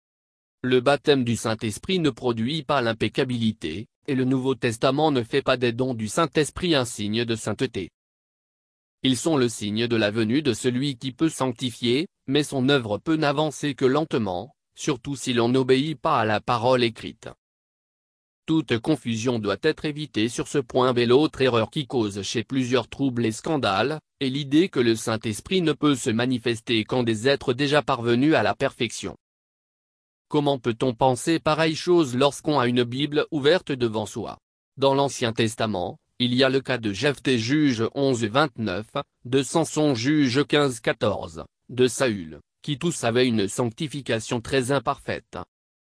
Le baptême du Saint-Esprit ne produit pas l'impeccabilité, et le Nouveau Testament ne fait pas des dons du Saint-Esprit un signe de sainteté. Ils sont le signe de la venue de celui qui peut sanctifier, mais son œuvre peut n'avancer que lentement, surtout si l'on n'obéit pas à la parole écrite. Toute confusion doit être évitée sur ce point. Mais l'autre erreur qui cause chez plusieurs troubles et scandales, est l'idée que le Saint-Esprit ne peut se manifester qu'en des êtres déjà parvenus à la perfection. Comment peut-on penser pareille chose lorsqu'on a une Bible ouverte devant soi? Dans l'Ancien Testament, il y a le cas de Jephthé juge onze vingt-neuf, de Samson juge quinze quatorze, de Saül, qui tous avaient une sanctification très imparfaite.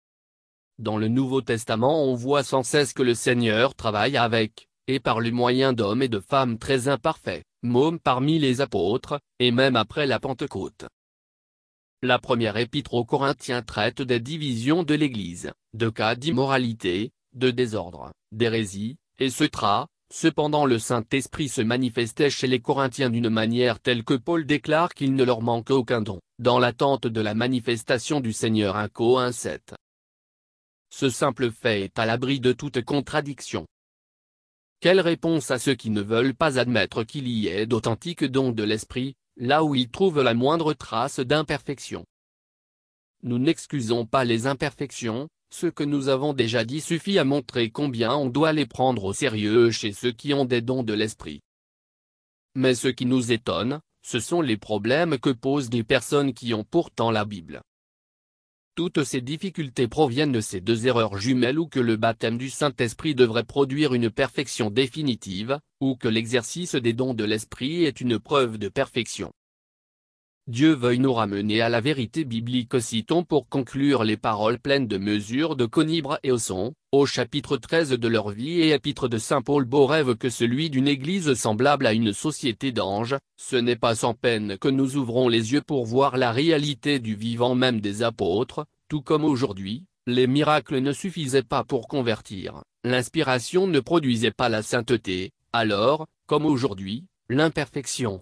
Dans le Nouveau Testament on voit sans cesse que le Seigneur travaille avec, et par le moyen d'hommes et de femmes très imparfaits, mômes parmi les apôtres, et même après la Pentecôte. La première épître aux Corinthiens traite des divisions de l'Église, de cas d'immoralité, de désordre, d'hérésie, et cetera. Cependant le Saint-Esprit se manifestait chez les Corinthiens d'une manière telle que Paul déclare qu'il ne leur manque aucun don, dans l'attente de la manifestation du Seigneur. un Cor un sept. Ce simple fait est à l'abri de toute contradiction. Quelle réponse à ceux qui ne veulent pas admettre qu'il y ait d'authentiques dons de l'Esprit, là où ils trouvent la moindre trace d'imperfection? Nous n'excusons pas les imperfections. Ce que nous avons déjà dit suffit à montrer combien on doit les prendre au sérieux chez ceux qui ont des dons de l'Esprit. Mais ce qui nous étonne, ce sont les problèmes que posent des personnes qui ont pourtant la Bible. Toutes ces difficultés proviennent de ces deux erreurs jumelles: ou que le baptême du Saint-Esprit devrait produire une perfection définitive, ou que l'exercice des dons de l'Esprit est une preuve de perfection. Dieu veuille nous ramener à la vérité biblique. Citons pour conclure les paroles pleines de mesure de Conibre et Osson, au chapitre treize de leur vie et épître de saint Paul: beau rêve que celui d'une église semblable à une société d'anges, ce n'est pas sans peine que nous ouvrons les yeux pour voir la réalité du vivant même des apôtres. Tout comme aujourd'hui, les miracles ne suffisaient pas pour convertir, l'inspiration ne produisait pas la sainteté, alors, comme aujourd'hui, l'imperfection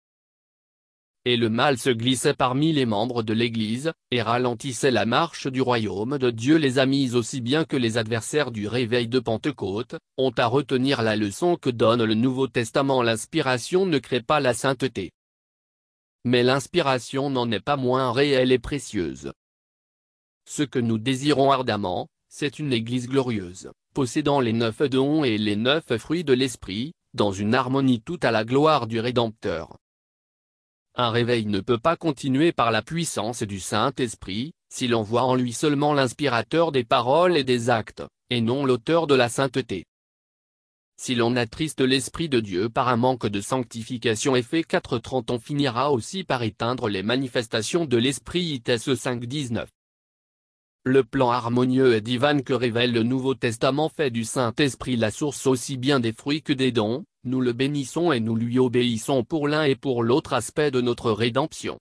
et le mal se glissaient parmi les membres de l'Église, et ralentissaient la marche du royaume de Dieu. Les amis aussi bien que les adversaires du réveil de Pentecôte, ont à retenir la leçon que donne le Nouveau Testament: l'inspiration ne crée pas la sainteté. Mais l'inspiration n'en est pas moins réelle et précieuse. Ce que nous désirons ardemment, c'est une Église glorieuse, possédant les neuf dons et les neuf fruits de l'Esprit, dans une harmonie toute à la gloire du Rédempteur. Un réveil ne peut pas continuer par la puissance du Saint-Esprit, si l'on voit en lui seulement l'inspirateur des paroles et des actes, et non l'auteur de la sainteté. Si l'on attriste l'Esprit de Dieu par un manque de sanctification, Éphésiens quatre trente, on finira aussi par éteindre les manifestations de l'Esprit. I T S cinq dix-neuf. Le plan harmonieux et divin que révèle le Nouveau Testament fait du Saint-Esprit la source aussi bien des fruits que des dons. Nous le bénissons et nous lui obéissons pour l'un et pour l'autre aspect de notre rédemption.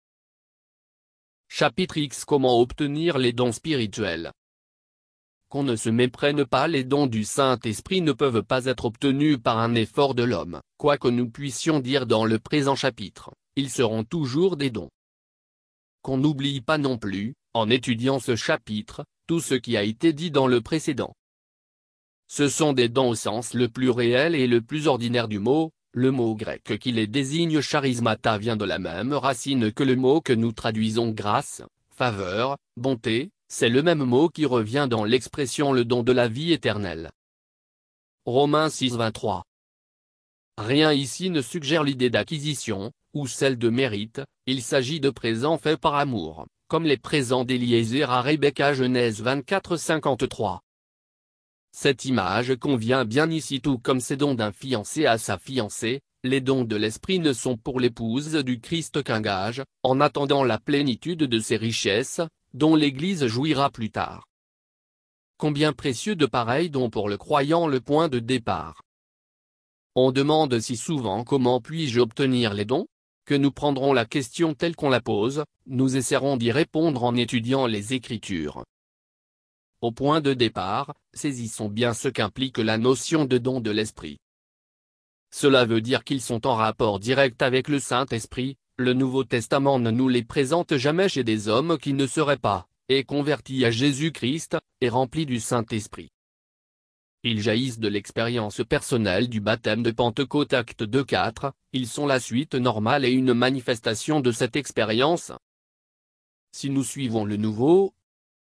Chapitre X. Comment obtenir les dons spirituels? Qu'on ne se méprenne pas, les dons du Saint-Esprit ne peuvent pas être obtenus par un effort de l'homme. Quoi que nous puissions dire dans le présent chapitre, ils seront toujours des dons. Qu'on n'oublie pas non plus, en étudiant ce chapitre, tout ce qui a été dit dans le précédent. Ce sont des dons au sens le plus réel et le plus ordinaire du mot. Le mot grec qui les désigne, charismata, vient de la même racine que le mot que nous traduisons grâce, faveur, bonté. C'est le même mot qui revient dans l'expression le don de la vie éternelle. Romains six vingt-trois. Rien ici ne suggère l'idée d'acquisition, ou celle de mérite. Il s'agit de présents faits par amour, comme les présents d'Éliézer à Rebecca. Genèse vingt-quatre cinquante-trois. Cette image convient bien ici, tout comme ces dons d'un fiancé à sa fiancée. Les dons de l'Esprit ne sont pour l'épouse du Christ qu'un gage, en attendant la plénitude de ses richesses, dont l'Église jouira plus tard. Combien précieux de pareils dons pour le croyant, le point de départ. On demande si souvent comment puis-je obtenir les dons? Que nous prendrons la question telle qu'on la pose, nous essaierons d'y répondre en étudiant les Écritures. Au point de départ, saisissons bien ce qu'implique la notion de don de l'Esprit. Cela veut dire qu'ils sont en rapport direct avec le Saint-Esprit. Le Nouveau Testament ne nous les présente jamais chez des hommes qui ne seraient pas, et convertis à Jésus-Christ, et remplis du Saint-Esprit. Ils jaillissent de l'expérience personnelle du baptême de Pentecôte acte deux quatre, ils sont la suite normale et une manifestation de cette expérience. Si nous suivons le Nouveau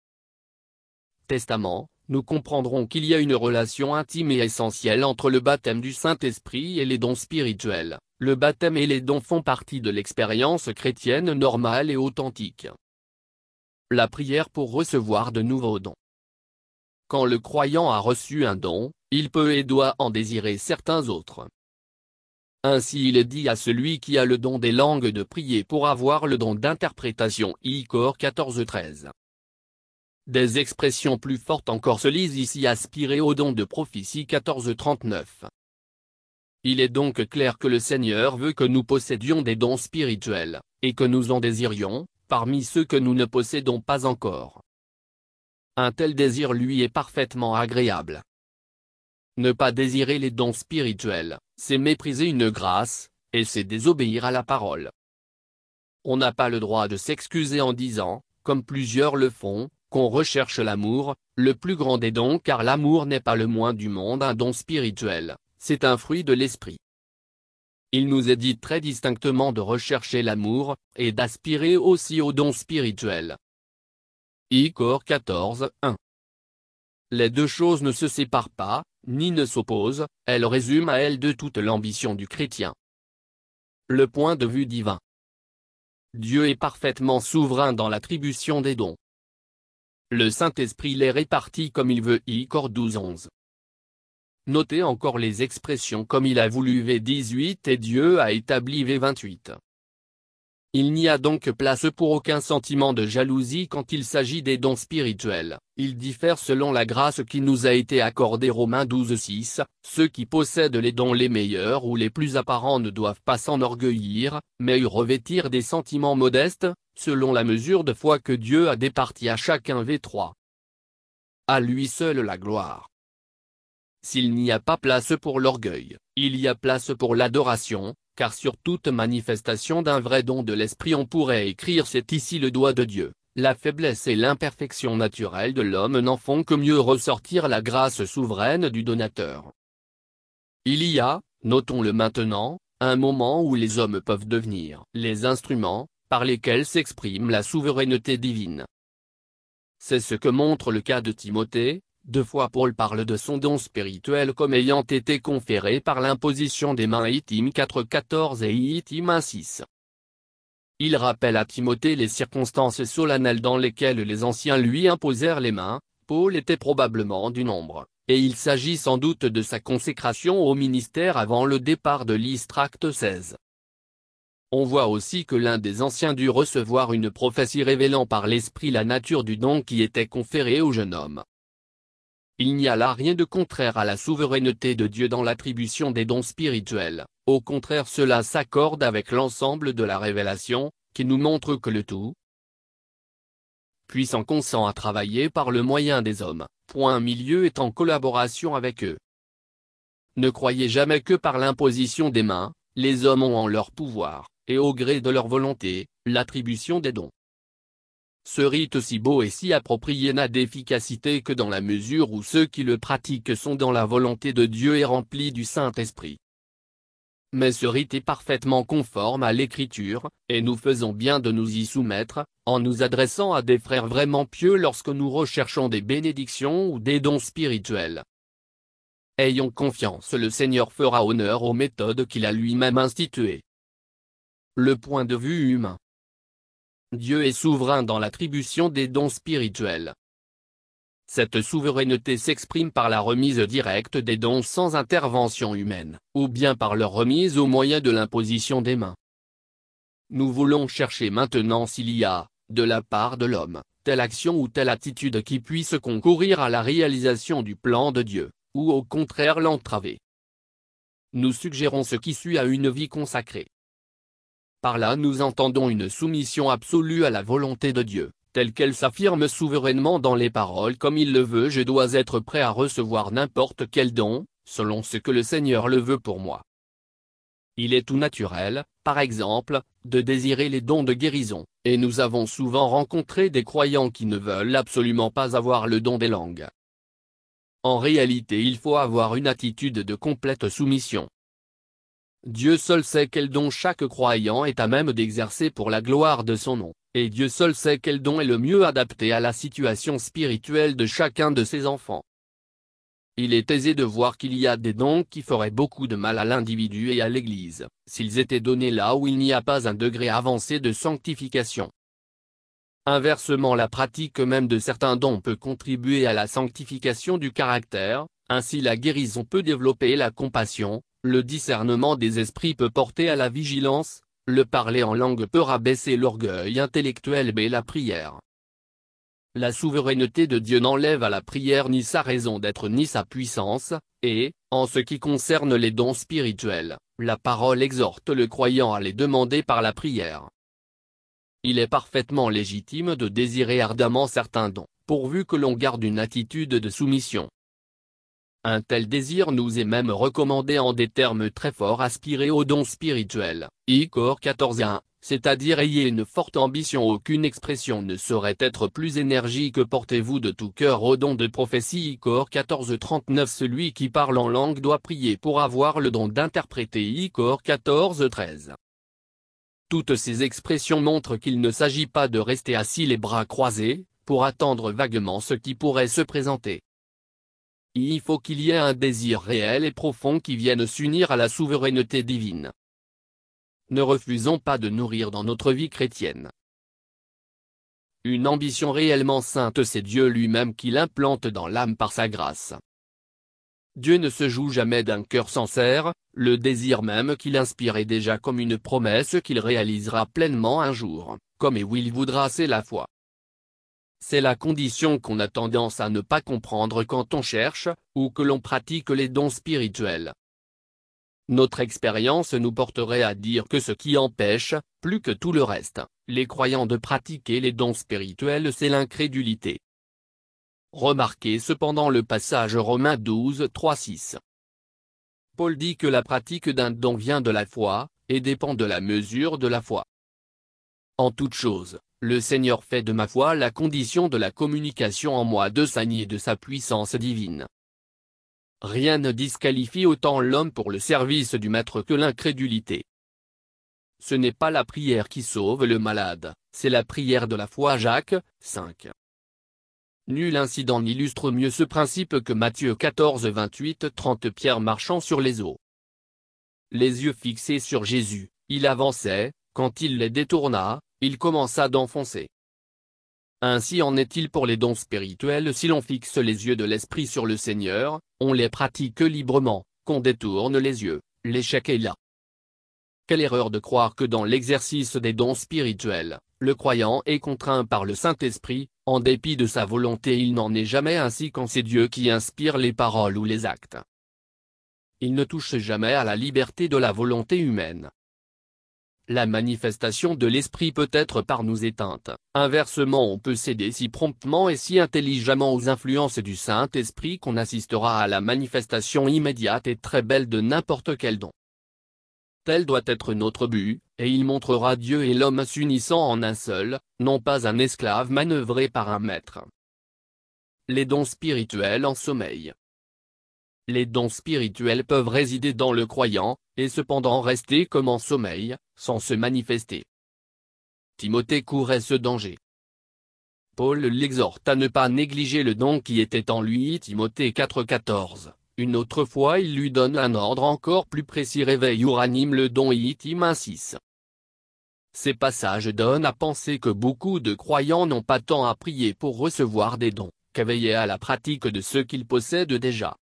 Testament, nous comprendrons qu'il y a une relation intime et essentielle entre le baptême du Saint-Esprit et les dons spirituels. Le baptême et les dons font partie de l'expérience chrétienne normale et authentique. La prière pour recevoir de nouveaux dons. Quand le croyant a reçu un don, il peut et doit en désirer certains autres. Ainsi il est dit à celui qui a le don des langues de prier pour avoir le don d'interprétation. I Cor quatorze treize. Des expressions plus fortes encore se lisent ici: aspirer au don de prophétie quatorze trente-neuf. Il est donc clair que le Seigneur veut que nous possédions des dons spirituels, et que nous en désirions, parmi ceux que nous ne possédons pas encore. Un tel désir lui est parfaitement agréable. Ne pas désirer les dons spirituels, c'est mépriser une grâce, et c'est désobéir à la parole. On n'a pas le droit de s'excuser en disant, comme plusieurs le font, qu'on recherche l'amour, le plus grand des dons, car l'amour n'est pas le moins du monde un don spirituel, c'est un fruit de l'esprit. Il nous est dit très distinctement de rechercher l'amour, et d'aspirer aussi aux dons spirituels. I Cor quatorze un. Les deux choses ne se séparent pas, ni ne s'opposent, elles résument à elles deux toute l'ambition du chrétien. Le point de vue divin. Dieu est parfaitement souverain dans l'attribution des dons. Le Saint-Esprit les répartit comme il veut. I Cor douze onze. Notez encore les expressions comme il a voulu V dix-huit et Dieu a établi V vingt-huit. Il n'y a donc place pour aucun sentiment de jalousie quand il s'agit des dons spirituels. Ils diffèrent selon la grâce qui nous a été accordée. Romains douze six. Ceux qui possèdent les dons les meilleurs ou les plus apparents ne doivent pas s'enorgueillir, mais y revêtir des sentiments modestes, selon la mesure de foi que Dieu a départie à chacun. V trois. À lui seul la gloire. S'il n'y a pas place pour l'orgueil, il y a place pour l'adoration, car sur toute manifestation d'un vrai don de l'Esprit on pourrait écrire: c'est ici le doigt de Dieu. La faiblesse et l'imperfection naturelle de l'homme n'en font que mieux ressortir la grâce souveraine du donateur. Il y a, notons-le maintenant, un moment où les hommes peuvent devenir les instruments, par lesquels s'exprime la souveraineté divine. C'est ce que montre le cas de Timothée. Deux fois Paul parle de son don spirituel comme ayant été conféré par l'imposition des mains. I Tim quatre quatorze et I Tim un six. Il rappelle à Timothée les circonstances solennelles dans lesquelles les anciens lui imposèrent les mains. Paul était probablement du nombre, et il s'agit sans doute de sa consécration au ministère avant le départ de Lystre acte seize. On voit aussi que l'un des anciens dut recevoir une prophétie révélant par l'Esprit la nature du don qui était conféré au jeune homme. Il n'y a là rien de contraire à la souveraineté de Dieu dans l'attribution des dons spirituels, au contraire cela s'accorde avec l'ensemble de la révélation, qui nous montre que le tout puissant consent à travailler par le moyen des hommes, point milieu est en collaboration avec eux. Ne croyez jamais que par l'imposition des mains, les hommes ont en leur pouvoir, et au gré de leur volonté, l'attribution des dons. Ce rite si beau et si approprié n'a d'efficacité que dans la mesure où ceux qui le pratiquent sont dans la volonté de Dieu et remplis du Saint-Esprit. Mais ce rite est parfaitement conforme à l'Écriture, et nous faisons bien de nous y soumettre, en nous adressant à des frères vraiment pieux lorsque nous recherchons des bénédictions ou des dons spirituels. Ayons confiance, le Seigneur fera honneur aux méthodes qu'il a lui-même instituées. Le point de vue humain. Dieu est souverain dans l'attribution des dons spirituels. Cette souveraineté s'exprime par la remise directe des dons sans intervention humaine, ou bien par leur remise au moyen de l'imposition des mains. Nous voulons chercher maintenant s'il y a, de la part de l'homme, telle action ou telle attitude qui puisse concourir à la réalisation du plan de Dieu, ou au contraire l'entraver. Nous suggérons ce qui suit à une vie consacrée. Par là nous entendons une soumission absolue à la volonté de Dieu, telle qu'elle s'affirme souverainement dans les paroles comme il le veut. Je dois être prêt à recevoir n'importe quel don, selon ce que le Seigneur le veut pour moi. Il est tout naturel, par exemple, de désirer les dons de guérison, et nous avons souvent rencontré des croyants qui ne veulent absolument pas avoir le don des langues. En réalité il faut avoir une attitude de complète soumission. Dieu seul sait quel don chaque croyant est à même d'exercer pour la gloire de son nom, et Dieu seul sait quel don est le mieux adapté à la situation spirituelle de chacun de ses enfants. Il est aisé de voir qu'il y a des dons qui feraient beaucoup de mal à l'individu et à l'Église, s'ils étaient donnés là où il n'y a pas un degré avancé de sanctification. Inversement, la pratique même de certains dons peut contribuer à la sanctification du caractère. Ainsi la guérison peut développer la compassion, le discernement des esprits peut porter à la vigilance, le parler en langue peut rabaisser l'orgueil intellectuel et la prière. La souveraineté de Dieu n'enlève à la prière ni sa raison d'être ni sa puissance, et, en ce qui concerne les dons spirituels, la parole exhorte le croyant à les demander par la prière. Il est parfaitement légitime de désirer ardemment certains dons, pourvu que l'on garde une attitude de soumission. Un tel désir nous est même recommandé en des termes très forts: aspirez aux dons spirituels, I Cor quatorze un, c'est-à-dire ayez une forte ambition. Aucune expression ne saurait être plus énergique. Portez-vous de tout cœur aux dons de prophétie, I Cor quatorze trente-neuf. Celui qui parle en langue doit prier pour avoir le don d'interpréter, I Cor quatorze treize. Toutes ces expressions montrent qu'il ne s'agit pas de rester assis les bras croisés, pour attendre vaguement ce qui pourrait se présenter. Il faut qu'il y ait un désir réel et profond qui vienne s'unir à la souveraineté divine. Ne refusons pas de nourrir dans notre vie chrétienne une ambition réellement sainte. C'est Dieu lui-même qui l'implante dans l'âme par sa grâce. Dieu ne se joue jamais d'un cœur sincère, le désir même qu'il inspire est déjà comme une promesse qu'il réalisera pleinement un jour, comme et où il voudra. C'est la foi. C'est la condition qu'on a tendance à ne pas comprendre quand on cherche, ou que l'on pratique les dons spirituels. Notre expérience nous porterait à dire que ce qui empêche, plus que tout le reste, les croyants de pratiquer les dons spirituels, c'est l'incrédulité. Remarquez cependant le passage Romains douze trois six. Paul dit que la pratique d'un don vient de la foi, et dépend de la mesure de la foi. En toute chose, le Seigneur fait de ma foi la condition de la communication en moi de sa et de sa puissance divine. Rien ne disqualifie autant l'homme pour le service du Maître que l'incrédulité. Ce n'est pas la prière qui sauve le malade, c'est la prière de la foi. Jacques cinq. Nul incident n'illustre mieux ce principe que Matthieu quatorze vingt-huit trente. Pierre marchant sur les eaux. Les yeux fixés sur Jésus, il avançait, quand il les détourna, il commença d'enfoncer. Ainsi en est-il pour les dons spirituels. Si l'on fixe les yeux de l'esprit sur le Seigneur, on les pratique librement, qu'on détourne les yeux, l'échec est là. Quelle erreur de croire que dans l'exercice des dons spirituels, le croyant est contraint par le Saint-Esprit, en dépit de sa volonté. Il n'en est jamais ainsi quand c'est Dieu qui inspire les paroles ou les actes. Il ne touche jamais à la liberté de la volonté humaine. La manifestation de l'Esprit peut être par nous éteinte. Inversement, on peut céder si promptement et si intelligemment aux influences du Saint-Esprit qu'on assistera à la manifestation immédiate et très belle de n'importe quel don. Tel doit être notre but, et il montrera Dieu et l'homme s'unissant en un seul, non pas un esclave manœuvré par un maître. Les dons spirituels en sommeil. Les dons spirituels peuvent résider dans le croyant, et cependant rester comme en sommeil, sans se manifester. Timothée courait ce danger. Paul l'exhorte à ne pas négliger le don qui était en lui. Timothée quatre quatorze. Une autre fois il lui donne un ordre encore plus précis: réveille ou ranime le don. Tim un six. Ces passages donnent à penser que beaucoup de croyants n'ont pas tant à prier pour recevoir des dons, qu'à veiller à la pratique de ceux qu'ils possèdent déjà.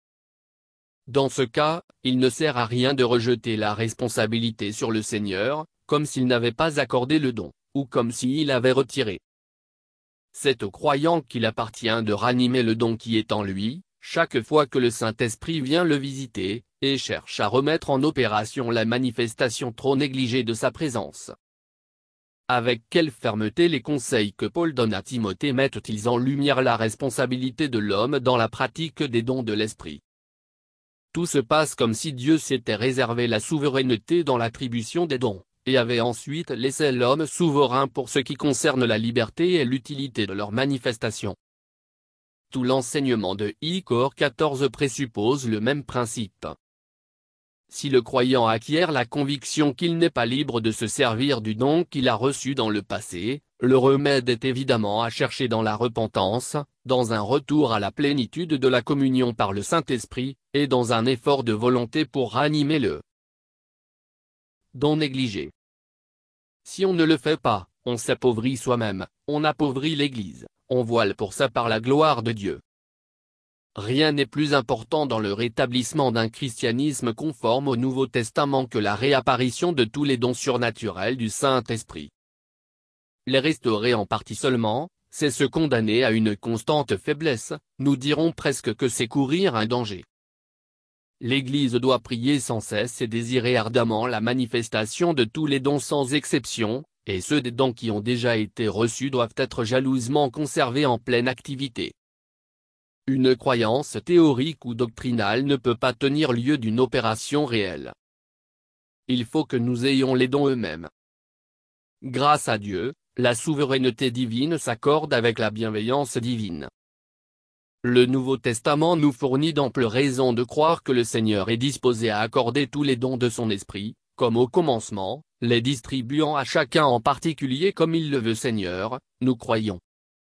Dans ce cas, il ne sert à rien de rejeter la responsabilité sur le Seigneur, comme s'il n'avait pas accordé le don, ou comme s'il avait retiré C'est au croyant qu'il appartient de ranimer le don qui est en lui, chaque fois que le Saint-Esprit vient le visiter, et cherche à remettre en opération la manifestation trop négligée de sa présence. Avec quelle fermeté les conseils que Paul donne à Timothée mettent-ils en lumière la responsabilité de l'homme dans la pratique des dons de l'Esprit. Tout se passe comme si Dieu s'était réservé la souveraineté dans l'attribution des dons, et avait ensuite laissé l'homme souverain pour ce qui concerne la liberté et l'utilité de leur manifestation. Tout l'enseignement de I Cor quatorze présuppose le même principe. Si le croyant acquiert la conviction qu'il n'est pas libre de se servir du don qu'il a reçu dans le passé, le remède est évidemment à chercher dans la repentance, dans un retour à la plénitude de la communion par le Saint-Esprit, et dans un effort de volonté pour ranimer le don négligé. Si on ne le fait pas, on s'appauvrit soi-même, on appauvrit l'Église, on voile pour ça par la gloire de Dieu. Rien n'est plus important dans le rétablissement d'un christianisme conforme au Nouveau Testament que la réapparition de tous les dons surnaturels du Saint-Esprit. Les restaurer en partie seulement, c'est se condamner à une constante faiblesse, nous dirons presque que c'est courir un danger. L'Église doit prier sans cesse et désirer ardemment la manifestation de tous les dons sans exception, et ceux des dons qui ont déjà été reçus doivent être jalousement conservés en pleine activité. Une croyance théorique ou doctrinale ne peut pas tenir lieu d'une opération réelle. Il faut que nous ayons les dons eux-mêmes. Grâce à Dieu, la souveraineté divine s'accorde avec la bienveillance divine. Le Nouveau Testament nous fournit d'amples raisons de croire que le Seigneur est disposé à accorder tous les dons de son esprit, comme au commencement, les distribuant à chacun en particulier comme il le veut. Seigneur, nous croyons.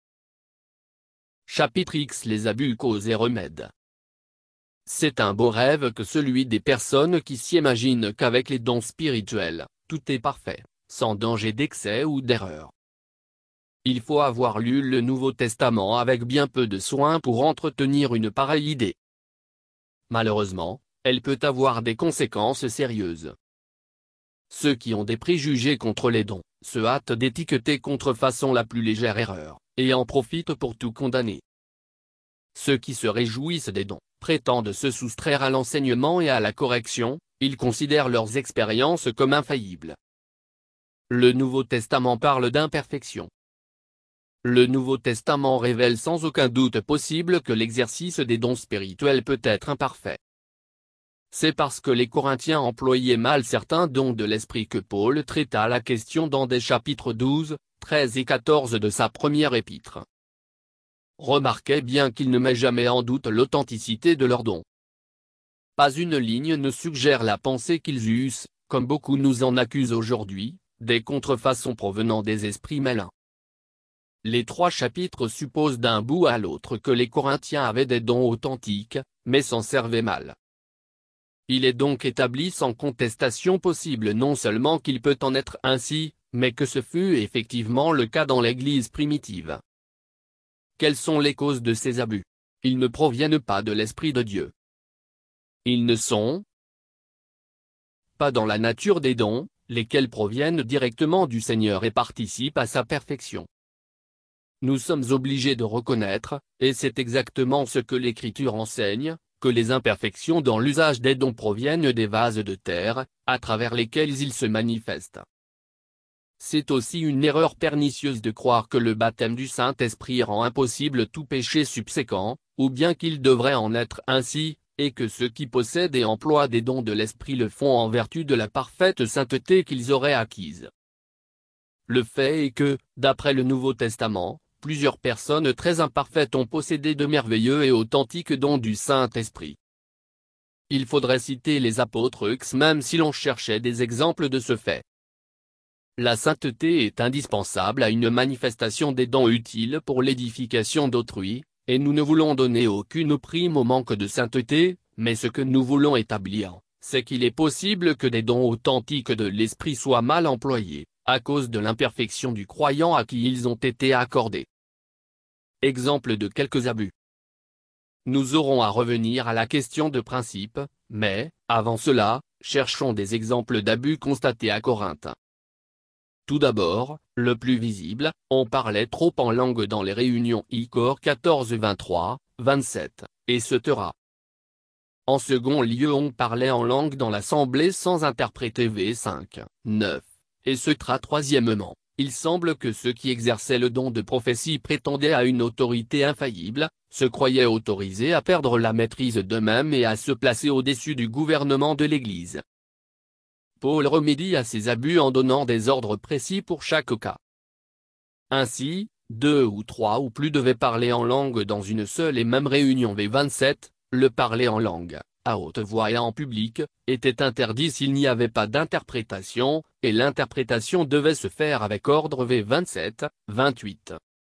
Chapitre X. Les abus, causes et remèdes. C'est un beau rêve que celui des personnes qui s'imaginent qu'avec les dons spirituels, tout est parfait, sans danger d'excès ou d'erreur. Il faut avoir lu le Nouveau Testament avec bien peu de soin pour entretenir une pareille idée. Malheureusement, elle peut avoir des conséquences sérieuses. Ceux qui ont des préjugés contre les dons, se hâtent d'étiqueter contrefaçon la plus légère erreur, et en profitent pour tout condamner. Ceux qui se réjouissent des dons, prétendent se soustraire à l'enseignement et à la correction, ils considèrent leurs expériences comme infaillibles. Le Nouveau Testament parle d'imperfection. Le Nouveau Testament révèle sans aucun doute possible que l'exercice des dons spirituels peut être imparfait. C'est parce que les Corinthiens employaient mal certains dons de l'Esprit que Paul traita la question dans des chapitres douze, treize et quatorze de sa première épître. Remarquez bien qu'il ne met jamais en doute l'authenticité de leurs dons. Pas une ligne ne suggère la pensée qu'ils eussent, comme beaucoup nous en accusent aujourd'hui, des contrefaçons provenant des esprits malins. Les trois chapitres supposent d'un bout à l'autre que les Corinthiens avaient des dons authentiques, mais s'en servaient mal. Il est donc établi sans contestation possible non seulement qu'il peut en être ainsi, mais que ce fut effectivement le cas dans l'Église primitive. Quelles sont les causes de ces abus? Ils ne proviennent pas de l'Esprit de Dieu. Ils ne sont pas dans la nature des dons, lesquels proviennent directement du Seigneur et participent à sa perfection. Nous sommes obligés de reconnaître, et c'est exactement ce que l'Écriture enseigne, que les imperfections dans l'usage des dons proviennent des vases de terre, à travers lesquels ils se manifestent. C'est aussi une erreur pernicieuse de croire que le baptême du Saint-Esprit rend impossible tout péché subséquent, ou bien qu'il devrait en être ainsi, et que ceux qui possèdent et emploient des dons de l'Esprit le font en vertu de la parfaite sainteté qu'ils auraient acquise. Le fait est que, d'après le Nouveau Testament, plusieurs personnes très imparfaites ont possédé de merveilleux et authentiques dons du Saint-Esprit. Il faudrait citer les apôtres X même si l'on cherchait des exemples de ce fait. La sainteté est indispensable à une manifestation des dons utiles pour l'édification d'autrui, et nous ne voulons donner aucune prime au manque de sainteté, mais ce que nous voulons établir, c'est qu'il est possible que des dons authentiques de l'Esprit soient mal employés, à cause de l'imperfection du croyant à qui ils ont été accordés. Exemple de quelques abus. Nous aurons à revenir à la question de principe, mais, avant cela, cherchons des exemples d'abus constatés à Corinthe. Tout d'abord, le plus visible, on parlait trop en langue dans les réunions I Cor quatorze vingt-trois, vingt-sept, et cetera. En second lieu on parlait en langue dans l'assemblée sans interpréter V cinq, neuf, et cetera. Troisièmement, il semble que ceux qui exerçaient le don de prophétie prétendaient à une autorité infaillible, se croyaient autorisés à perdre la maîtrise d'eux-mêmes et à se placer au-dessus du gouvernement de l'Église. Paul remédie à ces abus en donnant des ordres précis pour chaque cas. Ainsi, deux ou trois ou plus devaient parler en langue dans une seule et même réunion. V vingt-sept, le parler en langue, à haute voix et en public, était interdit s'il n'y avait pas d'interprétation, et l'interprétation devait se faire avec ordre. V vingt-sept, vingt-huit.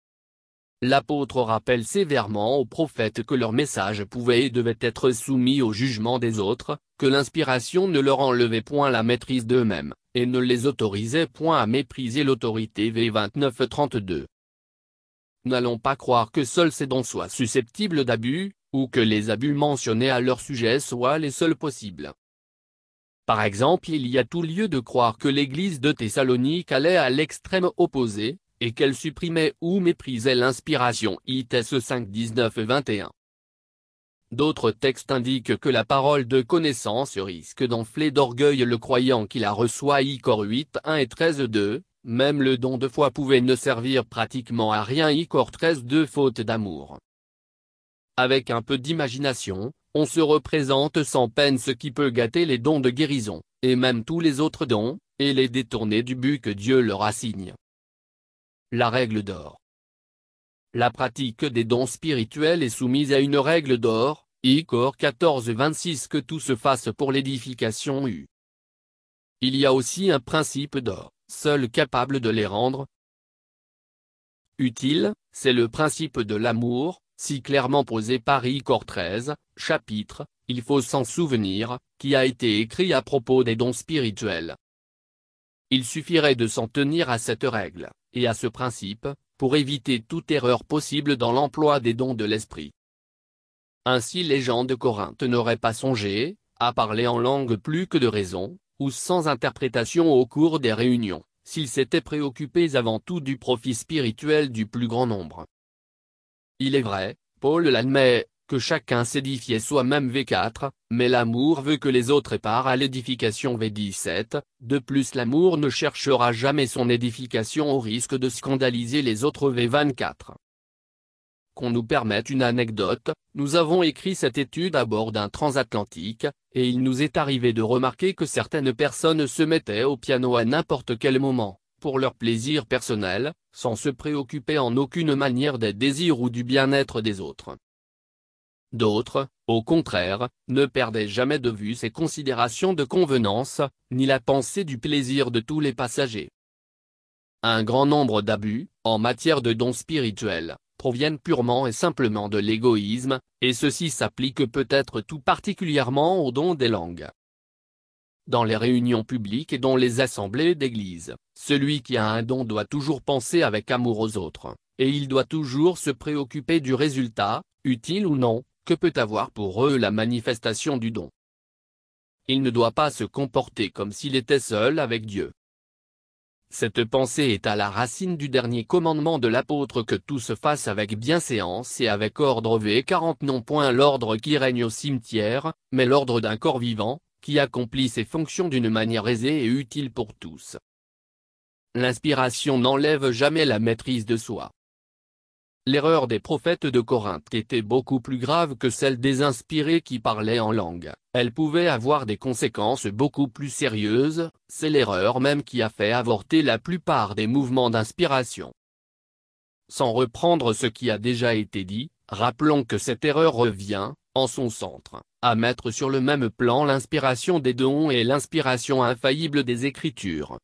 L'apôtre rappelle sévèrement aux prophètes que leur message pouvait et devait être soumis au jugement des autres, que l'inspiration ne leur enlevait point la maîtrise d'eux-mêmes, et ne les autorisait point à mépriser l'autorité. V vingt-neuf, trente-deux. N'allons pas croire que seuls ces dons soient susceptibles d'abus, ou que les abus mentionnés à leur sujet soient les seuls possibles. Par exemple, il y a tout lieu de croire que l'église de Thessalonique allait à l'extrême opposé, et qu'elle supprimait ou méprisait l'inspiration. I Thess cinq, dix-neuf, vingt et un. D'autres textes indiquent que la parole de connaissance risque d'enfler d'orgueil le croyant qui la reçoit. I Cor huit, un et treize, deux, même le don de foi pouvait ne servir pratiquement à rien. I Cor treize, deux, faute d'amour. Avec un peu d'imagination, on se représente sans peine ce qui peut gâter les dons de guérison, et même tous les autres dons, et les détourner du but que Dieu leur assigne. La règle d'or. La pratique des dons spirituels est soumise à une règle d'or, I Cor quatorze, vingt-six, que tout se fasse pour l'édification U. Il y a aussi un principe d'or, seul capable de les rendre utiles, c'est le principe de l'amour, si clairement posé par I Cor treize, chapitre, il faut s'en souvenir, qui a été écrit à propos des dons spirituels. Il suffirait de s'en tenir à cette règle, et à ce principe, pour éviter toute erreur possible dans l'emploi des dons de l'esprit. Ainsi les gens de Corinthe n'auraient pas songé, à parler en langue plus que de raison, ou sans interprétation au cours des réunions, s'ils s'étaient préoccupés avant tout du profit spirituel du plus grand nombre. Il est vrai, Paul l'admet, que chacun s'édifiait soi-même. V quatre, mais l'amour veut que les autres aient part à l'édification. V dix-sept, de plus l'amour ne cherchera jamais son édification au risque de scandaliser les autres. V vingt-quatre. Qu'on nous permette une anecdote, nous avons écrit cette étude à bord d'un transatlantique, et il nous est arrivé de remarquer que certaines personnes se mettaient au piano à n'importe quel moment, pour leur plaisir personnel, sans se préoccuper en aucune manière des désirs ou du bien-être des autres. D'autres, au contraire, ne perdaient jamais de vue ces considérations de convenance, ni la pensée du plaisir de tous les passagers. Un grand nombre d'abus, en matière de dons spirituels, proviennent purement et simplement de l'égoïsme, et ceci s'applique peut-être tout particulièrement au don des langues. Dans les réunions publiques et dans les assemblées d'église, celui qui a un don doit toujours penser avec amour aux autres, et il doit toujours se préoccuper du résultat, utile ou non, que peut avoir pour eux la manifestation du don. Il ne doit pas se comporter comme s'il était seul avec Dieu. Cette pensée est à la racine du dernier commandement de l'apôtre, que tout se fasse avec bienséance et avec ordre. V quarante, non point l'ordre qui règne au cimetière, mais l'ordre d'un corps vivant, qui accomplit ses fonctions d'une manière aisée et utile pour tous. L'inspiration n'enlève jamais la maîtrise de soi. L'erreur des prophètes de Corinthe était beaucoup plus grave que celle des inspirés qui parlaient en langue. Elle pouvait avoir des conséquences beaucoup plus sérieuses, c'est l'erreur même qui a fait avorter la plupart des mouvements d'inspiration. Sans reprendre ce qui a déjà été dit, rappelons que cette erreur revient, en son centre, à mettre sur le même plan l'inspiration des dons et l'inspiration infaillible des Écritures.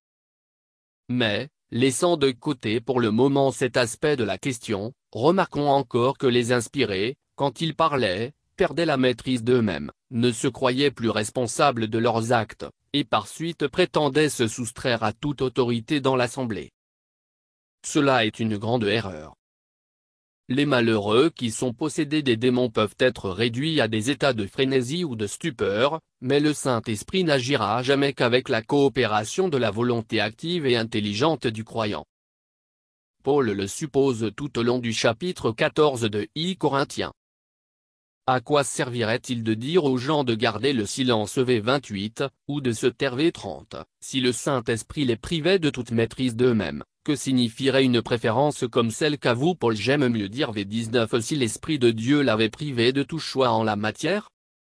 Mais, laissant de côté pour le moment cet aspect de la question, remarquons encore que les inspirés, quand ils parlaient, perdaient la maîtrise d'eux-mêmes, ne se croyaient plus responsables de leurs actes, et par suite prétendaient se soustraire à toute autorité dans l'assemblée. Cela est une grande erreur. Les malheureux qui sont possédés des démons peuvent être réduits à des états de frénésie ou de stupeur, mais le Saint-Esprit n'agira jamais qu'avec la coopération de la volonté active et intelligente du croyant. Paul le suppose tout au long du chapitre quatorze de I Corinthiens. À quoi servirait-il de dire aux gens de garder le silence v vingt-huit, ou de se taire v trente, si le Saint-Esprit les privait de toute maîtrise d'eux-mêmes? Que signifierait une préférence comme celle qu'a vous Paul? J'aime mieux dire v dix-neuf si l'Esprit de Dieu l'avait privé de tout choix en la matière?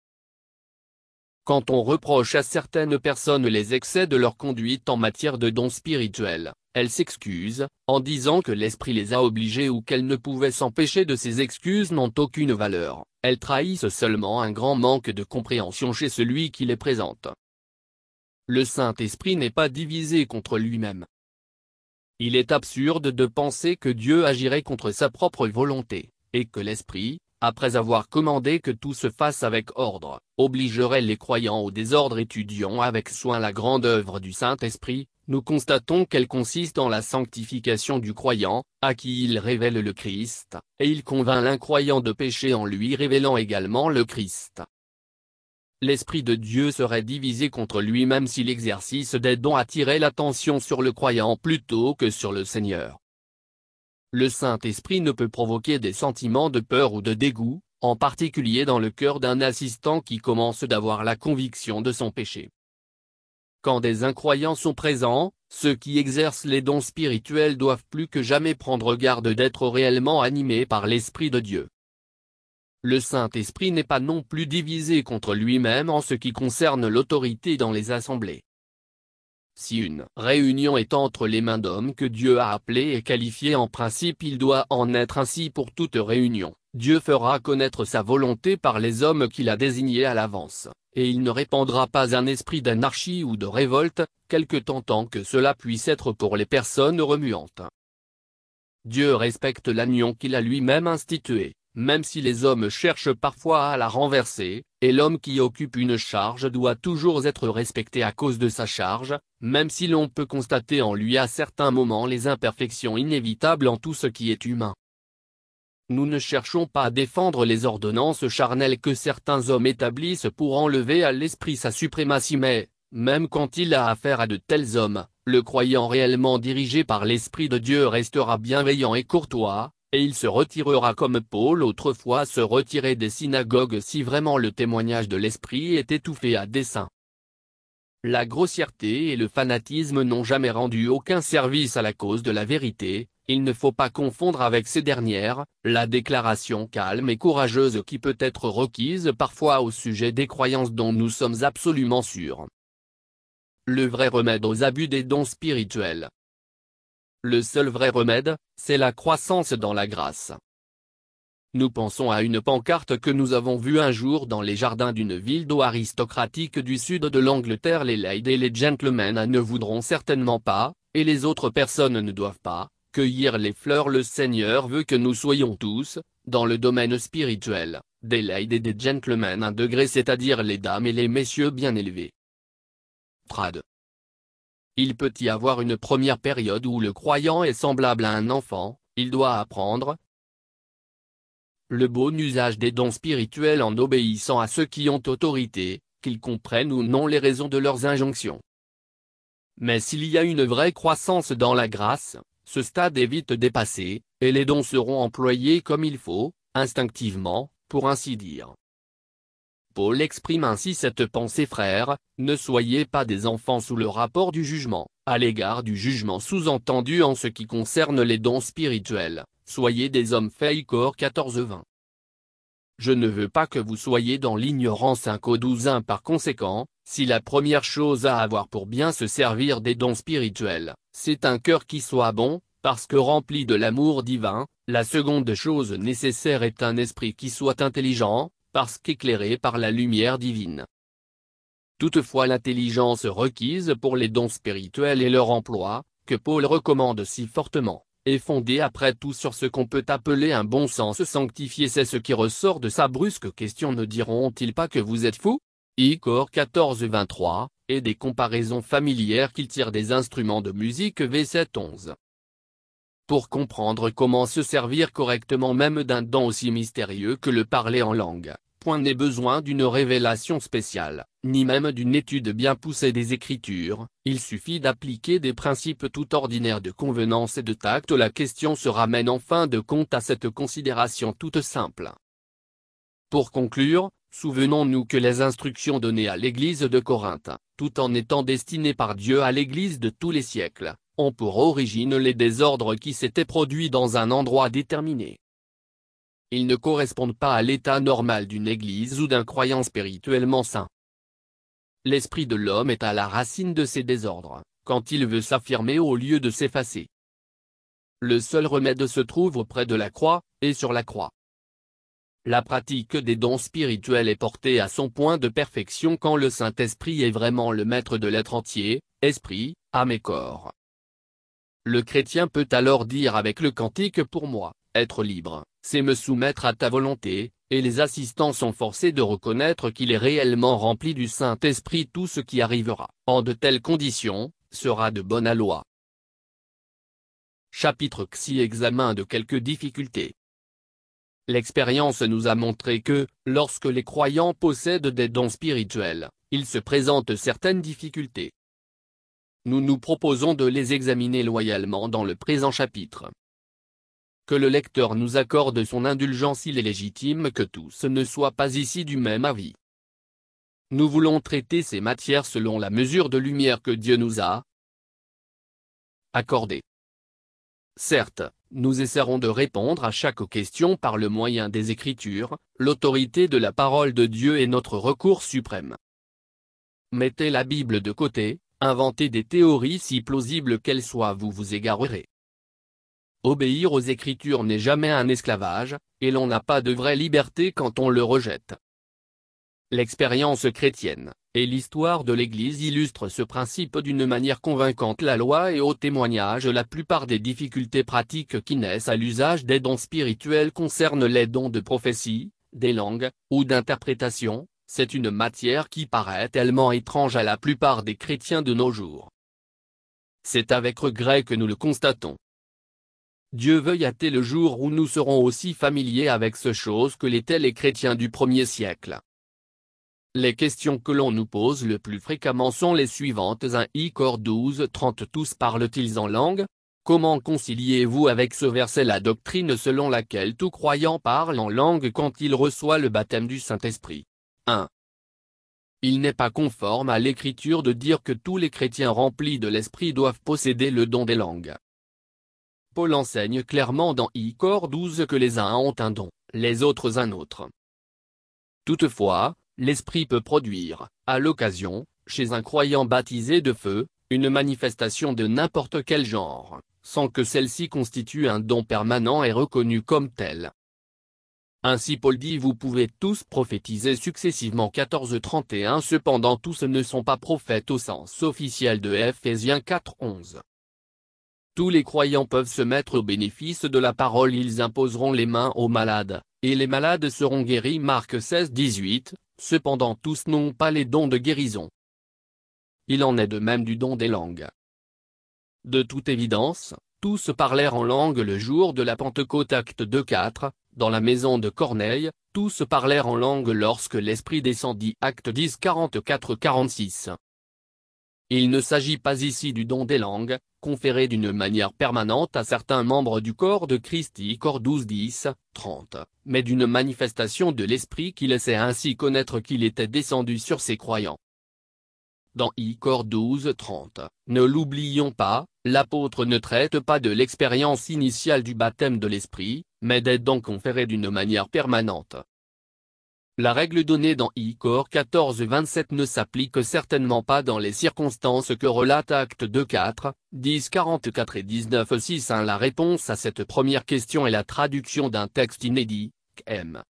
Quand on reproche à certaines personnes les excès de leur conduite en matière de dons spirituels, elles s'excusent, en disant que l'Esprit les a obligées ou qu'elles ne pouvaient s'empêcher. De ces excuses n'ont aucune valeur, elles trahissent seulement un grand manque de compréhension chez celui qui les présente. Le Saint-Esprit n'est pas divisé contre lui-même. Il est absurde de penser que Dieu agirait contre sa propre volonté, et que l'Esprit, après avoir commandé que tout se fasse avec ordre, obligerait les croyants au désordre. Étudiant avec soin la grande œuvre du Saint-Esprit, nous constatons qu'elle consiste en la sanctification du croyant, à qui il révèle le Christ, et il convainc l'incroyant de péché en lui révélant également le Christ. L'Esprit de Dieu serait divisé contre lui-même si l'exercice des dons attirait l'attention sur le croyant plutôt que sur le Seigneur. Le Saint-Esprit ne peut provoquer des sentiments de peur ou de dégoût, en particulier dans le cœur d'un assistant qui commence d'avoir la conviction de son péché. Quand des incroyants sont présents, ceux qui exercent les dons spirituels doivent plus que jamais prendre garde d'être réellement animés par l'Esprit de Dieu. Le Saint-Esprit n'est pas non plus divisé contre lui-même en ce qui concerne l'autorité dans les assemblées. Si une réunion est entre les mains d'hommes que Dieu a appelés et qualifiés, en principe il doit en être ainsi pour toute réunion. Dieu fera connaître sa volonté par les hommes qu'il a désignés à l'avance, et il ne répandra pas un esprit d'anarchie ou de révolte, quelque tentant que cela puisse être pour les personnes remuantes. Dieu respecte l'union qu'il a lui-même instituée, même si les hommes cherchent parfois à la renverser, et l'homme qui occupe une charge doit toujours être respecté à cause de sa charge, même si l'on peut constater en lui à certains moments les imperfections inévitables en tout ce qui est humain. Nous ne cherchons pas à défendre les ordonnances charnelles que certains hommes établissent pour enlever à l'esprit sa suprématie, mais, même quand il a affaire à de tels hommes, le croyant réellement dirigé par l'Esprit de Dieu restera bienveillant et courtois, et il se retirera comme Paul autrefois se retirait des synagogues si vraiment le témoignage de l'Esprit est étouffé à dessein. La grossièreté et le fanatisme n'ont jamais rendu aucun service à la cause de la vérité. Il ne faut pas confondre avec ces dernières, la déclaration calme et courageuse qui peut être requise parfois au sujet des croyances dont nous sommes absolument sûrs. Le vrai remède aux abus des dons spirituels. Le seul vrai remède, c'est la croissance dans la grâce. Nous pensons à une pancarte que nous avons vue un jour dans les jardins d'une ville d'eau aristocratique du sud de l'Angleterre. Les ladies et les gentlemen ne voudront certainement pas, et les autres personnes ne doivent pas, cueillir les fleurs. Le Seigneur veut que nous soyons tous, dans le domaine spirituel, des ladies et des gentlemen un degré, c'est-à-dire les dames et les messieurs bien élevés. Trad. Il peut y avoir une première période où le croyant est semblable à un enfant, il doit apprendre le bon usage des dons spirituels en obéissant à ceux qui ont autorité, qu'ils comprennent ou non les raisons de leurs injonctions. Mais s'il y a une vraie croissance dans la grâce, ce stade est vite dépassé, et les dons seront employés comme il faut, instinctivement, pour ainsi dire. Paul exprime ainsi cette pensée: frères, ne soyez pas des enfants sous le rapport du jugement, à l'égard du jugement sous-entendu en ce qui concerne les dons spirituels, soyez des hommes faits. Corps quatorze vingt. Je ne veux pas que vous soyez dans l'ignorance. Un code douze un. Par conséquent, si la première chose à avoir pour bien se servir des dons spirituels, c'est un cœur qui soit bon, parce que rempli de l'amour divin, la seconde chose nécessaire est un esprit qui soit intelligent, parce qu'éclairé par la lumière divine. Toutefois, l'intelligence requise pour les dons spirituels et leur emploi, que Paul recommande si fortement, est fondée après tout sur ce qu'on peut appeler un bon sens sanctifié. C'est ce qui ressort de sa brusque question: ne diront-ils pas que vous êtes fous? I Corps quatorze vingt-trois, et des comparaisons familières qu'il tire des instruments de musique v sept onze. pour comprendre comment se servir correctement même d'un don aussi mystérieux que le parler en langue. Point n'est besoin d'une révélation spéciale, ni même d'une étude bien poussée des Écritures, il suffit d'appliquer des principes tout ordinaires de convenance et de tact. La question se ramène en fin de compte à cette considération toute simple. Pour conclure, souvenons-nous que les instructions données à l'Église de Corinthe, tout en étant destinées par Dieu à l'Église de tous les siècles, ont pour origine les désordres qui s'étaient produits dans un endroit déterminé. Ils ne correspondent pas à l'état normal d'une Église ou d'un croyant spirituellement saint. L'esprit de l'homme est à la racine de ces désordres, quand il veut s'affirmer au lieu de s'effacer. Le seul remède se trouve auprès de la croix, et sur la croix. La pratique des dons spirituels est portée à son point de perfection quand le Saint-Esprit est vraiment le maître de l'être entier, esprit, âme et corps. Le chrétien peut alors dire avec le cantique pour moi, être libre, c'est me soumettre à ta volonté, et les assistants sont forcés de reconnaître qu'il est réellement rempli du Saint-Esprit. Tout ce qui arrivera, en de telles conditions, sera de bonne loi. Chapitre six. Examen de quelques difficultés. L'expérience nous a montré que, lorsque les croyants possèdent des dons spirituels, il se présente certaines difficultés. Nous nous proposons de les examiner loyalement dans le présent chapitre. Que le lecteur nous accorde son indulgence, il est légitime que tous ne soient pas ici du même avis. Nous voulons traiter ces matières selon la mesure de lumière que Dieu nous a accordée. Certes, nous essaierons de répondre à chaque question par le moyen des Écritures, l'autorité de la parole de Dieu est notre recours suprême. Mettez la Bible de côté, inventez des théories si plausibles qu'elles soient, vous vous égarerez. Obéir aux Écritures n'est jamais un esclavage, et l'on n'a pas de vraie liberté quand on le rejette. L'expérience chrétienne, et l'histoire de l'Église illustrent ce principe d'une manière convaincante. La loi est au témoignage. La plupart des difficultés pratiques qui naissent à l'usage des dons spirituels concernent les dons de prophétie, des langues, ou d'interprétation. C'est une matière qui paraît tellement étrange à la plupart des chrétiens de nos jours. C'est avec regret que nous le constatons. Dieu veuille hâter le jour où nous serons aussi familiers avec ces choses que l'étaient les chrétiens du premier siècle. Les questions que l'on nous pose le plus fréquemment sont les suivantes. un Corinthiens douze trente. Tous parlent-ils en langue? Comment conciliez-vous avec ce verset la doctrine selon laquelle tout croyant parle en langue quand il reçoit le baptême du Saint-Esprit? un. Il n'est pas conforme à l'Écriture de dire que tous les chrétiens remplis de l'Esprit doivent posséder le don des langues. Paul enseigne clairement dans un Corinthiens douze que les uns ont un don, les autres un autre. Toutefois, l'Esprit peut produire, à l'occasion, chez un croyant baptisé de feu, une manifestation de n'importe quel genre, sans que celle-ci constitue un don permanent et reconnu comme tel. Ainsi Paul dit: vous pouvez tous prophétiser successivement. quatorze trente et un. Cependant tous ne sont pas prophètes au sens officiel de Ephésiens quatre onze. Tous les croyants peuvent se mettre au bénéfice de la parole. Ils imposeront les mains aux malades, et les malades seront guéris. Marc seize dix-huit. Cependant tous n'ont pas les dons de guérison. Il en est de même du don des langues. De toute évidence, tous parlèrent en langue le jour de la Pentecôte. Acte deux quatre. Dans la maison de Corneille, tous parlèrent en langue lorsque l'Esprit descendit. Acte dix quarante-quatre quarante-six. Il ne s'agit pas ici du don des langues, conféré d'une manière permanente à certains membres du corps de Christ. Corinthiens douze dix, trente, mais d'une manifestation de l'Esprit qui laissait ainsi connaître qu'il était descendu sur ses croyants. Dans Corinthiens douze trente, ne l'oublions pas, l'apôtre ne traite pas de l'expérience initiale du baptême de l'Esprit, mais des dons conférés d'une manière permanente. La règle donnée dans Corinthiens quatorze vingt-sept ne s'applique certainement pas dans les circonstances que relate Acte deux quatre, dix quarante-quatre et dix-neuf six. La réponse à cette première question est la traduction d'un texte inédit, M.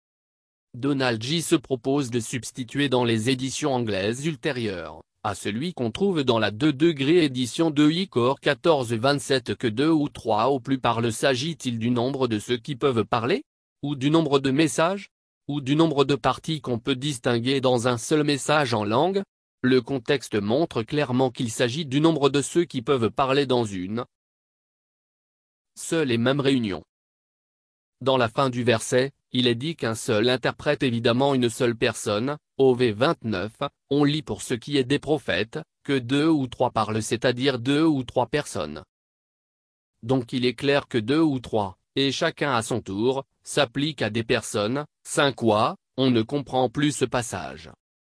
Donald J. se propose de substituer dans les éditions anglaises ultérieures, à celui qu'on trouve dans la deux degrés édition de Corinthiens quatorze vingt-sept que deux ou trois au plus parlent. S'agit-il du nombre de ceux qui peuvent parler? Ou du nombre de messages? Ou du nombre de parties qu'on peut distinguer dans un seul message en langue? Le contexte montre clairement qu'il s'agit du nombre de ceux qui peuvent parler dans une seule et même réunion. Dans la fin du verset, il est dit qu'un seul interprète évidemment une seule personne. Au verset vingt-neuf, on lit pour ce qui est des prophètes, que deux ou trois parlent, c'est-à-dire deux ou trois personnes. Donc il est clair que deux ou trois, et chacun à son tour, s'applique à des personnes. Cinq quoi, on ne comprend plus ce passage.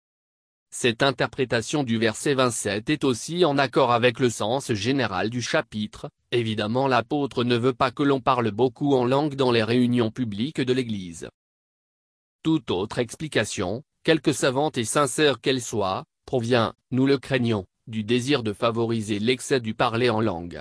Cette interprétation du verset vingt-sept est aussi en accord avec le sens général du chapitre. Évidemment, l'apôtre ne veut pas que l'on parle beaucoup en langue dans les réunions publiques de l'Église. Toute autre explication, quelque savante et sincère qu'elle soit, provient, nous le craignons, du désir de favoriser l'excès du parler en langue.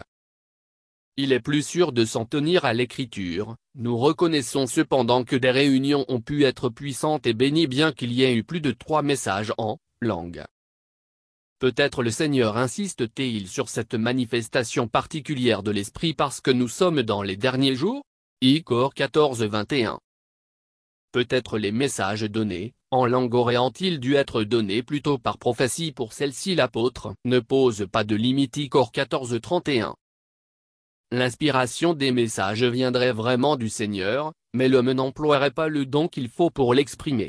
Il est plus sûr de s'en tenir à l'écriture. Nous reconnaissons cependant que des réunions ont pu être puissantes et bénies bien qu'il y ait eu plus de trois messages en langue. Peut-être le Seigneur insiste-t-il sur cette manifestation particulière de l'Esprit parce que nous sommes dans les derniers jours? I Cor quatorze vingt et un. Peut-être les messages donnés, en langue auraient-ils dû être donnés plutôt par prophétie pour celle-ci. L'apôtre ne pose pas de limite. I Cor quatorze trente et un. L'inspiration des messages viendrait vraiment du Seigneur, mais l'homme n'emploierait pas le don qu'il faut pour l'exprimer.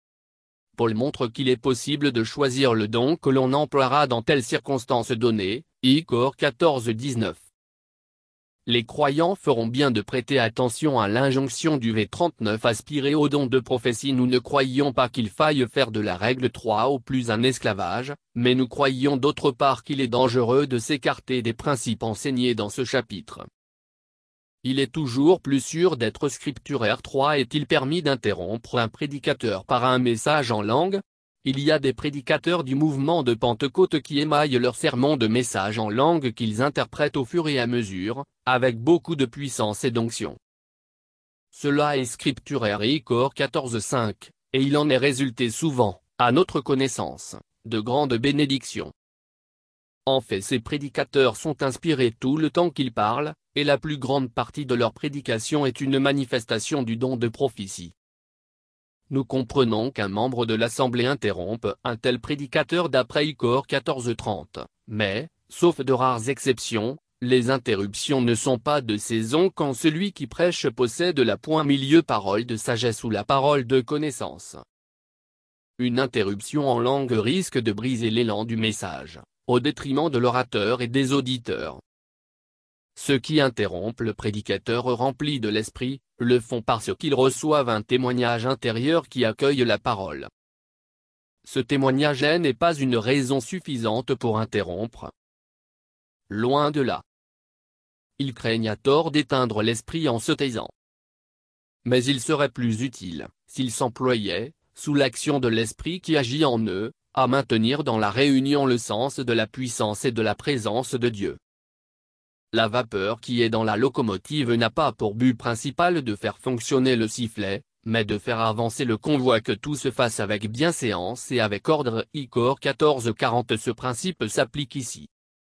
Paul montre qu'il est possible de choisir le don que l'on emploiera dans telle circonstance donnée. I Cor quatorze dix-neuf. Les croyants feront bien de prêter attention à l'injonction du verset trente-neuf aspirer au don de prophétie. Nous ne croyons pas qu'il faille faire de la règle trois au plus un esclavage, mais nous croyons d'autre part qu'il est dangereux de s'écarter des principes enseignés dans ce chapitre. Il est toujours plus sûr d'être scripturaire. trois Est-il permis d'interrompre un prédicateur par un message en langue? Il y a des prédicateurs du mouvement de Pentecôte qui émaillent leur sermon de messages en langue qu'ils interprètent au fur et à mesure, avec beaucoup de puissance et d'onction. Cela est scripturaire. I Cor quatorze cinq, et il en est résulté souvent, à notre connaissance, de grandes bénédictions. En fait, ces prédicateurs sont inspirés tout le temps qu'ils parlent, et la plus grande partie de leur prédication est une manifestation du don de prophétie. Nous comprenons qu'un membre de l'Assemblée interrompe un tel prédicateur d'après I Cor quatorze trente, mais, sauf de rares exceptions, les interruptions ne sont pas de saison quand celui qui prêche possède la point milieu parole de sagesse ou la parole de connaissance. Une interruption en langue risque de briser l'élan du message, au détriment de l'orateur et des auditeurs. Ceux qui interrompent le prédicateur rempli de l'Esprit, le font parce qu'ils reçoivent un témoignage intérieur qui accueille la parole. Ce témoignage n'est pas une raison suffisante pour interrompre. Loin de là. Ils craignent à tort d'éteindre l'Esprit en se taisant. Mais il serait plus utile, s'ils s'employaient, sous l'action de l'Esprit qui agit en eux, à maintenir dans la réunion le sens de la puissance et de la présence de Dieu. La vapeur qui est dans la locomotive n'a pas pour but principal de faire fonctionner le sifflet, mais de faire avancer le convoi, que tout se fasse avec bienséance et avec ordre. I Cor quatorze quarante. Ce principe s'applique ici.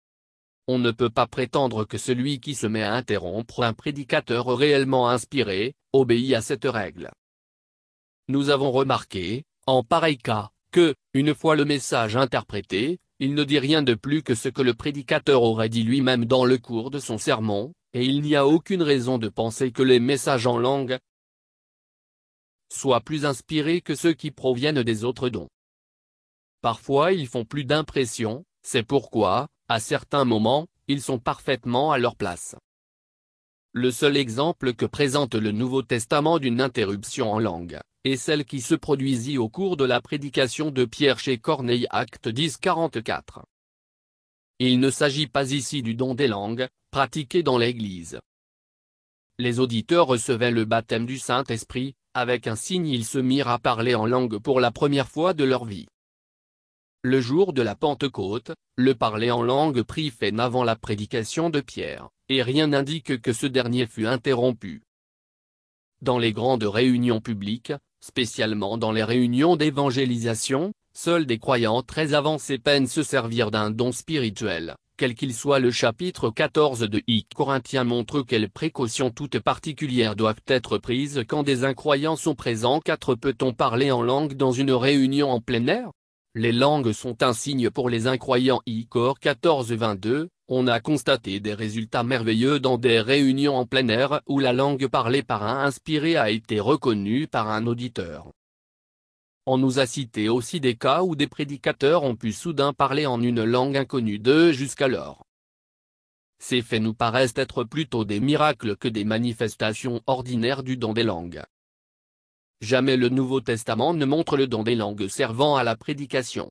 On ne peut pas prétendre que celui qui se met à interrompre un prédicateur réellement inspiré, obéit à cette règle. Nous avons remarqué, en pareil cas, que, une fois le message interprété, il ne dit rien de plus que ce que le prédicateur aurait dit lui-même dans le cours de son sermon, et il n'y a aucune raison de penser que les messages en langue soient plus inspirés que ceux qui proviennent des autres dons. Parfois ils font plus d'impression, c'est pourquoi, à certains moments, ils sont parfaitement à leur place. Le seul exemple que présente le Nouveau Testament d'une interruption en langue, est celle qui se produisit au cours de la prédication de Pierre chez Corneille. Acte dix quarante-quatre. Il ne s'agit pas ici du don des langues, pratiqué dans l'Église. Les auditeurs recevaient le baptême du Saint-Esprit, avec un signe ils se mirent à parler en langue pour la première fois de leur vie. Le jour de la Pentecôte, le parler en langue prit fin avant la prédication de Pierre, et rien n'indique que ce dernier fut interrompu. Dans les grandes réunions publiques, spécialement dans les réunions d'évangélisation, seuls des croyants très avancés peinent se servir d'un don spirituel, quel qu'il soit. Le chapitre quatorze de I Corinthiens montre quelles précautions toutes particulières doivent être prises quand des incroyants sont présents. quatre Peut-on parler en langue dans une réunion en plein air? Les langues sont un signe pour les incroyants. I-Cor quatorze vingt-deux, on a constaté des résultats merveilleux dans des réunions en plein air où la langue parlée par un inspiré a été reconnue par un auditeur. On nous a cité aussi des cas où des prédicateurs ont pu soudain parler en une langue inconnue d'eux jusqu'alors. Ces faits nous paraissent être plutôt des miracles que des manifestations ordinaires du don des langues. Jamais le Nouveau Testament ne montre le don des langues servant à la prédication.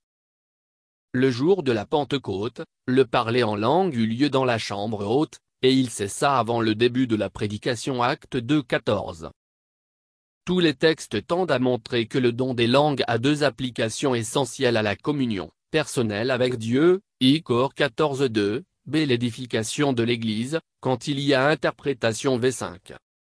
Le jour de la Pentecôte, le parler en langue eut lieu dans la chambre haute, et il cessa avant le début de la prédication. Actes deux quatorze. Tous les textes tendent à montrer que le don des langues a deux applications essentielles à la communion personnelle avec Dieu, I-Cor quatorze deux, B l'édification de l'Église, quand il y a interprétation v cinq.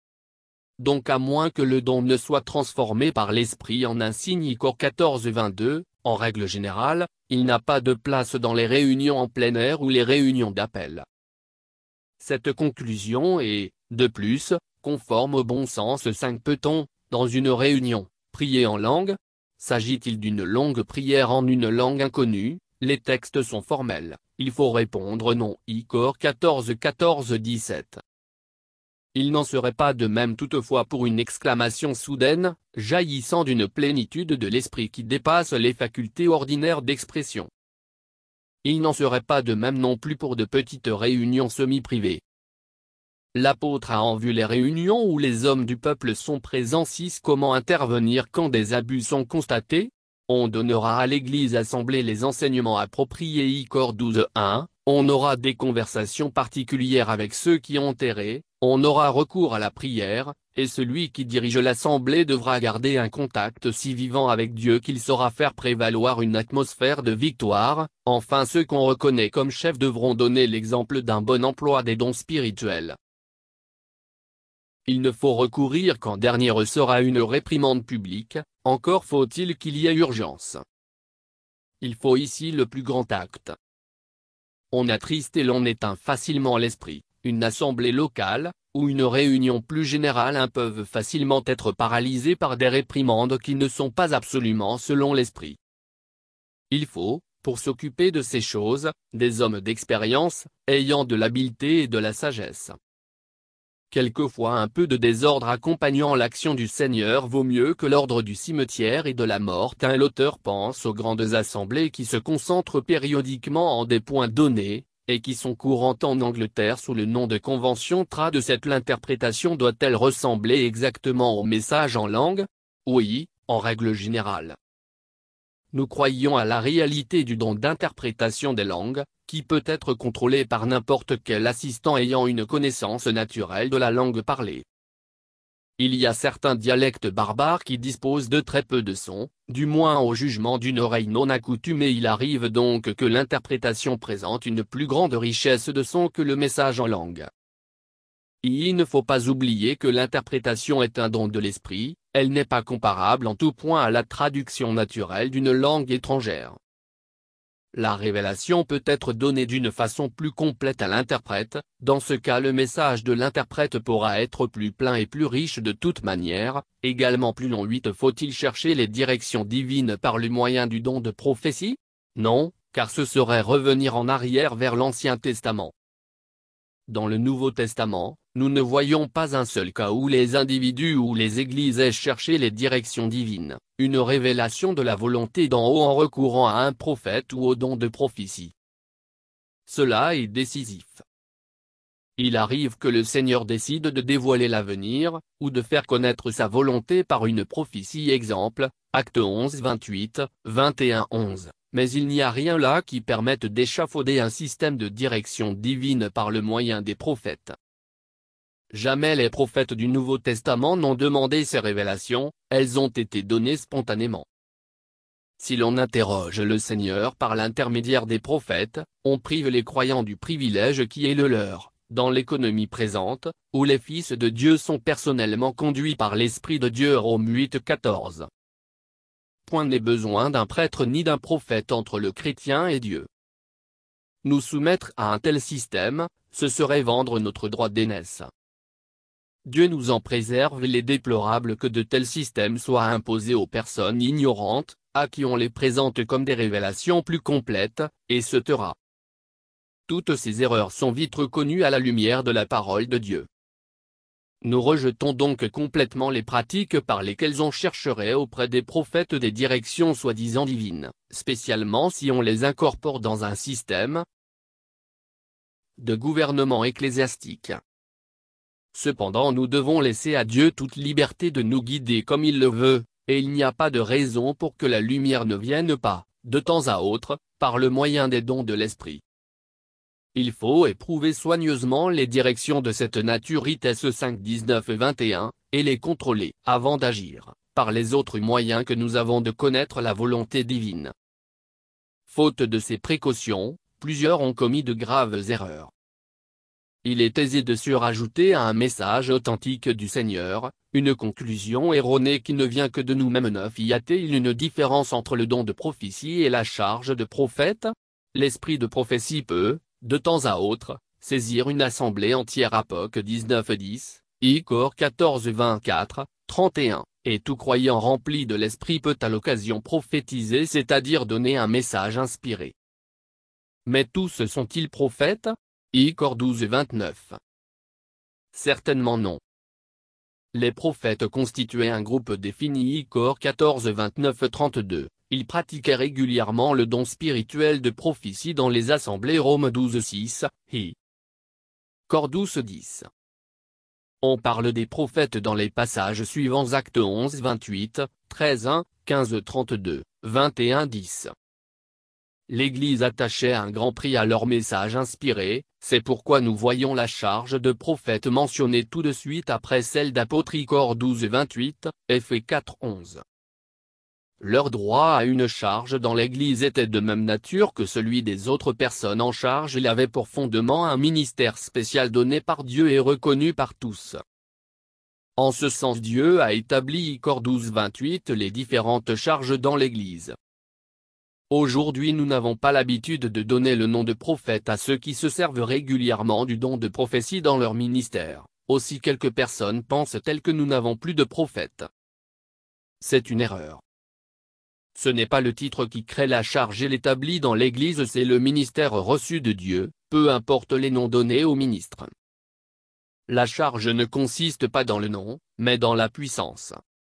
Donc à moins que le don ne soit transformé par l'Esprit en un signe. I-Cor quatorze vingt-deux, en règle générale, il n'a pas de place dans les réunions en plein air ou les réunions d'appel. Cette conclusion est, de plus, conforme au bon sens. cinq Peut-on, dans une réunion, prier en langue? S'agit-il d'une longue prière en une langue inconnue? Les textes sont formels, il faut répondre non. I-Cor quatorze quatorze dix-sept. Il n'en serait pas de même toutefois pour une exclamation soudaine, jaillissant d'une plénitude de l'esprit qui dépasse les facultés ordinaires d'expression. Il n'en serait pas de même non plus pour de petites réunions semi-privées. L'apôtre a en vue les réunions où les hommes du peuple sont présents. six Comment intervenir quand des abus sont constatés? On donnera à l'Église assemblée les enseignements appropriés. I-Cor douze un, on aura des conversations particulières avec ceux qui ont erré, on aura recours à la prière, et celui qui dirige l'assemblée devra garder un contact si vivant avec Dieu qu'il saura faire prévaloir une atmosphère de victoire. Enfin, ceux qu'on reconnaît comme chefs devront donner l'exemple d'un bon emploi des dons spirituels. Il ne faut recourir qu'en dernier ressort à une réprimande publique, encore faut-il qu'il y ait urgence. Il faut ici le plus grand acte. On attriste et l'on éteint facilement l'esprit. Une assemblée locale, ou une réunion plus générale hein, peuvent facilement être paralysées par des réprimandes qui ne sont pas absolument selon l'esprit. Il faut, pour s'occuper de ces choses, des hommes d'expérience, ayant de l'habileté et de la sagesse. Quelquefois un peu de désordre accompagnant l'action du Seigneur vaut mieux que l'ordre du cimetière et de la mort. L'auteur pense aux grandes assemblées qui se concentrent périodiquement en des points donnés, et qui sont courantes en Angleterre sous le nom de convention trad. Cette l'interprétation doit-elle ressembler exactement au message en langue? Oui, en règle générale. Nous croyons à la réalité du don d'interprétation des langues, qui peut être contrôlé par n'importe quel assistant ayant une connaissance naturelle de la langue parlée. Il y a certains dialectes barbares qui disposent de très peu de sons, du moins au jugement d'une oreille non accoutumée. Il arrive donc que l'interprétation présente une plus grande richesse de sons que le message en langue. Il ne faut pas oublier que l'interprétation est un don de l'esprit, elle n'est pas comparable en tout point à la traduction naturelle d'une langue étrangère. La révélation peut être donnée d'une façon plus complète à l'interprète, dans ce cas le message de l'interprète pourra être plus plein et plus riche de toute manière, également plus long. huit Faut-il chercher les directions divines par le moyen du don de prophétie? Non, car ce serait revenir en arrière vers l'Ancien Testament. Dans le Nouveau Testament, nous ne voyons pas un seul cas où les individus ou les églises aient cherché les directions divines, une révélation de la volonté d'en haut en recourant à un prophète ou au don de prophétie. Cela est décisif. Il arrive que le Seigneur décide de dévoiler l'avenir, ou de faire connaître sa volonté par une prophétie. Exemple, Actes onze vingt-huit, vingt et un onze. Mais il n'y a rien là qui permette d'échafauder un système de direction divine par le moyen des prophètes. Jamais les prophètes du Nouveau Testament n'ont demandé ces révélations, elles ont été données spontanément. Si l'on interroge le Seigneur par l'intermédiaire des prophètes, on prive les croyants du privilège qui est le leur, dans l'économie présente, où les fils de Dieu sont personnellement conduits par l'Esprit de Dieu. Romains huit quatorze. Point n'est besoin d'un prêtre ni d'un prophète entre le chrétien et Dieu. Nous soumettre à un tel système, ce serait vendre notre droit d'aînesse. Dieu nous en préserve. Il est déplorable que de tels systèmes soient imposés aux personnes ignorantes, à qui on les présente comme des révélations plus complètes, et se taira. Toutes ces erreurs sont vite reconnues à la lumière de la parole de Dieu. Nous rejetons donc complètement les pratiques par lesquelles on chercherait auprès des prophètes des directions soi-disant divines, spécialement si on les incorpore dans un système de gouvernement ecclésiastique. Cependant nous devons laisser à Dieu toute liberté de nous guider comme il le veut, et il n'y a pas de raison pour que la lumière ne vienne pas, de temps à autre, par le moyen des dons de l'Esprit. Il faut éprouver soigneusement les directions de cette nature I T S cinq dix-neuf et vingt et un, et les contrôler, avant d'agir, par les autres moyens que nous avons de connaître la volonté divine. Faute de ces précautions, plusieurs ont commis de graves erreurs. Il est aisé de surajouter à un message authentique du Seigneur, une conclusion erronée qui ne vient que de nous-mêmes. neuf Y a-t-il une différence entre le don de prophétie et la charge de prophète? L'esprit de prophétie peut, de temps à autre, saisir une assemblée entière. Apoc dix-neuf dix, Icor quatorze vingt-quatre, trente et un, et tout croyant rempli de l'esprit peut à l'occasion prophétiser, c'est-à-dire donner un message inspiré. Mais tous sont-ils prophètes? Icor douze vingt-neuf. Certainement non. Les prophètes constituaient un groupe défini. Icor quatorze vingt-neuf trente-deux. Ils pratiquaient régulièrement le don spirituel de prophétie dans les assemblées. Rome douze six, I. Cor douze dix. On parle des prophètes dans les passages suivants: Actes onze vingt-huit, treize un, quinze trente-deux, vingt et un dix. L'Église attachait un grand prix à leur message inspiré, c'est pourquoi nous voyons la charge de prophète mentionnée tout de suite après celle d'apôtre. Icor douze vingt-huit, Eph quatre onze. Leur droit à une charge dans l'Église était de même nature que celui des autres personnes en charge. Il avait pour fondement un ministère spécial donné par Dieu et reconnu par tous. En ce sens, Dieu a établi Icor douze vingt-huit les différentes charges dans l'Église. Aujourd'hui nous n'avons pas l'habitude de donner le nom de prophète à ceux qui se servent régulièrement du don de prophétie dans leur ministère, aussi quelques personnes pensent-elles que nous n'avons plus de prophètes. C'est une erreur. Ce n'est pas le titre qui crée la charge et l'établit dans l'Église, c'est le ministère reçu de Dieu, peu importe les noms donnés aux ministres. La charge ne consiste pas dans le nom, mais dans la puissance.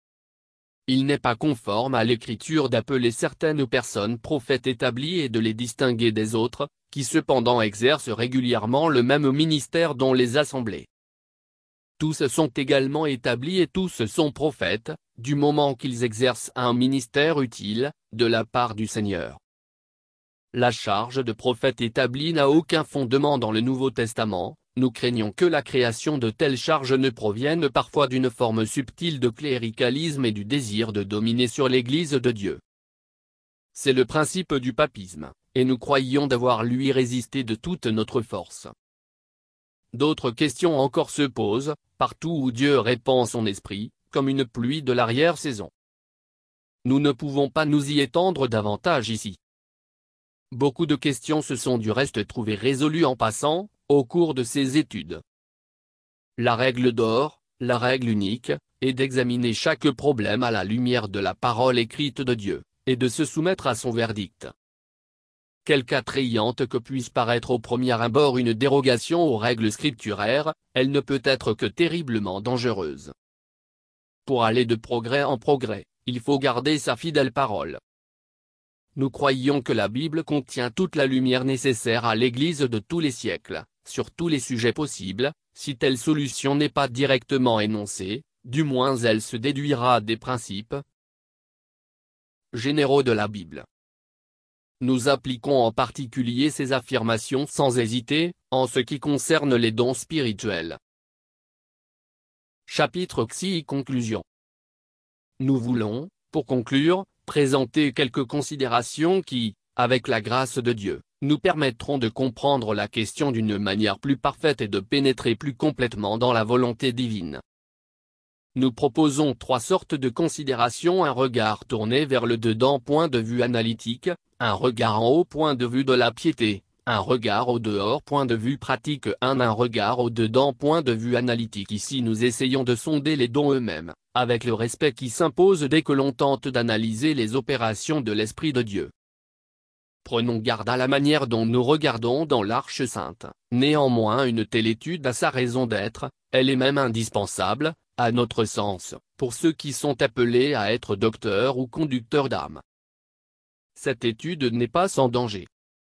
Il n'est pas conforme à l'Écriture d'appeler certaines personnes prophètes établies et de les distinguer des autres, qui cependant exercent régulièrement le même ministère dans les assemblées. Tous sont également établis et tous sont prophètes, du moment qu'ils exercent un ministère utile, de la part du Seigneur. La charge de prophète établi n'a aucun fondement dans le Nouveau Testament. Nous craignons que la création de telles charges ne provienne parfois d'une forme subtile de cléricalisme et du désir de dominer sur l'Église de Dieu. C'est le principe du papisme, et nous croyions devoir lui résister de toute notre force. D'autres questions encore se posent, partout où Dieu répand son esprit, comme une pluie de l'arrière-saison. Nous ne pouvons pas nous y étendre davantage ici. Beaucoup de questions se sont du reste trouvées résolues en passant, au cours de ces études. La règle d'or, la règle unique, est d'examiner chaque problème à la lumière de la parole écrite de Dieu, et de se soumettre à son verdict. Quelque attrayante que puisse paraître au premier abord une dérogation aux règles scripturaires, elle ne peut être que terriblement dangereuse. Pour aller de progrès en progrès, il faut garder sa fidèle parole. Nous croyons que la Bible contient toute la lumière nécessaire à l'Église de tous les siècles, sur tous les sujets possibles. Si telle solution n'est pas directement énoncée, du moins elle se déduira des principes généraux de la Bible. Nous appliquons en particulier ces affirmations sans hésiter, en ce qui concerne les dons spirituels. Chapitre six. Conclusion. Nous voulons, pour conclure, présenter quelques considérations qui, avec la grâce de Dieu, nous permettront de comprendre la question d'une manière plus parfaite et de pénétrer plus complètement dans la volonté divine. Nous proposons trois sortes de considérations: un regard tourné vers le dedans point de vue analytique, un regard en haut point de vue de la piété, Un regard au dehors point de vue pratique un Un regard au dedans point de vue analytique. Ici nous essayons de sonder les dons eux-mêmes, avec le respect qui s'impose dès que l'on tente d'analyser les opérations de l'Esprit de Dieu. Prenons garde à la manière dont nous regardons dans l'Arche sainte. Néanmoins une telle étude a sa raison d'être, elle est même indispensable, à notre sens, pour ceux qui sont appelés à être docteurs ou conducteurs d'âme. Cette étude n'est pas sans danger.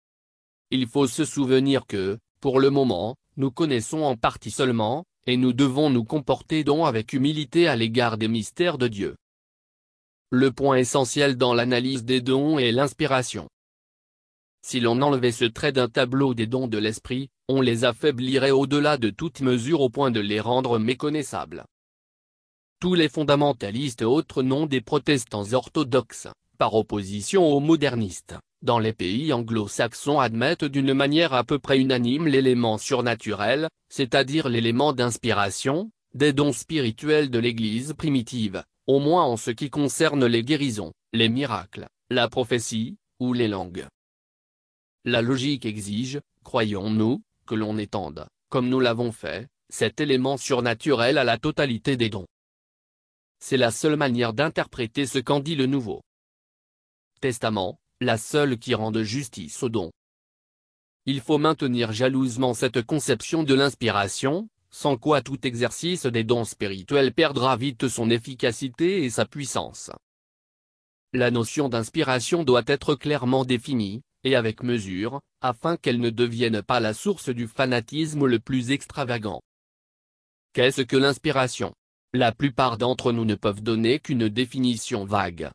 Il faut se souvenir que, pour le moment, nous connaissons en partie seulement, et nous devons nous comporter donc avec humilité à l'égard des mystères de Dieu. Le point essentiel dans l'analyse des dons est l'inspiration. Si l'on enlevait ce trait d'un tableau des dons de l'Esprit, on les affaiblirait au-delà de toute mesure au point de les rendre méconnaissables. Tous les fondamentalistes autres noms des protestants orthodoxes, par opposition aux modernistes, dans les pays anglo-saxons admettent d'une manière à peu près unanime l'élément surnaturel, c'est-à-dire l'élément d'inspiration, des dons spirituels de l'Église primitive, au moins en ce qui concerne les guérisons, les miracles, la prophétie, ou les langues. La logique exige, croyons-nous, que l'on étende, comme nous l'avons fait, cet élément surnaturel à la totalité des dons. C'est la seule manière d'interpréter ce qu'en dit le Nouveau Testament, la seule qui rende justice aux dons. Il faut maintenir jalousement cette conception de l'inspiration, sans quoi tout exercice des dons spirituels perdra vite son efficacité et sa puissance. La notion d'inspiration doit être clairement définie, et avec mesure, afin qu'elle ne devienne pas la source du fanatisme le plus extravagant. Qu'est-ce que l'inspiration ? La plupart d'entre nous ne peuvent donner qu'une définition vague.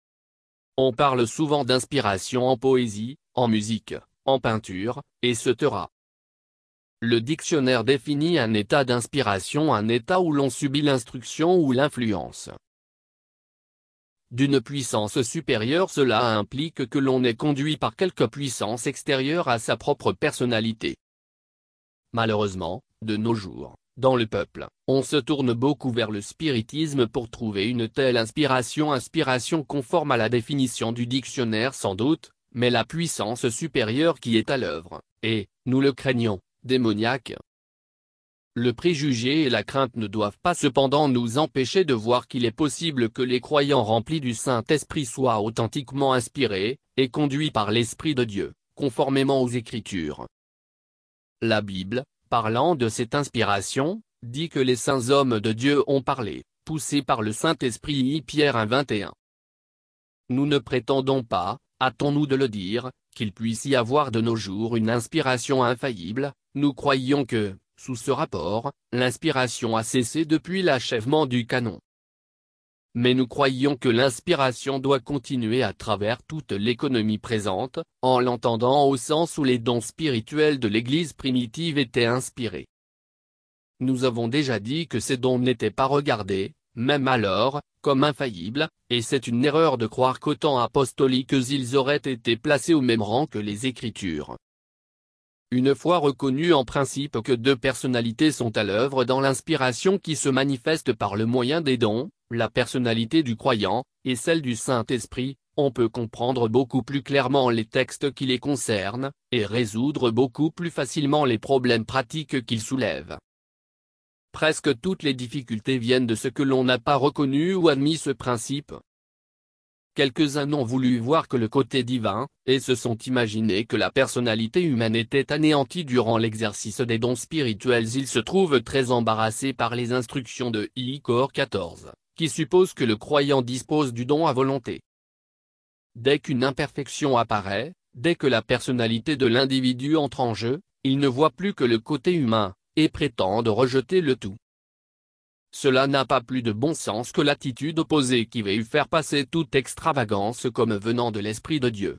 On parle souvent d'inspiration en poésie, en musique, en peinture, et cetera. Le dictionnaire définit un état d'inspiration un état où l'on subit l'instruction ou l'influence d'une puissance supérieure. Cela implique que l'on est conduit par quelque puissance extérieure à sa propre personnalité. Malheureusement, de nos jours, dans le peuple, on se tourne beaucoup vers le spiritisme pour trouver une telle inspiration inspiration conforme à la définition du dictionnaire sans doute, mais la puissance supérieure qui est à l'œuvre, est, nous le craignons, démoniaque. Le préjugé et la crainte ne doivent pas cependant nous empêcher de voir qu'il est possible que les croyants remplis du Saint-Esprit soient authentiquement inspirés, et conduits par l'Esprit de Dieu, conformément aux Écritures. La Bible, parlant de cette inspiration, dit que les saints hommes de Dieu ont parlé, poussés par le Saint-Esprit. Pierre un vingt et un. Nous ne prétendons pas, hâtons-nous de le dire, qu'il puisse y avoir de nos jours une inspiration infaillible, nous croyons que, sous ce rapport, l'inspiration a cessé depuis l'achèvement du canon. Mais nous croyons que l'inspiration doit continuer à travers toute l'économie présente, en l'entendant au sens où les dons spirituels de l'Église primitive étaient inspirés. Nous avons déjà dit que ces dons n'étaient pas regardés, même alors, comme infaillibles, et c'est une erreur de croire qu'aux temps apostoliques ils auraient été placés au même rang que les Écritures. Une fois reconnu en principe que deux personnalités sont à l'œuvre dans l'inspiration qui se manifeste par le moyen des dons, la personnalité du croyant, et celle du Saint-Esprit, on peut comprendre beaucoup plus clairement les textes qui les concernent, et résoudre beaucoup plus facilement les problèmes pratiques qu'ils soulèvent. Presque toutes les difficultés viennent de ce que l'on n'a pas reconnu ou admis ce principe. Quelques-uns n'ont voulu voir que le côté divin, et se sont imaginés que la personnalité humaine était anéantie durant l'exercice des dons spirituels. Ils se trouvent très embarrassés par les instructions de I Cor quatorze, qui supposent que le croyant dispose du don à volonté. Dès qu'une imperfection apparaît, dès que la personnalité de l'individu entre en jeu, il ne voit plus que le côté humain, et prétendent rejeter le tout. Cela n'a pas plus de bon sens que l'attitude opposée qui veut faire passer toute extravagance comme venant de l'Esprit de Dieu.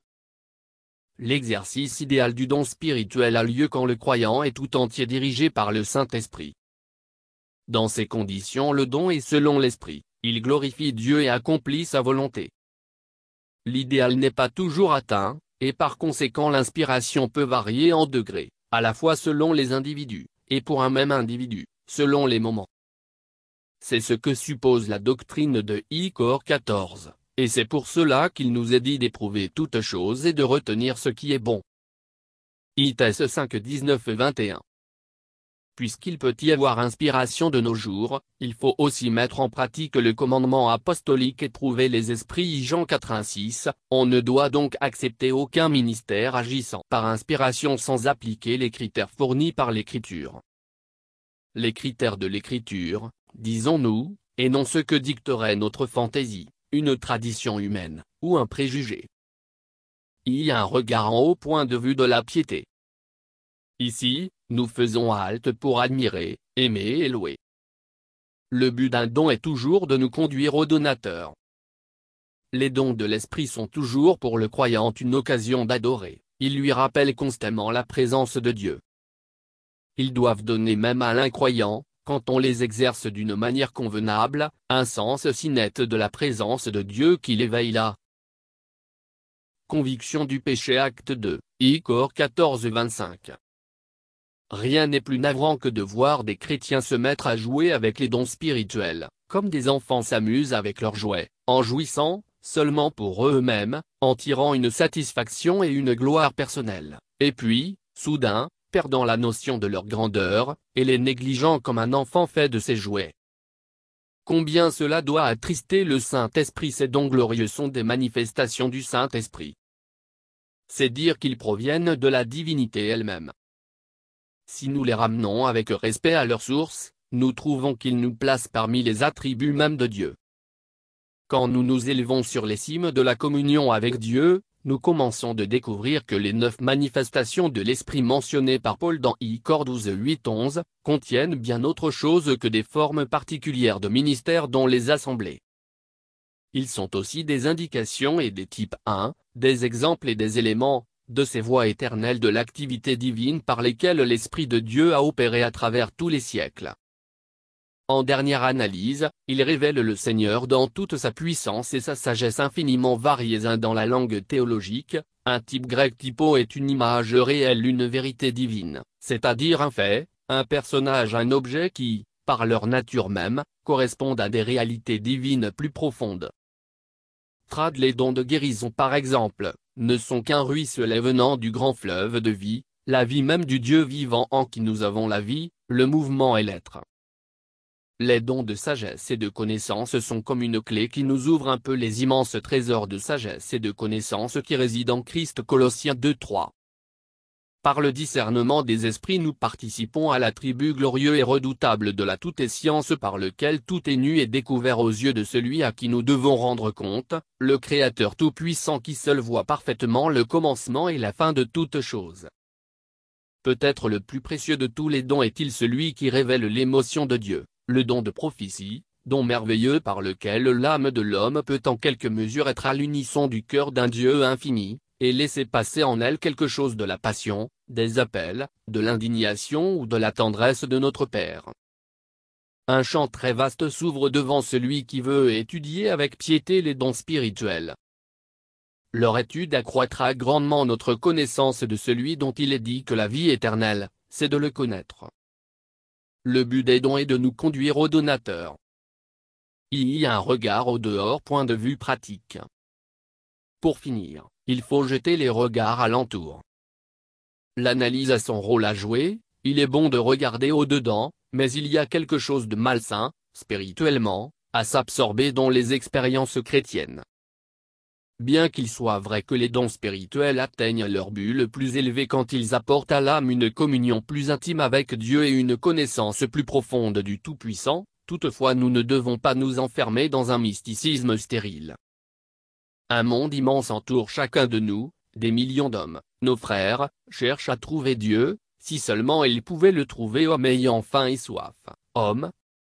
L'exercice idéal du don spirituel a lieu quand le croyant est tout entier dirigé par le Saint-Esprit. Dans ces conditions le don est selon l'Esprit, il glorifie Dieu et accomplit sa volonté. L'idéal n'est pas toujours atteint, et par conséquent l'inspiration peut varier en degrés, à la fois selon les individus, et pour un même individu, selon les moments. C'est ce que suppose la doctrine de I Cor quatorze, et c'est pour cela qu'il nous est dit d'éprouver toutes choses et de retenir ce qui est bon. I T S cinq dix-neuf vingt et un. Puisqu'il peut y avoir inspiration de nos jours, il faut aussi mettre en pratique le commandement apostolique et trouver les esprits. Jean quatre vingt-six, on ne doit donc accepter aucun ministère agissant par inspiration sans appliquer les critères fournis par l'Écriture. Les critères de l'Écriture, disons-nous, et non ce que dicterait notre fantaisie, une tradition humaine, ou un préjugé. Il y a un regard en haut point de vue de la piété. Ici, nous faisons halte pour admirer, aimer et louer. Le but d'un don est toujours de nous conduire au donateur. Les dons de l'esprit sont toujours pour le croyant une occasion d'adorer, ils lui rappellent constamment la présence de Dieu. Ils doivent donner même à l'incroyant, quand on les exerce d'une manière convenable, un sens si net de la présence de Dieu qu'il éveille la conviction du péché. Acte deux, I Cor quatorze vingt-cinq. Rien n'est plus navrant que de voir des chrétiens se mettre à jouer avec les dons spirituels, comme des enfants s'amusent avec leurs jouets, en jouissant, seulement pour eux-mêmes, en tirant une satisfaction et une gloire personnelle, et puis, soudain, perdant la notion de leur grandeur, et les négligeant comme un enfant fait de ses jouets. Combien cela doit attrister le Saint-Esprit. Ces dons glorieux sont des manifestations du Saint-Esprit. C'est dire qu'ils proviennent de la divinité elle-même. Si nous les ramenons avec respect à leur source, nous trouvons qu'ils nous placent parmi les attributs mêmes de Dieu. Quand nous nous élevons sur les cimes de la communion avec Dieu, nous commençons de découvrir que les neuf manifestations de l'Esprit mentionnées par Paul dans I Cor douze huit onze, contiennent bien autre chose que des formes particulières de ministère dont les assemblées. Ils sont aussi des indications et des types un, des exemples et des éléments, de ces voies éternelles de l'activité divine par lesquelles l'Esprit de Dieu a opéré à travers tous les siècles. En dernière analyse, il révèle le Seigneur dans toute sa puissance et sa sagesse infiniment variées. Dans la langue théologique, un type grec typo est une image réelle, une vérité divine, c'est-à-dire un fait, un personnage, un objet qui, par leur nature même, correspondent à des réalités divines plus profondes. Trad les dons de guérison par exemple, ne sont qu'un ruisselet venant du grand fleuve de vie, la vie même du Dieu vivant en qui nous avons la vie, le mouvement et l'être. Les dons de sagesse et de connaissance sont comme une clé qui nous ouvre un peu les immenses trésors de sagesse et de connaissance qui résident en Christ. Colossiens deux trois. Par le discernement des esprits nous participons à l'attribut glorieux et redoutable de la toute-science par lequel tout est nu et découvert aux yeux de celui à qui nous devons rendre compte, le Créateur tout-puissant qui seul voit parfaitement le commencement et la fin de toutes choses. Peut-être le plus précieux de tous les dons est-il celui qui révèle l'émotion de Dieu, le don de prophétie, don merveilleux par lequel l'âme de l'homme peut en quelque mesure être à l'unisson du cœur d'un Dieu infini, et laisser passer en elle quelque chose de la passion, des appels, de l'indignation ou de la tendresse de notre Père. Un champ très vaste s'ouvre devant celui qui veut étudier avec piété les dons spirituels. Leur étude accroîtra grandement notre connaissance de celui dont il est dit que la vie éternelle, c'est de le connaître. Le but des dons est de nous conduire au donateur. Il y a un regard au dehors. Point de vue pratique. Pour finir, il faut jeter les regards alentour. L'analyse a son rôle à jouer, il est bon de regarder au-dedans, mais il y a quelque chose de malsain, spirituellement, à s'absorber dans les expériences chrétiennes. Bien qu'il soit vrai que les dons spirituels atteignent leur but le plus élevé quand ils apportent à l'âme une communion plus intime avec Dieu et une connaissance plus profonde du Tout-Puissant, toutefois nous ne devons pas nous enfermer dans un mysticisme stérile. Un monde immense entoure chacun de nous, des millions d'hommes, nos frères, cherchent à trouver Dieu, si seulement ils pouvaient le trouver, hommes ayant faim et soif, hommes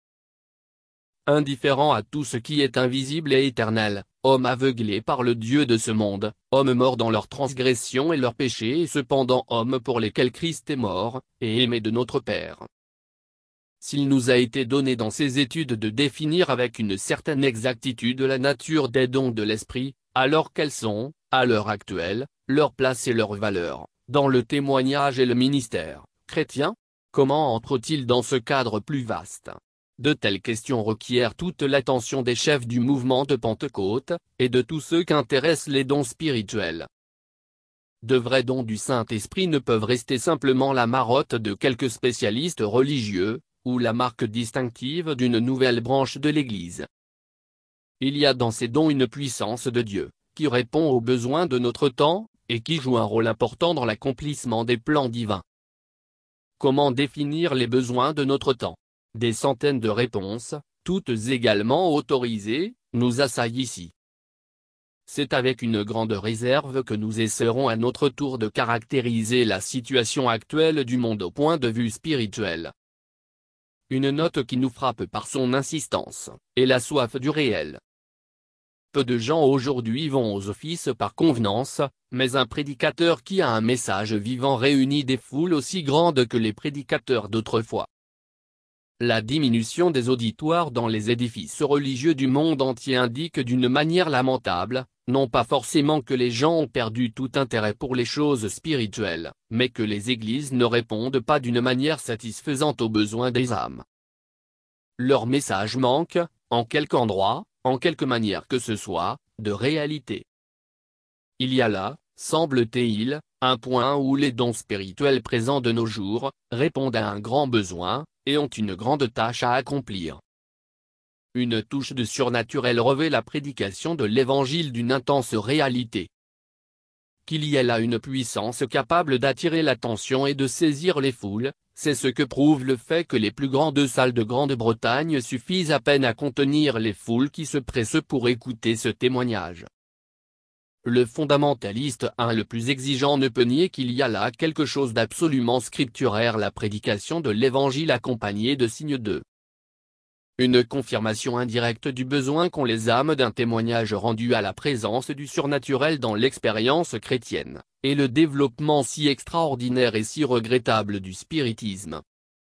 indifférents à tout ce qui est invisible et éternel, hommes aveuglés par le Dieu de ce monde, hommes morts dans leurs transgressions et leurs péchés et cependant hommes pour lesquels Christ est mort, et aimés de notre Père. S'il nous a été donné dans ces études de définir avec une certaine exactitude la nature des dons de l'Esprit, alors quelles sont, à l'heure actuelle, leur place et leur valeur, dans le témoignage et le ministère chrétien? Comment entrent-ils dans ce cadre plus vaste? De telles questions requièrent toute l'attention des chefs du mouvement de Pentecôte, et de tous ceux qu'intéressent les dons spirituels. De vrais dons du Saint-Esprit ne peuvent rester simplement la marotte de quelques spécialistes religieux, ou la marque distinctive d'une nouvelle branche de l'Église. Il y a dans ces dons une puissance de Dieu, qui répond aux besoins de notre temps, et qui joue un rôle important dans l'accomplissement des plans divins. Comment définir les besoins de notre temps? Des centaines de réponses, toutes également autorisées, nous assaillent ici. C'est avec une grande réserve que nous essaierons à notre tour de caractériser la situation actuelle du monde au point de vue spirituel. Une note qui nous frappe par son insistance, est la soif du réel. Peu de gens aujourd'hui vont aux offices par convenance, mais un prédicateur qui a un message vivant réunit des foules aussi grandes que les prédicateurs d'autrefois. La diminution des auditoires dans les édifices religieux du monde entier indique d'une manière lamentable, non pas forcément que les gens ont perdu tout intérêt pour les choses spirituelles, mais que les églises ne répondent pas d'une manière satisfaisante aux besoins des âmes. Leur message manque, en quelque endroit, en quelque manière que ce soit, de réalité. Il y a là, semble-t-il, un point où les dons spirituels présents de nos jours, répondent à un grand besoin, et ont une grande tâche à accomplir. Une touche de surnaturel revêt la prédication de l'Évangile d'une intense réalité. Qu'il y ait là une puissance capable d'attirer l'attention et de saisir les foules, c'est ce que prouve le fait que les plus grandes salles de Grande-Bretagne suffisent à peine à contenir les foules qui se pressent pour écouter ce témoignage. Le fondamentaliste un le plus exigeant ne peut nier qu'il y a là quelque chose d'absolument scripturaire, la prédication de l'Évangile accompagnée de signes de une confirmation indirecte du besoin qu'ont les âmes d'un témoignage rendu à la présence du surnaturel dans l'expérience chrétienne, et le développement si extraordinaire et si regrettable du spiritisme.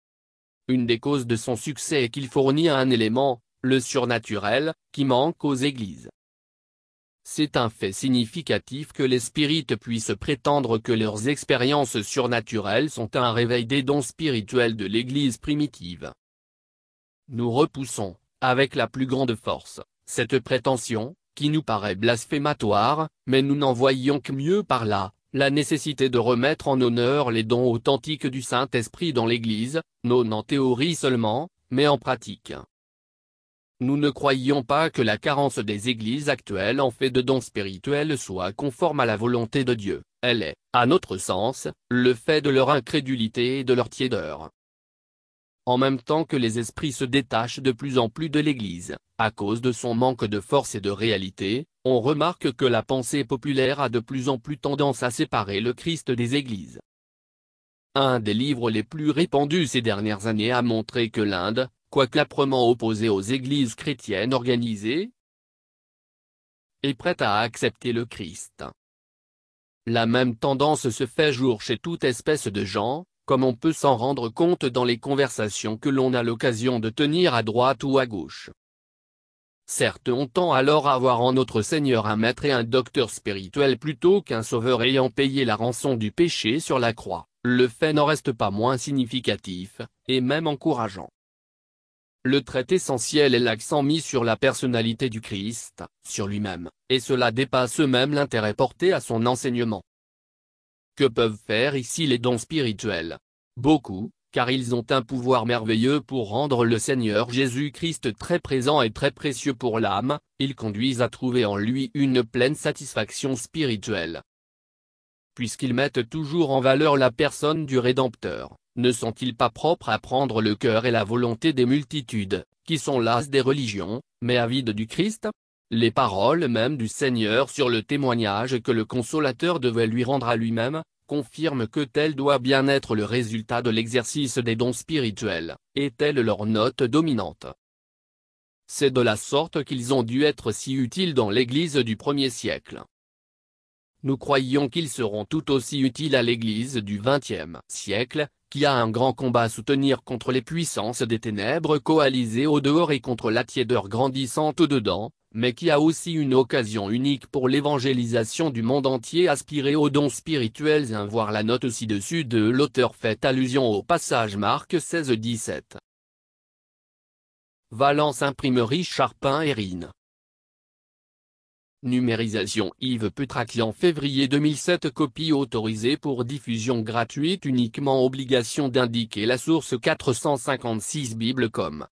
Une des causes de son succès est qu'il fournit un élément, le surnaturel, qui manque aux églises. C'est un fait significatif que les spirites puissent prétendre que leurs expériences surnaturelles sont un réveil des dons spirituels de l'Église primitive. Nous repoussons, avec la plus grande force, cette prétention, qui nous paraît blasphématoire, mais nous n'en voyons que mieux par là, la nécessité de remettre en honneur les dons authentiques du Saint-Esprit dans l'Église, non en théorie seulement, mais en pratique. Nous ne croyons pas que la carence des églises actuelles en fait de dons spirituels soit conforme à la volonté de Dieu, elle est, à notre sens, le fait de leur incrédulité et de leur tiédeur. En même temps que les esprits se détachent de plus en plus de l'Église, à cause de son manque de force et de réalité, on remarque que la pensée populaire a de plus en plus tendance à séparer le Christ des Églises. Un des livres les plus répandus ces dernières années a montré que l'Inde, quoique âprement opposée aux églises chrétiennes organisées, est prête à accepter le Christ. La même tendance se fait jour chez toute espèce de gens, comme on peut s'en rendre compte dans les conversations que l'on a l'occasion de tenir à droite ou à gauche. Certes, on tend alors à voir en notre Seigneur un maître et un docteur spirituel plutôt qu'un sauveur ayant payé la rançon du péché sur la croix, le fait n'en reste pas moins significatif, et même encourageant. Le trait essentiel est l'accent mis sur la personnalité du Christ, sur lui-même, et cela dépasse même l'intérêt porté à son enseignement. Que peuvent faire ici les dons spirituels? Beaucoup, car ils ont un pouvoir merveilleux pour rendre le Seigneur Jésus-Christ très présent et très précieux pour l'âme, ils conduisent à trouver en lui une pleine satisfaction spirituelle. Puisqu'ils mettent toujours en valeur la personne du Rédempteur, ne sont-ils pas propres à prendre le cœur et la volonté des multitudes, qui sont lasses des religions, mais avides du Christ? Les paroles même du Seigneur sur le témoignage que le Consolateur devait lui rendre à lui-même, confirment que tel doit bien être le résultat de l'exercice des dons spirituels, et telle leur note dominante. C'est de la sorte qu'ils ont dû être si utiles dans l'Église du premier siècle. Nous croyons qu'ils seront tout aussi utiles à l'Église du vingtième siècle, qui a un grand combat à soutenir contre les puissances des ténèbres coalisées au dehors et contre la tiédeur grandissante au dedans, mais qui a aussi une occasion unique pour l'évangélisation du monde entier. Aspirer aux dons spirituels et voir la note ci-dessus de l'auteur fait allusion au passage Marc seize dix-sept. Valence Imprimerie Charpin et Rhin. Numérisation Yves Petraquian février deux mille sept Copie autorisée pour diffusion gratuite uniquement obligation d'indiquer la source quatre cent cinquante-six bible point com.